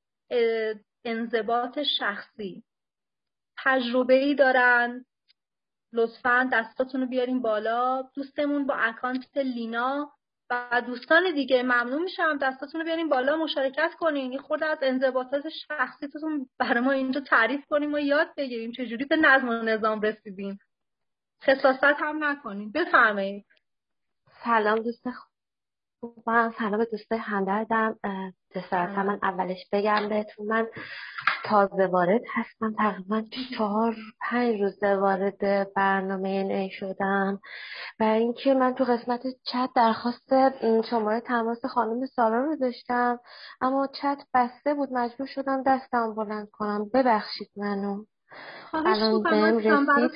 انضباط شخصی تجربه‌ای دارن لطفاً دستاتون رو بیارین بالا. دوستمون با اکانت لینا و دوستان دیگه ممنون میشم دستاتون رو بیارین بالا مشارکت کنین. این خورده از انضباطات شخصیتون برای ما اینجا تعریف کنیم و یاد بگیریم چجوری به نظم و نظام رسیدیم. خساست هم نکنین. بفرمایید. سلام دوست خوبم، سلام به دوستای همدردم. جسارتا من اولش بگم بهتون من تازه وارد هستم، تقریبا 4-5 روز وارد برنامه NA شدم و اینکه من تو قسمت چت درخواست شماره تماس خانم سارا رو داشتم اما چت بسته بود، مجبور شدم دستم بلند کنم، ببخشید منو. الان بهم رسید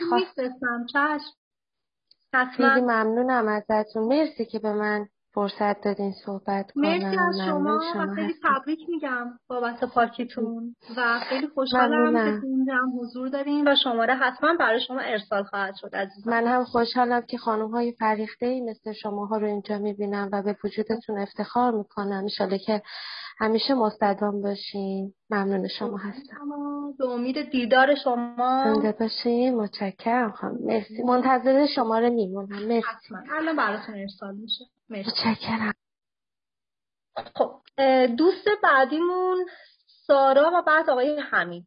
خیلی ممنونم ازتون، مرسی که به من فرصت دادین صحبت کنم. مرسی از شما و خیلی تبریک میگم بابت پاکیتون و خیلی خوشحالم که اینجا هم حضور دارین و شماره حتما برای شما ارسال خواهد شد عزیزم. من هم خوشحالم که خانم‌های فریخته‌ای مثل شماها رو اینجا میبینم و به وجودتون افتخار میکنم. ان شاءالله که همیشه مستدام باشین. ممنون شما هستم. به امید دیدار شما. زنده باشین. متشکرم خانم. مرسی. منتظر شما رو میمونم. مرسی. الان براتون ارسال میشه. متشکرم. خب دوست بعدیمون سارا و بعد آقای حمید.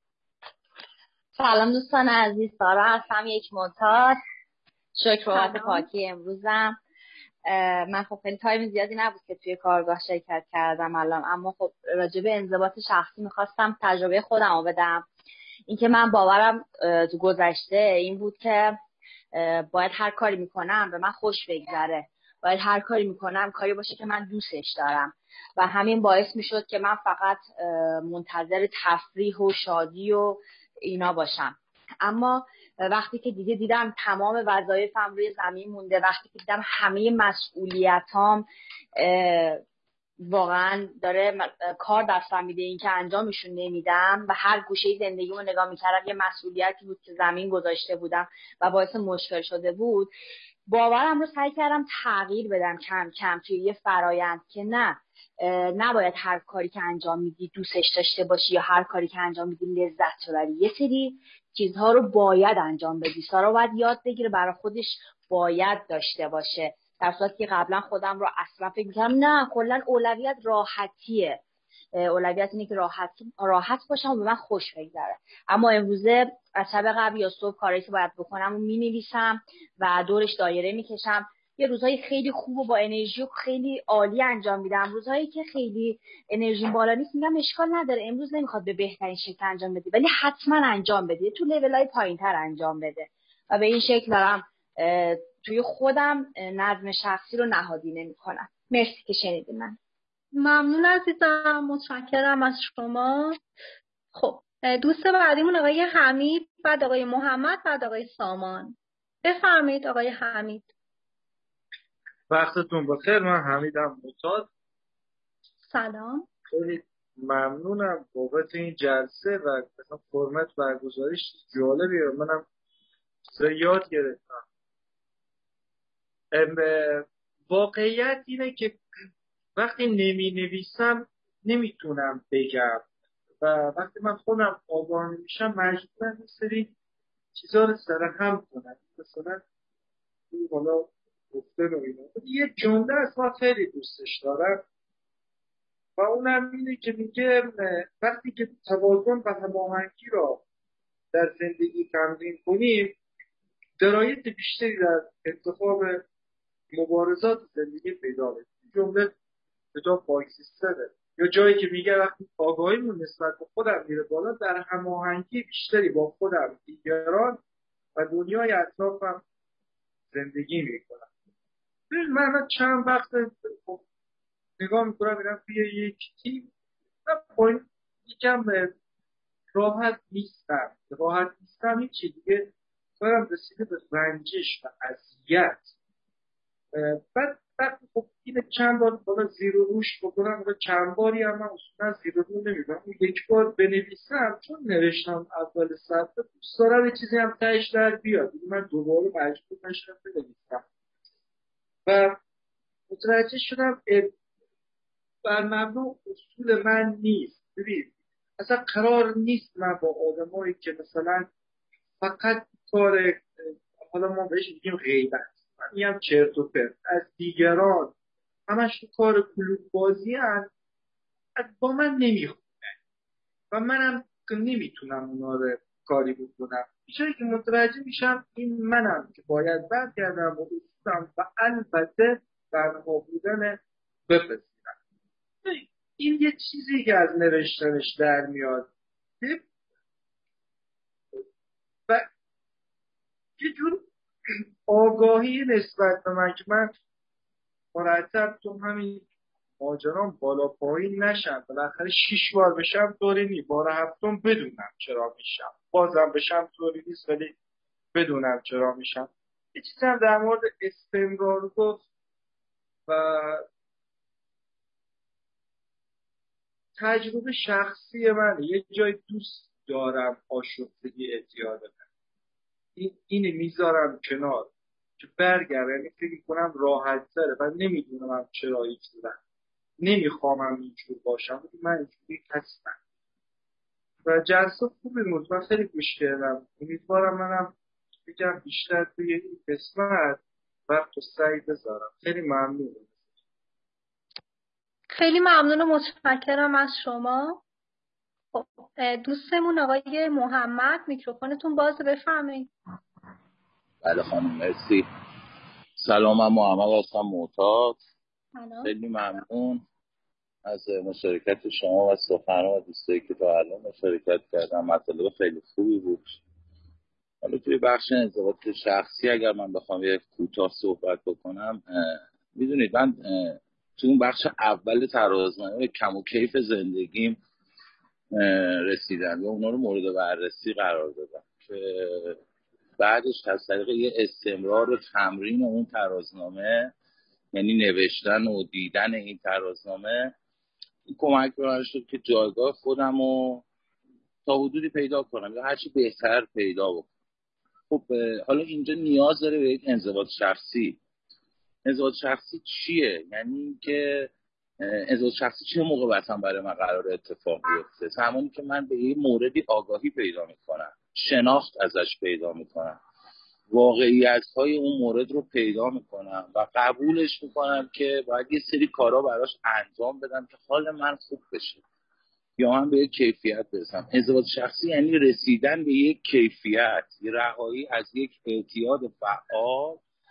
سلام دوستان عزیز، سارا هستم، یک معتاد. شکر بابت پاکی امروزم. من خب خیلی تایم زیادی نبود که توی کارگاه شرکت کردم الان، اما خب راجع به انضباط شخصی میخواستم تجربه خودم رو بدم. اینکه من باورم تو گذشته این بود که باید هر کاری میکنم به من خوش بگذره، باید هر کاری میکنم کاری باشه که من دوستش دارم و همین باعث میشد که من فقط منتظر تفریح و شادی و اینا باشم. اما وقتی که دیگه دیدم تمام وظایفم روی زمین مونده، وقتی که دیدم همه مسئولیتام واقعا داره کار دستم میده، این که انجامشون نمیدم و هر گوشه زندگیمو نگاه میکردم یه مسئولیتی بود که زمین گذاشته بودم و باعث مشکل شده بود، باورم رو سعی کردم تغییر بدم کم کم توی یه فرایند که نه، نباید هر کاری که انجام میدی دوستش داشته باشی یا هر کاری که انجام میدی لذت ببری. یه سری چیزها رو باید انجام بدی. سارا باید یاد بگیره برای خودش باید داشته باشه، در صورتی که قبلا خودم رو اصلا فکر می‌کردم نه، کلا اولویت راحتیه، اولویت اینه که راحت باشم و به من خوش بگذره. اما امروزه از شب قبل یا صبح کاری که باید بکنم و می‌نویسم و دورش دایره می‌کشم. که روزهای خیلی خوب و با انرژی و خیلی عالی انجام میدم، روزهایی که خیلی انرژی بالا نیست میگم اشکال نداره، امروز نمیخواد به بهترین شکل انجام بدی ولی حتما انجام بده، تو لول‌های پایین‌تر انجام بده و به این شکل دارم توی خودم نظم شخصی رو نهادینه میکنم. مرسی که شنیدین من. ممنون عزیزم، متشکرم از شما. خب دوست بعدیمون آقای حمید، بعد آقای محمد، بعد آقای سامان. بفرمایید آقای حمید. وقتتون بخیر. من حمیدم معتاد. سلام. خیلی ممنونم بابت این جلسه و مثلا فرمت برگزاریش جالبیه، منم یاد گرفتم. واقعیت اینه که وقتی نویسم نمیتونم بگم و وقتی من خودم آگاه میشم مجبورم یه سری چیزا رو سرهم کنم. مثلا حالا گفتن و اینا، یه جمله از ما خیلی دوستش دارم و اونم اینه که میگه وقتی که توازن و هماهنگی را در زندگی تمرین کنیم درایت بیشتری در انتخاب مبارزات زندگی پیدا می‌کنیم. جمله کتاب پاکسیستره یا جایی که میگه وقتی آگاهیمون نسبت به خودم میره بالا در هماهنگی بیشتری با خودم، دیگران و دنیای اطرافم زندگی میکنم. من چند وقت نگاه میکنم میرم توی یک تیم و یکم راحت نیستم این چی دیگه کارم رسیده به رنجش و اذیت. بعد خب این چند بار بالا زیر و روش بکنم و چند باری هم من اصولا زیر و رو نمیدونم. یک بار بنویسم چون نوشتم اول صفحه دوست دارم یه چیزی هم تهش در بیاد، من دوباره مجبور نشم بنویسم و متوجه شدم بر مبنای اصول من نیست. ببین اصلا قرار نیست من با آدمایی که مثلا فقط کار حالا ما بهش میگیم غیبت، من میگم چرت و پرت از دیگران همش تو کار کلوب بازی هست با من نمیخونه و منم نمیتونم اونا رو کاری بکنم. بیشتری که متوجه میشم این منم که باید برگردم و اصولم و البته برها بودن بپذیرم. این یه چیزی که از نوشتنش در میاد و یه جور آگاهی نسبت به من که من مرتب تو همین ماجرام بالا پایین نشم، بالاخره 6 بار بشم طوری نیست، بار هفتم بدونم چرا میشم، بازم بشم طوری نیست ولی بدونم چرا میشم. یه چیزی هم در مورد استمرار گفت و تجربه شخصی من، یه جای دوست دارم آشفتگی اعتیاد من، اینو میذارم کنار که برگرد، یعنی فکر کنم راحت تره و نمیدونم چرا اینجورم، نمیخوامم اینجور باشم، من اینجوری هستم و جلسه خوبی بود و خیلی گوش کردم. امیدوارم منم بگم بیشتر توی این قسمت وقت و سعی بذارم. خیلی ممنونم. خیلی ممنون و متشکرم از شما. خب دوستمون آقای محمد میکروفونتون بازه، بفرمایید. بله خانم مرسی. سلام، من محمد هستم معتاد. خیلی ممنون از مشارکت شما و سخنران و دوستایی که تا الان مشارکت کردن. مطالب خیلی خوبی بود. حالا توی بخش انضباط شخصی اگر من بخوام یه کوتاه صحبت بکنم، میدونید من تو اون بخش اول ترازنامه کم و کیف زندگیم رسیدم و اونا رو مورد بررسی قرار دادم که بعدش از طریق یه استمرار و تمرین اون ترازنامه، یعنی نوشتن و دیدن این ترازنامه، این کمک به من شد که جایگاه خودم رو تا حدودی پیدا کنم یا هرچی بهتر پیدا بکنم. خب حالا اینجا نیاز داره به یک انضباط شخصی. انضباط شخصی چیه؟ یعنی که انضباط شخصی چه موقع مثلا برای من قرار اتفاق بیفته؟ زمانی که من به یه موردی آگاهی پیدا میکنم، شناخت ازش پیدا میکنم، واقعیت‌های اون مورد رو پیدا میکنم و قبولش میکنم که باید یه سری کارا براش انجام بدم که حال من خوب بشه یا من به یک کیفیت برسم. انضباط شخصی یعنی رسیدن به یک کیفیت، رهایی از یک اعتیاد فعال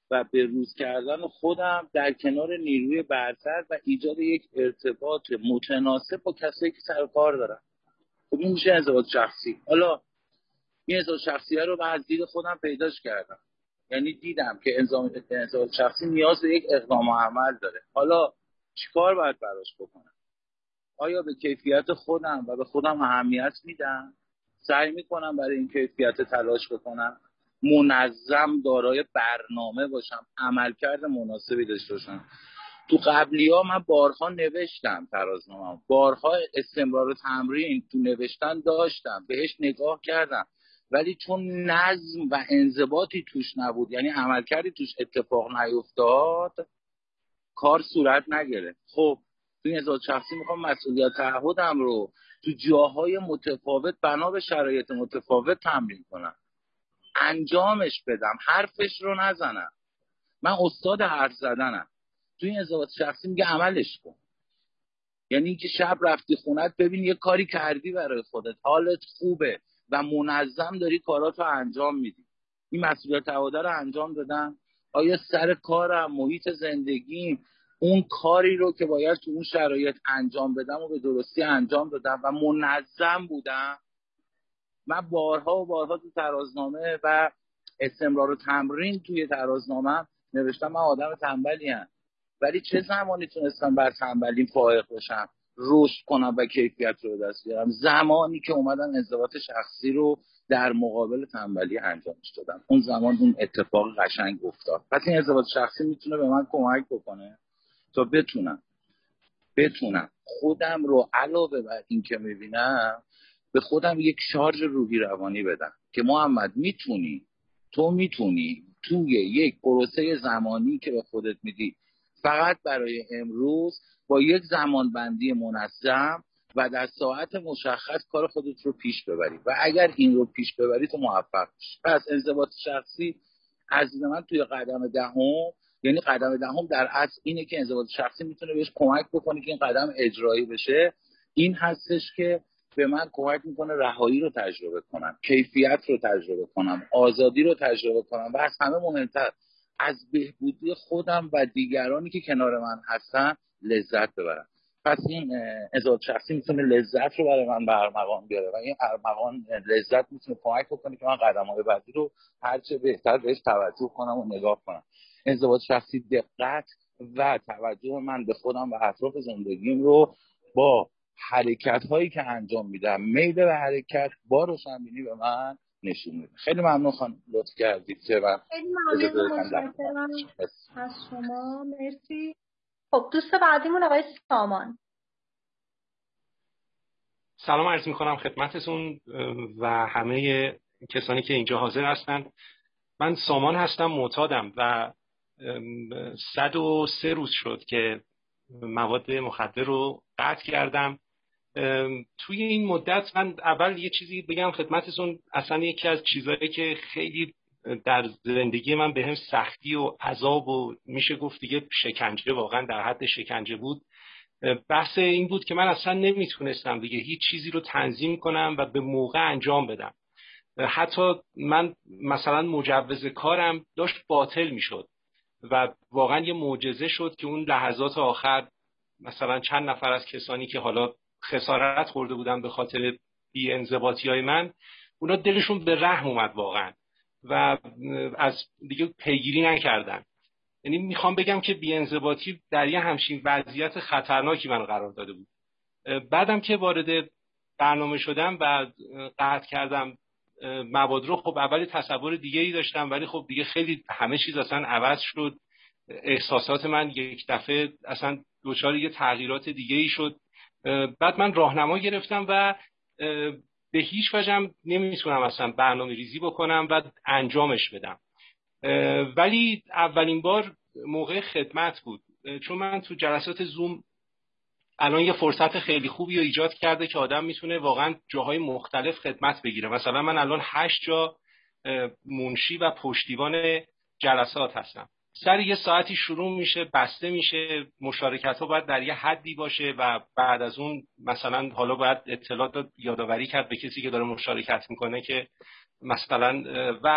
و به روز کردن خودم در کنار نیروی برتر و ایجاد یک ارتباط متناسب با کسایی که سر کار دارن. خب این میشه انضباط شخصی. حالا این انضباط شخصی رو من از دید خودم پیداش کردم، یعنی دیدم که انضباط شخصی نیاز به یک اقدام و عمل داره. حالا چیکار باید براش بکنم؟ آیا به کیفیت خودم و به خودم اهمیت میدم؟ سعی میکنم برای این کیفیت تلاش بکنم، منظم، دارای برنامه باشم، عملکرد مناسبی داشته باشم. تو قبلی‌ها من بارها نوشتم ترازنامه‌ام، بارها استمرار و تمرین تو نوشتن داشتم، بهش نگاه کردم، ولی چون نظم و انضباطی توش نبود، یعنی عملکردی توش اتفاق نیفتاد، کار صورت نگرفت. خب تو این انضباط شخصی میخوام مسئولیت تعهدم رو تو جاهای متفاوت بنا به شرایط متفاوت تمرین کنم، انجامش بدم، حرفش رو نزنم. من استاد حرف زدنم. تو این انضباط شخصی میگه عملش کن، یعنی که شب رفتی خونت ببین یه کاری کردی برای خودت، حالت خوبه و منظم داری کاراتو انجام میدی. این مسئولیت تعهد رو انجام دادم. آیا سر کارم، محیط زندگیم، اون کاری رو که باید تو اون شرایط انجام بدم و به درستی انجام دادم و منظم بودم؟ من بارها و بارها تو ترازنامه و استمرار و تمرین توی ترازنامه نوشتم من آدم تنبلیم، ولی چه زمانی تونستم بر تنبلیم فائق باشم، رشد کنم و کیفیت رو دست بیارم؟ زمانی که اومدم انضباط شخصی رو در مقابل تنبلی انجامش دادم. اون زمان اون اتفاق قشنگ افتاد. پس این انضباط شخصی میتونه به من کمک بکنه تا بتونم خودم رو علاوه بر این که میبینم به خودم یک شارژ روحی روانی بدم که محمد تو میتونی توی یک پروسه زمانی که به خودت میدی فقط برای امروز با یک زمانبندی منظم و در ساعت مشخص کار خودت رو پیش ببری و اگر این رو پیش ببری تو موفق میشی. پس انضباط شخصی از من توی قدم دهم، یعنی قدم دهم در اصل اینه که انضباط شخصی میتونه بهش کمک بکنه که این قدم اجرایی بشه. این هستش که به من کمک میکنه رهایی رو تجربه کنم، کیفیت رو تجربه کنم، آزادی رو تجربه کنم و از همه مهمتر از بهبودی خودم و دیگرانی که کنار من هستن لذت ببرم. پس این انضباط شخصی میتونه لذت رو برای من برمغان بیاره و این برمغان لذت میتونه کمک بکنه که من قدم‌های بعدی رو هرچه بهتر بهش توجه کنم و نگاه کنم. انضباط شخصی دقت و توجه من به خودم و اطراف زندگیم رو با حرکت هایی که انجام میدم، میل به حرکت با روشنبینی به من نشون میده. خیلی ممنون خانم، لطف کردید که من خیلی ممنون از شما. مرسی. خب دوست بعدیمون آقای سامان. سلام عرض میکنم خدمتتون و همه کسانی که اینجا حاضر هستن. من سامان هستم، معتادم و 103 روز شد که مواد مخدر رو قطع کردم. توی این مدت من اول یه چیزی بگم خدمتتون، اصلا یکی از چیزایی که خیلی در زندگی من بهم سختی و عذاب و میشه گفت دیگه شکنجه، واقعا در حد شکنجه بود، بحث این بود که من اصلا نمیتونستم دیگه هیچ چیزی رو تنظیم کنم و به موقع انجام بدم. حتی من مثلا مجوز کارم داشت باطل میشد و واقعا یه معجزه شد که اون لحظات آخر مثلا چند نفر از کسانی که حالا خسارت خورده بودن به خاطر بی‌انضباطی‌های من، اونا دلشون به رحم اومد واقعا و از دیگه پیگیری نکردن. یعنی میخوام بگم که بی‌انضباطی در یه همچین وضعیت خطرناکی من قرار داده بود. بعدم که وارد برنامه شدم و قطع کردم مواد رو، خب اولی تصور دیگه‌ای داشتم ولی خب دیگه خیلی همه چیز اصلا عوض شد. احساسات من یک دفعه اصلا دچار یه تغییرات دیگه‌ای شد. بعد من راهنما گرفتم و به هیچ وجه نمیتونم اصلا برنامه ریزی بکنم و انجامش بدم. ولی اولین بار موقع خدمت بود، چون من تو جلسات زوم الان یه فرصت خیلی خوبی رو ایجاد کرده که آدم میتونه واقعا جاهای مختلف خدمت بگیره. مثلا من الان 8 جا منشی و پشتیبان جلسات هستم. سر یه ساعتی شروع میشه، بسته میشه، مشارکت ها باید در یه حدی باشه و بعد از اون مثلا حالا باید اطلاعات یادآوری کرد به کسی که داره مشارکت میکنه که مثلا و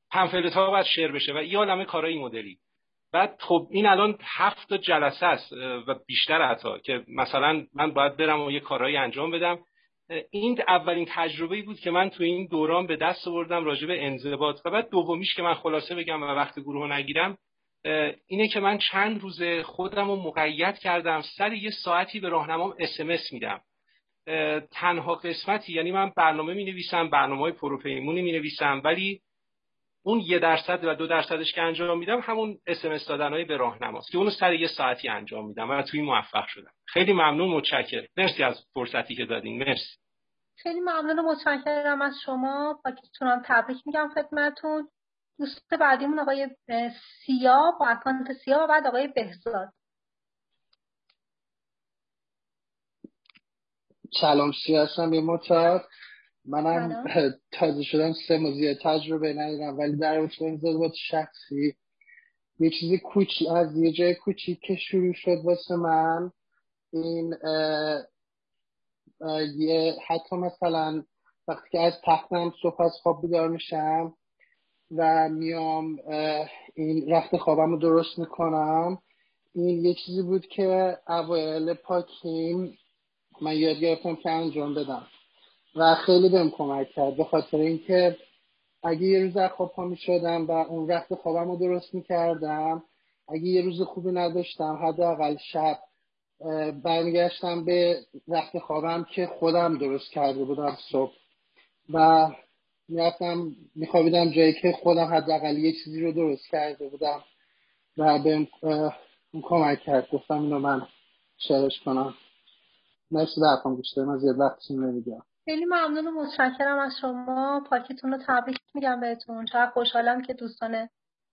پمفلت ها باید شیر بشه و یه عالمه کارهای این مدلی. بعد خب این الان 7 جلسه است و بیشتر حتی که مثلا من باید برم و یه کارهایی انجام بدم. این اولین تجربه‌ای بود که من تو این دوران به دست آوردم راجع به انضباط. و بعد دومیش که من خلاصه بگم و وقت گروه نگیرم اینه که من چند روز خودم رو مقید کردم سر یه ساعتی به راهنمام SMS میدم. تنها قسمتی، یعنی من برنامه می‌نویسم، برنامه‌های پروپیمونی می‌نویسم، ولی اون 1% و 2% که انجام میدم همون SMS دادنهای به راهنماست که اونو سر یه ساعتی انجام میدم و توی موفق شدم. خیلی ممنون، متشکرم. مرسی از فرصتی که دادین. مرسی. خیلی ممنون و متشکرم از شما. پاکتونم تبریک میگم خدمتتون. دوست بعدیمون آقای سیا با اکانت سیا و بعد آقای بهزاد. سلام، سیا هستم. یه معتاد. منم تازه شدم 3 ماه تجربه ندارم، ولی در رابطه با انضباط شخصی یه چیز از یه جای کوچیک که شروع شد واسه من این حتی مثلا وقتی که از تختم صبح از خواب بیدار میشم و میام این رخت خوابم رو درست میکنم، این یه چیزی بود که اوایل پاکیم من یاد گرفتم که انجام بدم و خیلی بهم کمک کرد، به خاطر اینکه اگه یه روز از خواب پا میشدم و اون رخت خوابم رو درست میکردم، اگه یه روز خوبی نداشتم حداقل شب برمیگشتم به رخت خوابم که خودم درست کرده بودم صبح و میرفتم میخوابیدم جایی که خودم حداقل یه چیزی رو درست کرده بودم و بهم کمک کرد. گفتم اینو من شیرش کنم. مرسی درکم گوشته من زیاد وقتشون نمیگم. خیلی ممنون و متشکرم از شما. پاکتون رو تبریک میگم بهتون. چقدر خوشحالم که دوستان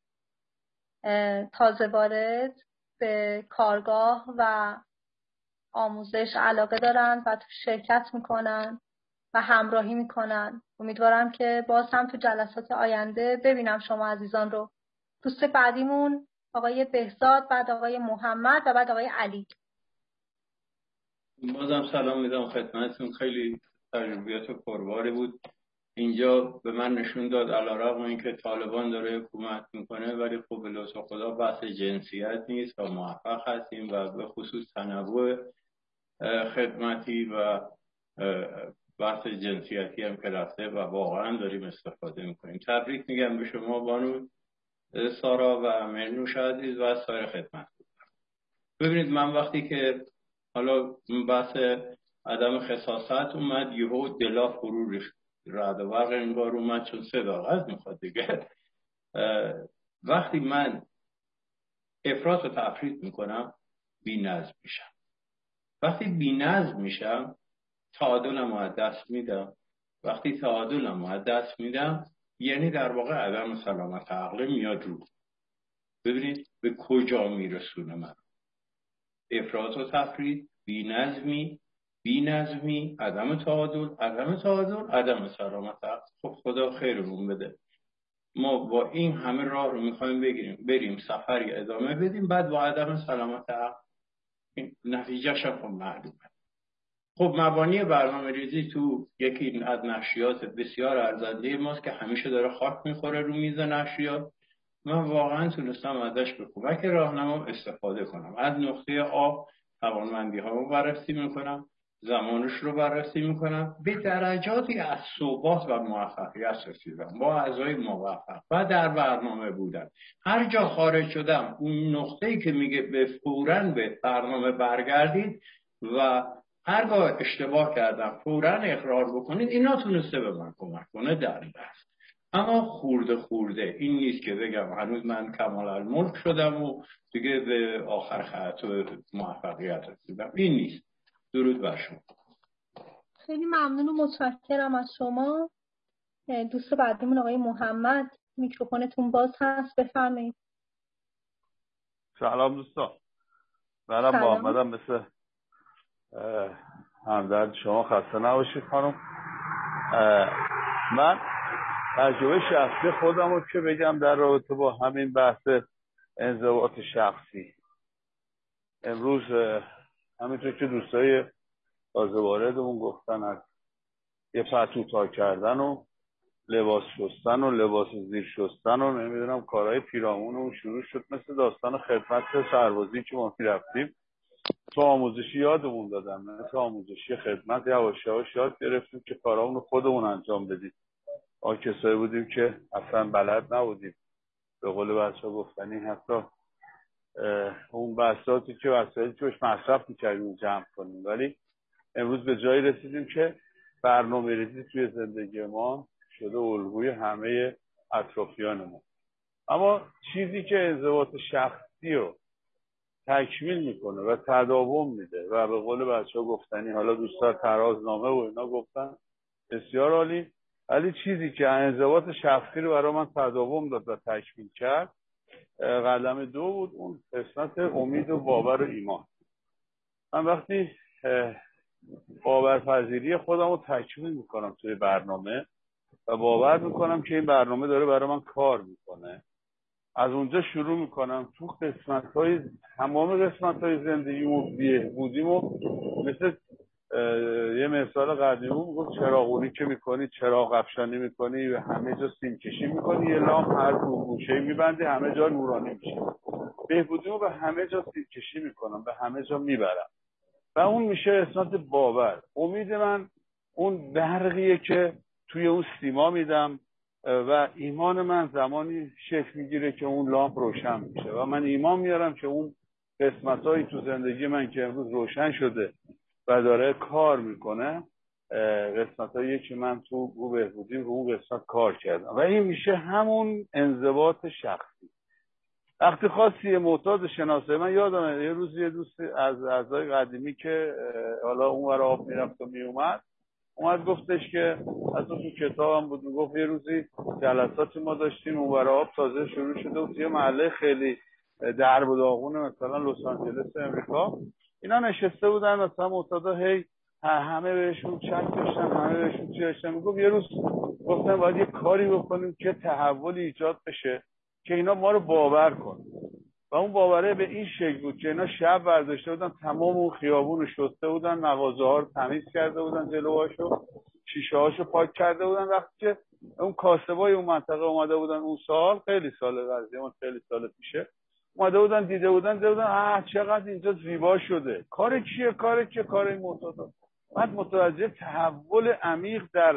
تازه وارد به کارگاه و آموزش علاقه دارن و تو شرکت میکنن و همراهی میکنن. امیدوارم که باز هم تو جلسات آینده ببینم شما عزیزان رو. دوست بعدیمون آقای بهزاد، بعد آقای محمد و بعد آقای علی. بازم سلام میدم خدمتتون. خیلی تجربیات پرباری بود. اینجا به من نشون داد علیرغم اینکه طالبان داره حکومت میکنه ولی خب به لطف خدا بحث جنسیت نیست و موفق هستیم و به خصوص تنوع خدمتی و بحث جنسیتی هم که رفته و واقعا داریم استفاده میکنیم. تبریک میگم به شما بانو سارا و مرنوش عزیز و سایر خدمت. ببینید من وقتی که حالا بحث عدم خصاصت اومد یهو دلا فرو ریخت، رعد و برق انگار اومد چون صداقت میخواد دیگه. وقتی من افراط و تفریط میکنم بی‌نظم میشم. وقتی بی‌نظم میشم تعادلم رو از دست میدم. وقتی تعادلم رو از دست میدم یعنی در واقع عدم سلامت عقل میاد رو. ببینید به کجا میرسونه من. افراط و تفریط، بی‌نظمی، عدم تعادل، عدم سلامت عقل. خب خدا خیرمون بده. ما با این همه راه رو میخوایم بریم سفری ادامه بدیم، بعد با عدم سلامت عقل این نتیجهش هم معلومه. خب مبانی برنامه ریزی تو یکی از نشریات بسیار ارزنده ماست که همیشه داره خاک میخوره رو میز نشریات. من واقعا تونستم ازش به کمک راهنما استفاده کنم. از نقطه آ توانمندی ها رو بررسی میکنم، زمانش رو بررسی میکنم، به درجاتی از ثبات و موفقیت رسیدم با اعضای موفق و در برنامه بودن. هر جا خارج شدم اون نقطه‌ای که میگه به فوراً به برنامه برگردید و هرگاه اشتباه کردم فوراً اقرار بکنید، اینا تونسته به من کمک کنه در بحث. اما خورده این نیست که بگم هنوز من کمال الملک شدم و دیگه به آخر خط و موفقیت رسیدم. این نیست. درود بر شما. خیلی ممنون و متشکرم از شما. دوست بعدیمون آقای محمد، میکروفونتون باز هست، بفرمایید. سلام دوستان. منم محمدم، مثل همدرد شما. خسته نباشید خانم. من تجربه شخصی خودم رو که بگم در رابطه با همین بحث انضباط شخصی، امروز همینطور که دوستای تازه واردمون گفتن از یه پتو تا کردن و لباس شستن و لباس زیر شستن و نمیدونم کارهای پیرامون و شروع شد، مثل داستان خدمت سربازی که ما رفتیم تو آموزشی یادمون دادن، مثل آموزشی خدمت یواش یواش یاد گرفتیم که کارامون رو خودمون انجام بدیم. ما کسایی بودیم که اصلا بلد نبودیم، به قول بچه‌ها گفتنی حتی اون بساطی که وسایلی که بهش مصرف می‌کردیم جمع کنیم. ولی امروز به جایی رسیدیم که برنامه‌ریزی توی زندگی ما شده الگوی همه اطرافیان ما. اما چیزی که انضباط شخصی رو تکمیل میکنه و تداوم میده و به قول بچه‌ها گفتنی، حالا دوستا ترازنامه و اینا گفتن بسیار عالی، ولی چیزی که انضباط شخصی رو برای من تداوم داد و تکمیل کرد قدم 2 بود، اون قسمت امید و باور و ایمان. من وقتی باورپذیری خودم رو تکمیل میکنم توی برنامه و باور میکنم که این برنامه داره برای من کار میکنه، از اونجا شروع میکنم تو تمام قسمت‌های زندگیمو بودیمو مثل یه مثال قدیمی میگفت چراغونی که میکنی، چراغ افشانی میکنی و همه جا سیم کشی میکنی، یه لامپ هر گوشه میبندی همه جا نورانی میشه. بهبودیمو به همه جا سیم کشی میکنم، به همه جا میبرم و اون میشه قسمت باور. امید من اون برقیه که توی اون سیما میدم و ایمان من زمانی شکل میگیره که اون لامپ روشن میشه و من ایمان میارم که اون قسمت‌هایی تو زندگی من که امروز روشن شده و داره کار میکنه قسمت‌هایی که من تو رو بهبودی رو اون قسمت کار کردم و این میشه همون انضباط شخصی. وقتی خواستی معتاد شناسایی، من یادم یه روز یه دوست از اعضای قدیمی که حالا اون ور آب میرفت و میومد اومد گفتش که از تو کتابم بود، میگفت یه روزی جلساتی ما داشتیم اون ور آب تازه شروع شده بود، یه محله خیلی درب و داغونه مثلا لس آنجلس امریکا، اینا نشسته بودن مثلا معتادا، هی همه بهشون چک داشتن، همه بهشون چی داشتن. میگفت یه روز گفتم باید یه کاری بکنیم که تحولی ایجاد بشه که اینا ما رو باور کنن و اون باوره به این شکل بود که اینا شب برداشته بودن تمام اون خیابون رو شسته بودن، مغازه ها رو تمیز کرده بودن، جلوهاشو شیشه هاشو پاک کرده بودن. وقتی که اون کاسبای اون منطقه اومده بودن اون سال، خیلی سال قضیه اون خیلی سال پیشه، اومده بودن دیده بودن چقدر اینجا زیبا شده، کار کیه؟ کار این معتادا. بعد متوجه تحول عمیق در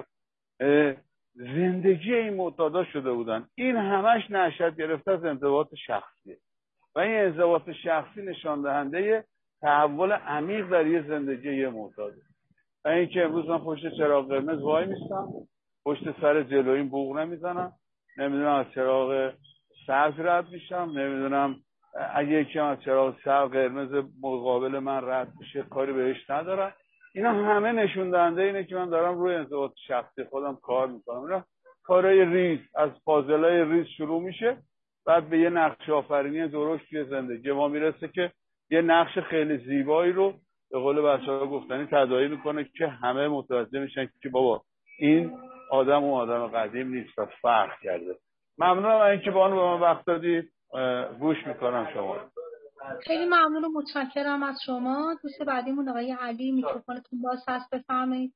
زندگی این معتادا شده بودن. این همش نشأت گرفته از انضباط شخصیه و این انضباط شخصی نشان دهنده تحول عمیق در یه زندگی یه معتاده. و این که امروز من پشت چراغ قرمز وای میستم، پشت سر جلویم بوق نمیزنم، نمیدونم از چراغ سبز رد میشم، نمیدونم اگه یکی از چراغ سبز قرمز مقابل من رد میشه کاری بهش ندارم. اینا همه نشون دهنده اینه که من دارم روی انضباط شخصی خودم کار میکنم. اینا کارهای ریز از پازلای ریز شروع میشه، بعد به یه نقش آفرینی درشت توی زندگی ما میرسه که یه نقش خیلی زیبایی رو به قول بچه‌ها گفتنی تداعی میکنه که همه متوجه میشن که بابا این آدم و آدم قدیم نیست و فرق کرده. ممنونم از اینکه بانو به من وقت دادید، گوش میکنم شما. خیلی ممنون و متشکرم از شما. دوست بعدیمون آقای علی، میکروفونتون باز هست، بفرمایید.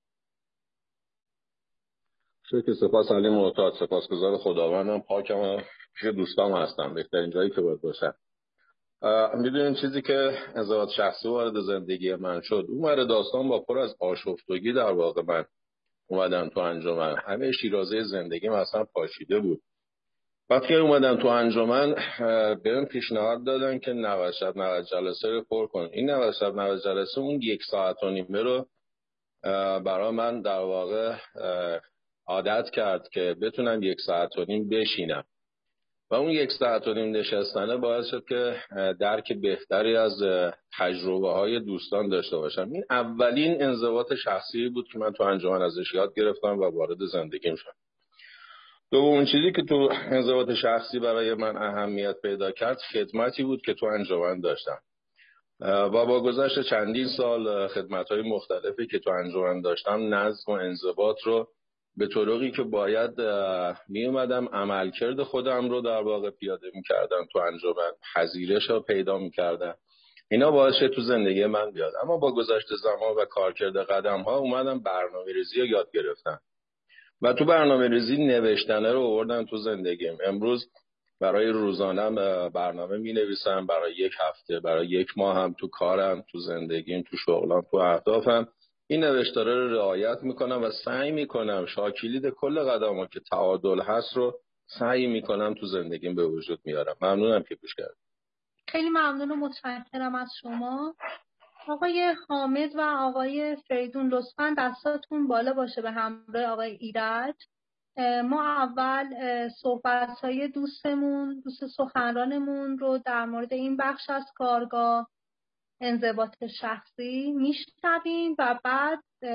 شکر. سپاس علی معتاد، سپاسگزار خداوندم، پاکم پیش دوستام هستم، بهترین جایی که باید باشم. میدونین چیزی که انضباط شخصی وارد زندگی من شد، اون داستان با پر از آشفتگی در واقع من اومدم تو انجمن. همه شیرازه زندگیم اصلا پاشیده بود. وقتی اومدم تو انجمن بهم پیشنهاد دادن که 90 شب 90 جلسه رو پر کن. این 90 شب 90 جلسه اون 1 ساعت و نیمه رو برای من در واقع عادت کرد که بتونم 1 ساعت و نیم بشینم و اون 1 ساعت و نیم نشستنه باعث شد که درک بهتری از تجربه های دوستان داشته باشم. این اولین انضباط شخصی بود که من تو انجمن ازش یاد گرفتم و وارد زندگیم شد. دومین چیزی که تو انضباط شخصی برای من اهمیت پیدا کرد خدمتی بود که تو انجمن داشتم و با گذشت چندین سال خدمت‌های مختلفی که تو انجمن داشتم نظم و انضباط رو به طرقی که باید می اومدم عملکرد خودم رو در واقع پیاده می کردم تو انجمن، پذیرش رو پیدا می کردم. اینا باعث شد تو زندگی من بیاد. اما با گذشت زمان و کارکرد قدم ها اومدم برنامه‌ریزی رو یاد گرفتم و تو برنامه ریزی نوشتنه رو آوردم تو زندگیم. امروز برای روزانم برنامه می نویسم، برای یک هفته، برای یک ماه هم تو کارم، تو زندگیم، تو شغلم، تو اهدافم این نوشتاره رو رعایت میکنم و سعی میکنم شاکلید کل قدم‌ها که تعادل هست رو سعی میکنم تو زندگیم به وجود میارم. ممنونم که گوش کردید. خیلی ممنون و متشکرم از شما. آقای حامد و آقای فریدون لطفاً دستاتون بالا باشه به همراه آقای ایرج. ما اول صحبت‌های دوست سخنرانمون رو در مورد این بخش از کارگاه انضباط شخصی میشنویم و بعد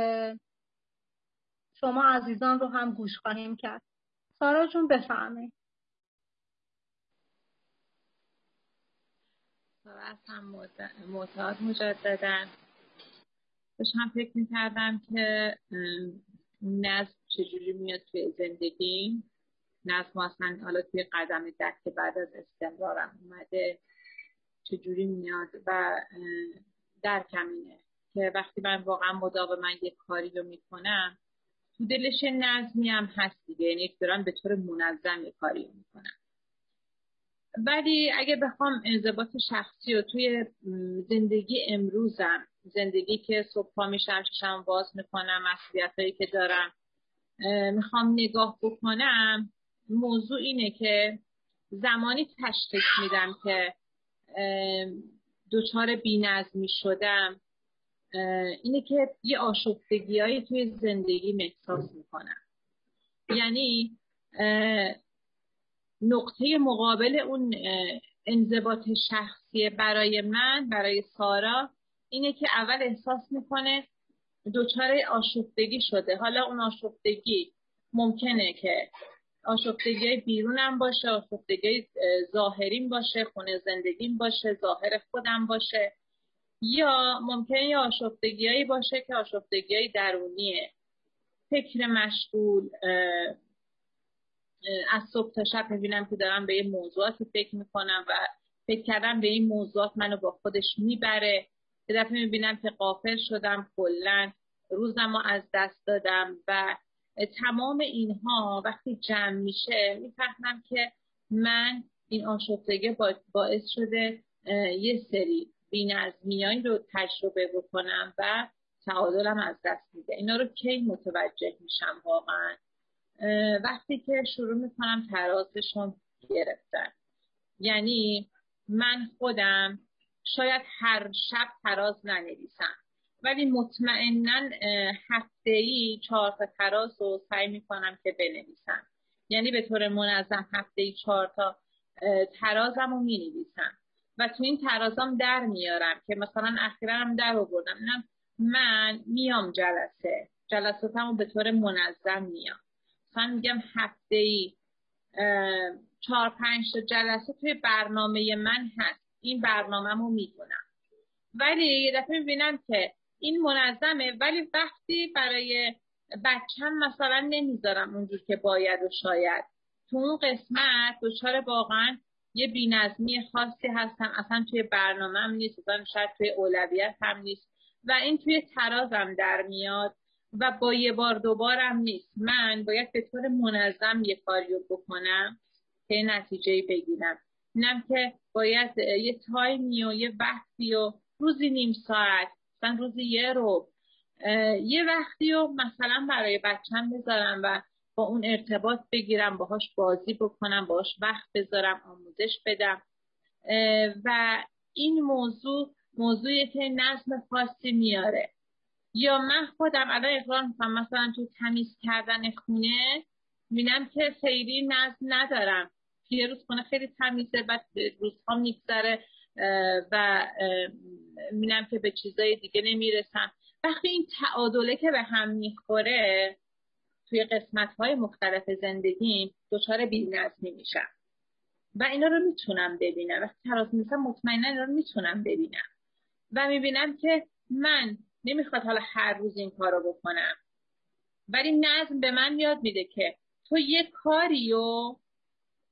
شما عزیزان رو هم گوش خواهیم کرد. سارا جون بفرمایید. هم معتاد مجددن داشتم فکر میکردم که نظم چجوری میاد توی زندگی. نظم اصلا حالا توی قدم که بعد از استمرارم اومده چجوری میاد و درکم اینه که وقتی من واقعا مداوما یک کاری رو میکنم تو دلش نظمی هم هست دیگه، یعنی دارم به طور منظم یک کاری رو میکنم. ولی اگه بخوام انضباط شخصی رو توی زندگی امروزم، زندگی که صبح پا میشم چشم باز میکنم، مسئولیتایی که دارم میخوام نگاه بکنم، موضوع اینه که زمانی تشخیص میدم که دچار بی‌نظمی شدم اینه که یه آشفتگی‌هایی توی زندگی احساس میکنم. یعنی نقطه مقابل اون انضباط شخصی برای من، برای سارا، اینه که اول احساس میکنه دچار آشفتگی شده. حالا اون آشفتگی ممکنه که آشفتگی بیرونم باشه، آشفتگی ظاهریم باشه، خونه زندگیم باشه، ظاهر خودم باشه، یا ممکنه یه آشفتگیایی باشه که آشفتگیای درونیه، فکر مشغول. از صبح تا شب میبینم که دارم به یه موضوعاتی فکر میکنم و فکر کردم به این موضوعات منو با خودش میبره. یه دفعه میبینم که غافل شدم، کلاً روزمو از دست دادم و تمام اینها وقتی جمع میشه میفهمم که من این آشفتگی باعث شده یه سری بی‌نظمیایی رو تجربه بکنم و تعادلم از دست میده. اینا رو کی متوجه میشم؟ واقعا وقتی که شروع میکنم ترازشون گرفتن. یعنی من خودم شاید هر شب تراز ننویسم، ولی مطمئناً هفته‌ای 4 تا تراز رو سعی میکنم که بنویسم. یعنی به طور منظم هفته‌ای 4 تا ترازم رو مینویسم و تو این ترازام در میارم که مثلا اخیراً هم در آوردم اینم من میام جلساتمو به طور منظم میام. من میگم هفته‌ای 4-5 تا جلسه توی برنامه من هست، این برنامه‌مو میدونم. ولی یه دفعه میبینم که این منظمه ولی وقتی برای بچم مثلا نمیذارم اونجور که باید و شاید. تو اون قسمت دچار واقعا یه بی‌نظمی خاصی هستم، اصلا توی برنامه‌م نیست، اصلا شاید توی اولویت هم نیست و این توی ترازم در میاد و با یه بار دوبارم نیست. من باید به طور منظم یه کاری رو بکنم که نتیجه‌ای بگیرم. اینم که باید یه تایمی و یه وقتی و روزی نیم ساعت، مثلا روزی یه وقتی و مثلا برای بچم بذارم و با اون ارتباط بگیرم، باهاش بازی بکنم، باهاش وقت بذارم، آموزش بدم. و این موضوعی که نظم خاصی میاره. یا من خودم الان اقرار میکنم مثلا تو تمیز کردن خونه میبینم که خیلی نظم ندارم. یه روز خونه خیلی تمیزه، بعد روزها میگذره و میبینم که به چیزای دیگه نمیرسم. وقتی این تعادله که به هم میخوره توی قسمت‌های مختلف زندگیم دچار بی‌نظمی میشم و اینا رو میتونم ببینم. وقتی تراز می‌زنم مطمئنا اینا رو میتونم ببینم و میبینم که من نمیخواد حالا هر روز این کار رو بکنم، ولی نظم به من یاد میده که تو یه کاری و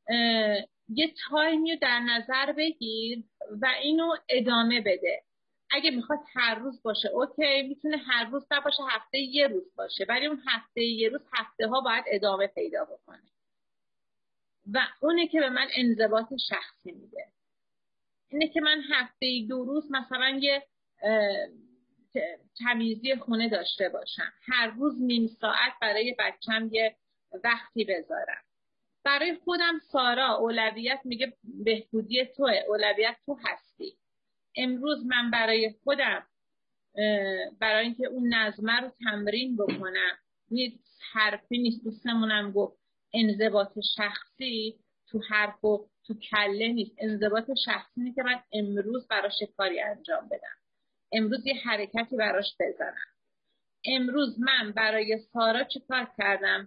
یه تایمی رو در نظر بگیر و اینو ادامه بده. اگه میخواد هر روز باشه اوکی، میتونه هر روز نباشه، هفته یه روز باشه، ولی اون هفته یه روز هفته ها باید ادامه پیدا بکنه و اونه که به من انضباط شخصی میده. اینه که من هفته 2 روز مثلا یه تمیزی خونه داشته باشم، هر روز نیم ساعت برای بچم یه وقتی بذارم. برای خودم سارا اولویت میگه بهبودی توه، اولویت تو هستی. امروز من برای خودم برای اینکه اون نظمه رو تمرین بکنم، نیست حرفی نیست، دوستمونم گفت انضباط شخصی تو حرف و تو کله نیست، انضباط شخصی نیست که من امروز براش کاری انجام بدم، امروز یه حرکتی براش بزنم. امروز من برای سارا چه کار کردم؟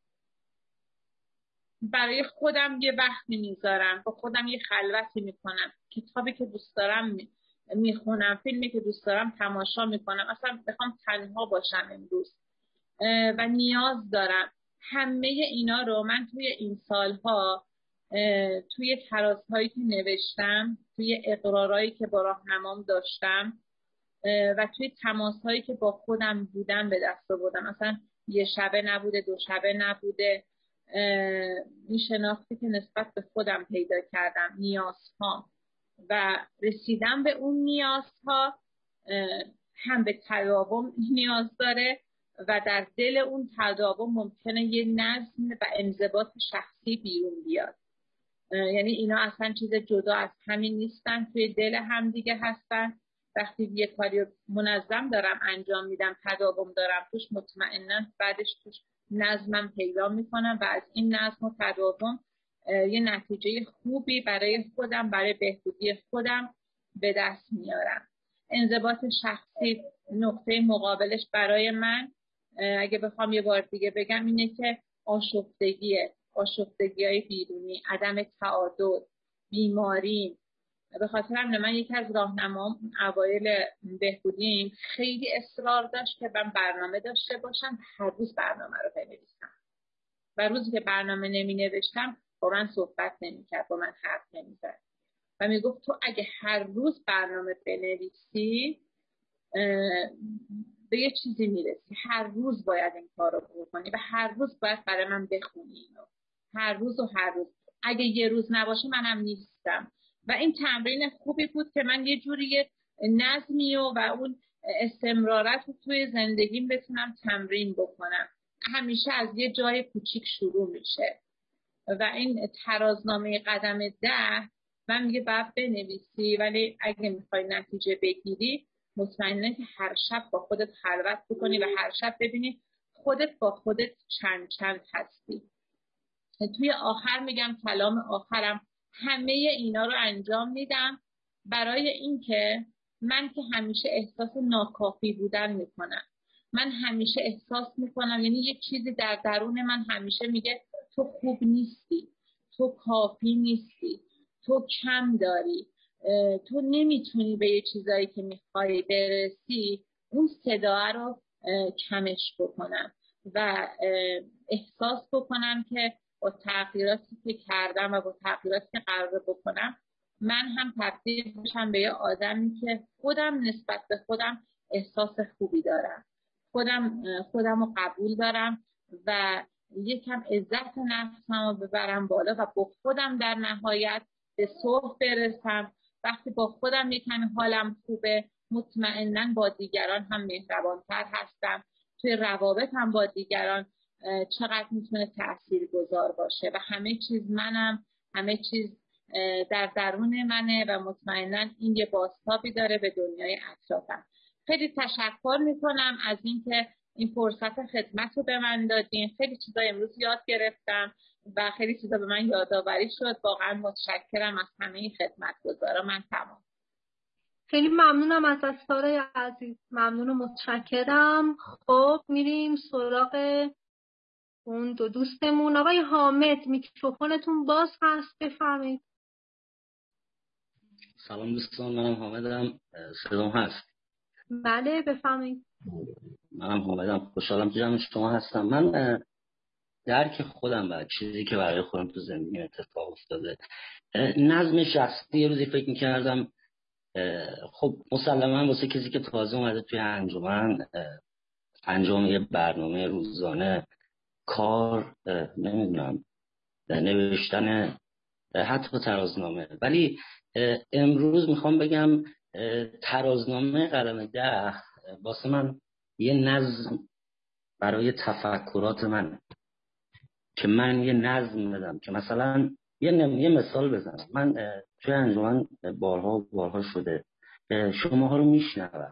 برای خودم یه وقتی میذارم، با خودم یه خلوتی میکنم، کتابی که دوست دارم میخونم، فیلمی که دوست دارم تماشا میکنم، اصلا بخوام تنها باشم امروز و نیاز دارم. همه اینا رو من توی این سالها توی ترازهایی که نوشتم، توی اقرارهایی که با راهنمام داشتم و توی تماسهایی که با خودم بودم به دست آوردم. مثلا یه شبه نبوده، 2 شبه نبوده، این شناختی که نسبت به خودم پیدا کردم، نیازها و رسیدم به اون نیازها هم به تداوم نیاز داره و در دل اون تداوم ممکنه یه نظم و انضباط شخصی بیرون بیاد. یعنی اینا اصلا چیز جدا از همین نیستن، توی دل هم دیگه هستن. وقتی یه کاری منظم دارم انجام میدم، تداوم دارم توش، مطمئنا بعدش توش نظمم پیدا میکنم و از این نظم و تداوم یه نتیجه خوبی برای خودم، برای بهبودی خودم به دست میارم. انضباط شخصی نقطه مقابلش برای من، اگه بخوام یه بار دیگه بگم، اینه که آشفتگی‌های بیرونی، عدم تعادل، بیماری. به خاطر همین من یکی از راهنمام اوایل بهبودیم خیلی اصرار داشت که من برنامه داشته باشم، هر روز برنامه رو بنویسم و روزی که برنامه نمی نوشتم با من صحبت نمی کرد، با من حرف نمی زد و می گفت تو اگه هر روز برنامه بنویسی به یه چیزی میرسی، هر روز باید این کار رو بکنی و هر روز باید برای من بخونی اینو، هر روز و هر روز. اگه یه روز نباشه منم نیستم. و این تمرین خوبی بود که من یه جوری نظمی و اون استمرارت رو توی زندگیم بتونم تمرین بکنم. همیشه از یه جای کوچیک شروع میشه و این ترازنامه قدم 10 من میگه باید بنویسی، ولی اگه میخوای نتیجه بگیری مطمئنه که هر شب با خودت خلوت بکنی و هر شب ببینی خودت با خودت چند هستی. توی آخر میگم کلام آخرم، همه اینا رو انجام میدم برای اینکه من که همیشه احساس ناکافی بودن میکنم، من همیشه احساس میکنم، یعنی یه چیزی در درون من همیشه میگه تو خوب نیستی، تو کافی نیستی، تو کم داری، تو نمیتونی به یه چیزایی که میخوای برسی. اون صدا رو کمش بکنم و احساس بکنم که با تغییراتی که کردم و با تغییراتی که قراره بکنم من هم تبدیل بشم به یه آدمی که خودم نسبت به خودم احساس خوبی دارم، خودم رو قبول دارم و یکم عزت نفسم رو ببرم بالا و با خودم در نهایت به صلح برسم. وقتی با خودم یکم حالم خوبه مطمئناً با دیگران هم مهربانتر هستم، توی روابط هم با دیگران چقدر میتونه تاثیرگذار باشه و همه چیز منم، همه چیز در درون منه و مطمئناً این یه بازتابی داره به دنیای اطرافم. خیلی تشکر میکنم از اینکه این فرصت خدمت رو به من دادین. خیلی چیزا امروز یاد گرفتم و خیلی چیزا به من یادآوری شد. واقعا متشکرم از همه خدمتگزارا. من تمام. خیلی ممنونم از سارای عزیز، ممنون و متشکرم. خب میریم سراغ اون 2 دوستمون. آقای حامد میکروفونتون باز هست، بفرمایید. سلام دوستان، منم حامدم. صدام هست؟ بله بفرمایید. منم حامدم، خوشحالم تو جمع شما هستم. من درک خودم و چیزی که برای خودم تو زندگی اتفاق افتاده، نظم شخصی. یه روزی فکر میکردم خب مسلما واسه کسی که تازه اومده توی انجام یه برنامه روزانه، کار، نمیدونم نوشتن حتی ترازنامه، ولی امروز میخوام بگم ترازنامه قلم 10 واسه من یه نظم برای تفکرات من، که من یه نظم بدم. که مثلا یه مثال بزنم، من توی انجمن بارها شده شماها رو میشنوم،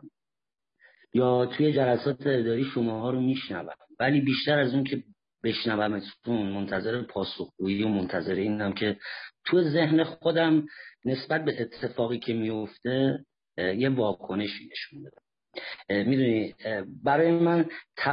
یا توی جلسات اداری شماها رو میشنوم، ولی بیشتر از اون که بشنومتون منتظر پاسخگویی و منتظر اینم که تو ذهن خودم نسبت به اتفاقی که میفته یه واکنشی نشون بدم. میدونی برای من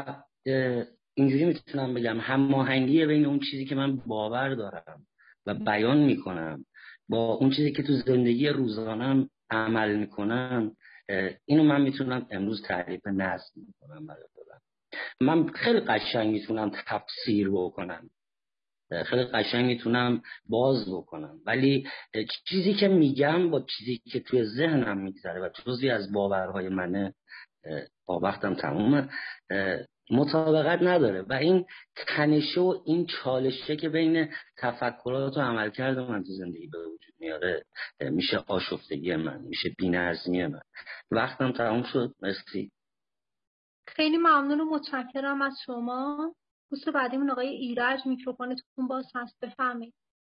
اینجوری میتونم بگم هماهنگی بین اون چیزی که من باور دارم و بیان میکنم با اون چیزی که تو زندگی روزانم عمل میکنم، اینو من میتونم امروز تعریف نظم میکنم برای خودم. من خیلی قشنگ میتونم تفسیر بکنم، خیلی قشنگ میتونم باز بکنم، ولی چیزی که میگم با چیزی که توی ذهنم میگذره و جزئی از باورهای منه با وقتم تمومه مطابقت نداره، و این تنشه و این چالشه که بین تفکرات و عملکرد من تو زندگی به وجود میاره میشه آشفتگی من، میشه بی‌نظمی من. وقتم تموم شد. مرسی. خیلی ممنون و متشکرم از شما. دوست بعدیمون آقای ایرج، میکروفونتون باز هست، بفرمایید.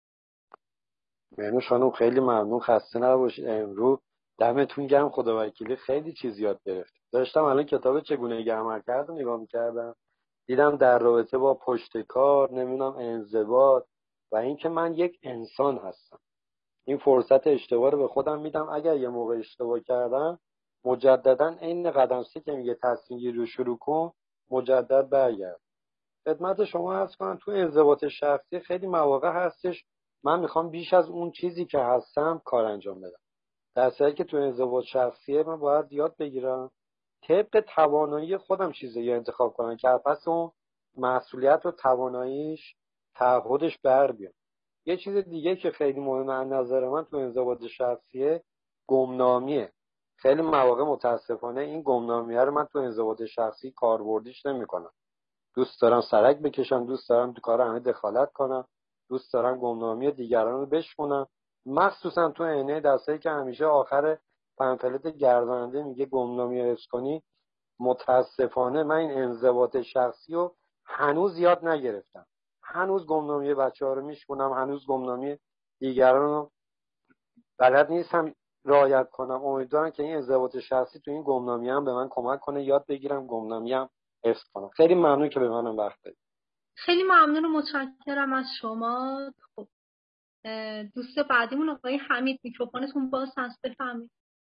مهنوش خانم خیلی ممنون، خسته نباشید. امروز دمتون گرم، خدا وکیلی خیلی چیز یاد گرفتم. داشتم الان کتاب چگونگی عملکرد رو نگاه می‌کردم، دیدم در رابطه با پشت کار، نمیدونم انضباط و اینکه من یک انسان هستم. این فرصت اشتباه رو به خودم میدم، اگر یه موقع اشتباه کردم مجددا این قدم 3 که میگه تصمیم گیری رو شروع کن، مجدد برگرد. خدمت شما عرض کنم تو انضباط شخصی خیلی مواقع هستش من میخوام بیش از اون چیزی که هستم کار انجام بدم، در صورتی که تو انضباط شخصیه من باید یاد بگیرم طبق توانایی خودم چیزی انتخاب کنم که پس اون مسئولیت و تواناییش تعهدش بر بیاد. یه چیز دیگه که خیلی مهمه از نظر من تو انضباط شخصیه گمنامیه. خیلی مواقع متاسفانه این گمنامیه رو من تو انضباط شخصی کاربردیش نمی‌کنم. دوست دارم سرک بکشم، دوست دارم تو کار همه دخالت کنم، دوست دارم گمنامی دیگران رو بشکنم، مخصوصا تو عینه دستایی که همیشه آخر پنفلت گرداننده میگه گمنامی رو حفظ کنی. متاسفانه من این انضباط شخصی رو هنوز یاد نگرفتم، هنوز گمنامی بچه‌ها رو میشکنم، هنوز گمنامی دیگران رو بلد نیستم رعایت کنم. امیدوارم که این انضباط شخصی تو این گمنامی هم به من کمک کنه یاد بگیرم گمنامی هم حفظ کنم. خیلی ممنون که به منم وقت دادید. خیلی ممنون و متشکرم از شما. خب دوست بعدیمون آقای حمید، میکروفونتون باز هست، بفرمایید.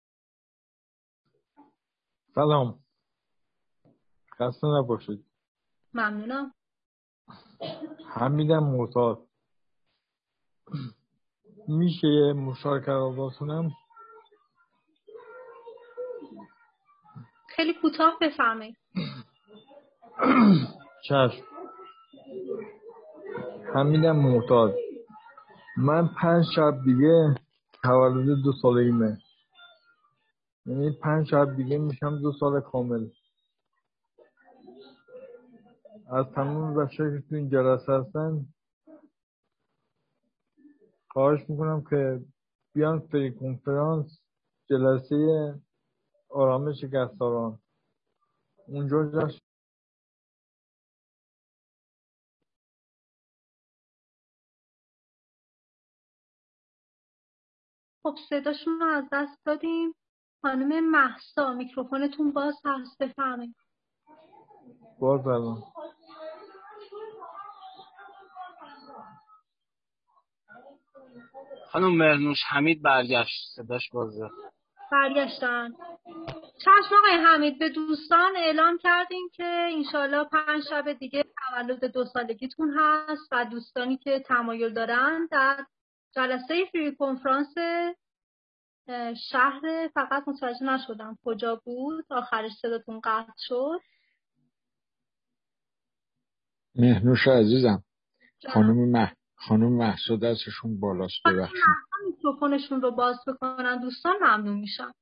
سلام، خسته نباشید. ممنونم. حمیدم معتاد. میشه یه مشارکت آغاز کنم؟ خیلی کوتاه بفرمایید. چشم. حمیدم معتاد. من 5 شب دیگه تولد 2 سالگیمه، یعنی 5 شب دیگه میشم 2 سال کامل. از تمام بچه‌ها که تو این جلسه هستن خواهش میکنم که بیان فری کنفرانس، جلسه آرامش گستاران، اونجا جاش. خب صداشون رو از دست دادیم. خانم مهسا، میکروفونتون باز هست، بفرمایید. باز الان. خانم مرنوش، حمید برگشت، صداش بازه. برگشتن. چشم آقای حمید، به دوستان اعلام کردیم که انشالله 5 شب دیگه تولد 2 سالگیتون هست و دوستانی که تمایل دارن در جلسه فری کنفرانس شهر، فقط متوجه نشدم کجا بود، آخرش صداتون قطع شد. مهنوش عزیزم، خانم مهسا دستشون بالاست، ببخشید. میکروفونشون رو باز بکنن دوستان ممنون میشم.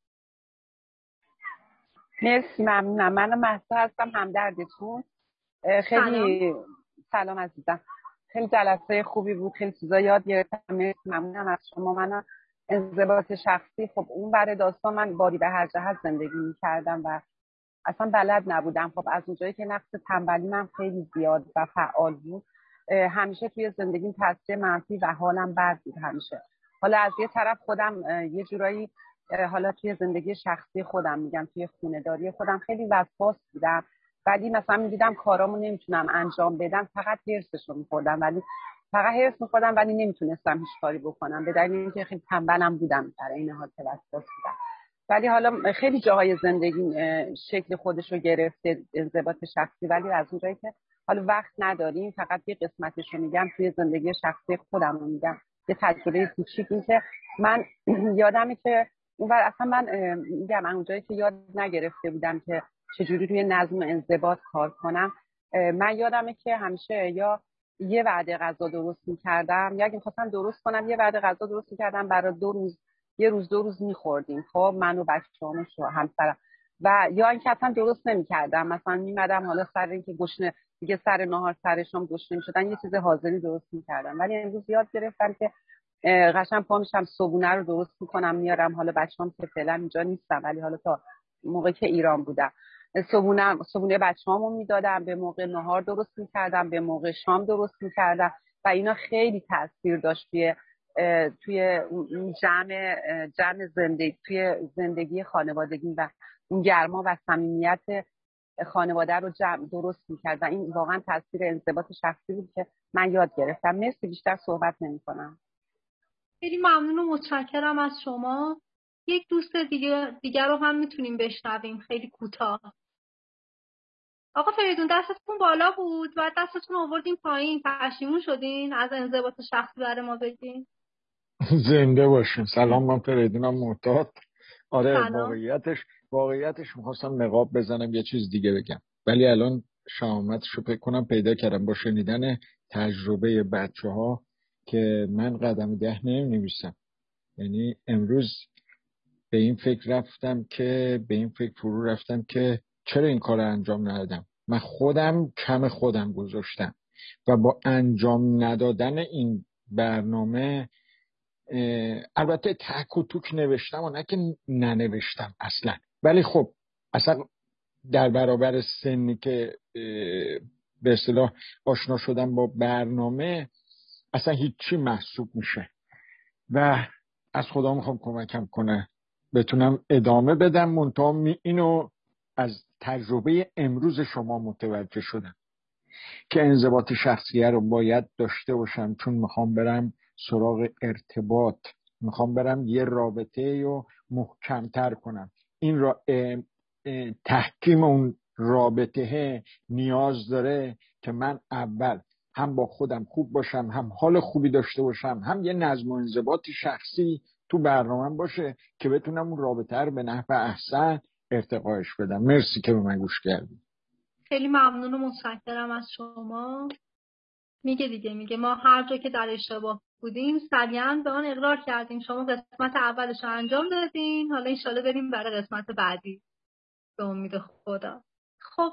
مرسی، ممنونم. من مهسا هستم، همدردتون. خیلی سلام عزیزم. خیلی جلسه خوبی بود، خیلی چیزا یاد گرفتم. مرسی، ممنونم از شما. من انضباط شخصی، خب اون بره داستان من باری به هر جهت زندگی می‌کردم و اصلا بلد نبودم. خب از اونجایی که نقص تنبلی من خیلی زیاد و فعال بود، همیشه توی زندگیم تاثیر منفی و حالم بد بود همیشه. حالا از یه طرف خودم یه جورایی حالا توی زندگی شخصی خودم میگم، توی خونه‌داری خودم خیلی وسواس بودم، ولی مثلا می‌دیدم کارامو نمیتونم انجام بدم، فقط هرسشو می‌خوردم، ولی نمیتونستم هیچ کاری بکنم به دلیل اینکه خیلی تنبلم بودم در این حال که وسواس بودم. ولی حالا خیلی جاهای زندگی شکل خودش رو گرفته انضباط شخصی، ولی از اونجایی که حالا وقت نداریم فقط یه قسمتش رو میگم توی زندگی شخصی خودم رو میگم. یه تجربه کوچیک این که من یادمه که اونور اصلا من میگم اونجایی که یاد نگرفته بودم که چجوری روی نظم و انضباط کار کنم، من یادمه که همیشه یا یه وعده غذا درست میکردم یا اگه می‌خواستم درست کنم یه وعده غذا درست میکردم برای 2 روز، یه روز 2 روز میخوردیم، خب من و بچه‌ام و همسرم، و یا اینکه اصلا درست نمیکردم، مثلا میمدم حالا سر اینکه گشنه دیگه سر نهار سر شام گشنه میشدن یه چیز حاضری درست میکردم. ولی امروز یاد گرفتم که قشنگ پا میشم صبونه رو درست میکنم میارم، حالا بچه‌ام که فعلا اینجا نیستم ولی حالا تا موقعی که ایران بودم صبونه بچه‌امو میدادم، به موقع نهار درست میکردم، به موقع شام درست میکردم و اینا خیلی تاثیر داشت توی جمع زندگی، توی زندگی خانوادگی و اون گرما و صمیمیت خانواده رو درست میکرد و این واقعا تاثیر انضباط شخصی بود که من یاد گرفتم. مرسی، بیشتر صحبت نمی‌کنم. خیلی ممنون و متشکرم از شما. یک دوست دیگر رو هم میتونیم بشنویم خیلی کوتاه. آقا فریدون دستتون بالا بود و دستتون آوردین پایین، پشیمون شدین از انضباط شخصی برای ما بگین؟ زنده باشین. سلام، من فریدونم معتاد. آره سلام. واقعیتش میخواستم نقاب بزنم یه چیز دیگه بگم، ولی الان شامتش رو فکر کنم پیدا کردم با شنیدن تجربه بچه‌ها که من قدم 10 نمی‌نویسم. یعنی امروز به این فکر فرو رفتم که چرا این کار رو انجام ندادم. من خودم کم خودم گذاشتم و با انجام ندادن این برنامه البته تک و توک نوشتم و نه که ننوشتم اصلا، ولی خب اصلا در برابر سنی که به اصطلاح آشنا شدم با برنامه اصلا هیچی محسوب میشه و از خدا میخوام کمکم کنه بتونم ادامه بدم. منتها اینو از تجربه امروز شما متوجه شدم که انضباط شخصیه رو باید داشته باشم، چون میخوام برم سراغ ارتباط، میخوام برم یه رابطه رو محکمتر کنم. این تحکیم اون رابطه نیاز داره که من اول هم با خودم خوب باشم، هم حال خوبی داشته باشم، هم یه نظم و انضباط شخصی تو برنامه‌ام باشه که بتونم اون رابطه رو به نحو احسن ارتقاش بدم. مرسی که به من گوش کردید. خیلی ممنون و متشکرم از شما. میگه ما هر جا که در اشتباه بودیم سریعا به آن اقرار کردیم. شما قسمت اولش رو انجام دادین، حالا انشالله بریم برای قسمت بعدی به امید خدا. خب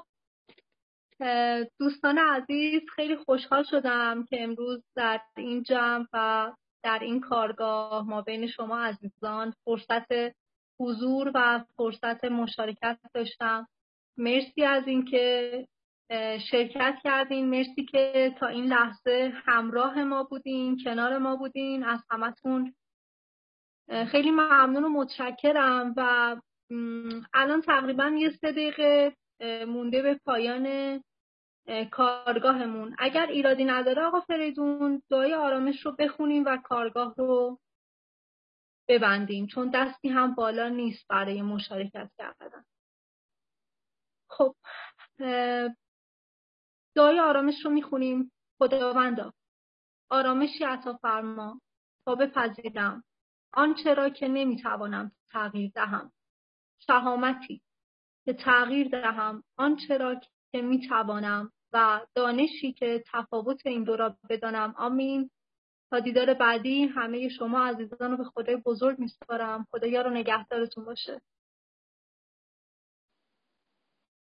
دوستان عزیز، خیلی خوشحال شدم که امروز در این جمع و در این کارگاه ما بین شما عزیزان فرصت حضور و فرصت مشارکت داشتم. مرسی از اینکه شرکت کردین، مرسی که تا این لحظه همراه ما بودین، کنار ما بودین. از همتون خیلی ممنون و متشکرم و الان تقریبا یه 3 دقیقه مونده به پایان کارگاهمون. اگر ایرادی نداره آقا فریدون دعای آرامش رو بخونیم و کارگاه رو ببندیم، چون دستی هم بالا نیست برای مشارکت کردن. خب دعای آرامش رو میخونیم. خداوندا آرامشی عطا فرما تا بپذیرم آنچه را که نمیتوانم تغییر دهم، شهامتی که تغییر دهم آنچه را که میتوانم و دانشی که تفاوت این دو را بدانم. آمین. تا دیدار بعدی همه شما عزیزان رو به خدای بزرگ میسپارم. خدایا رو نگهدارتون باشه.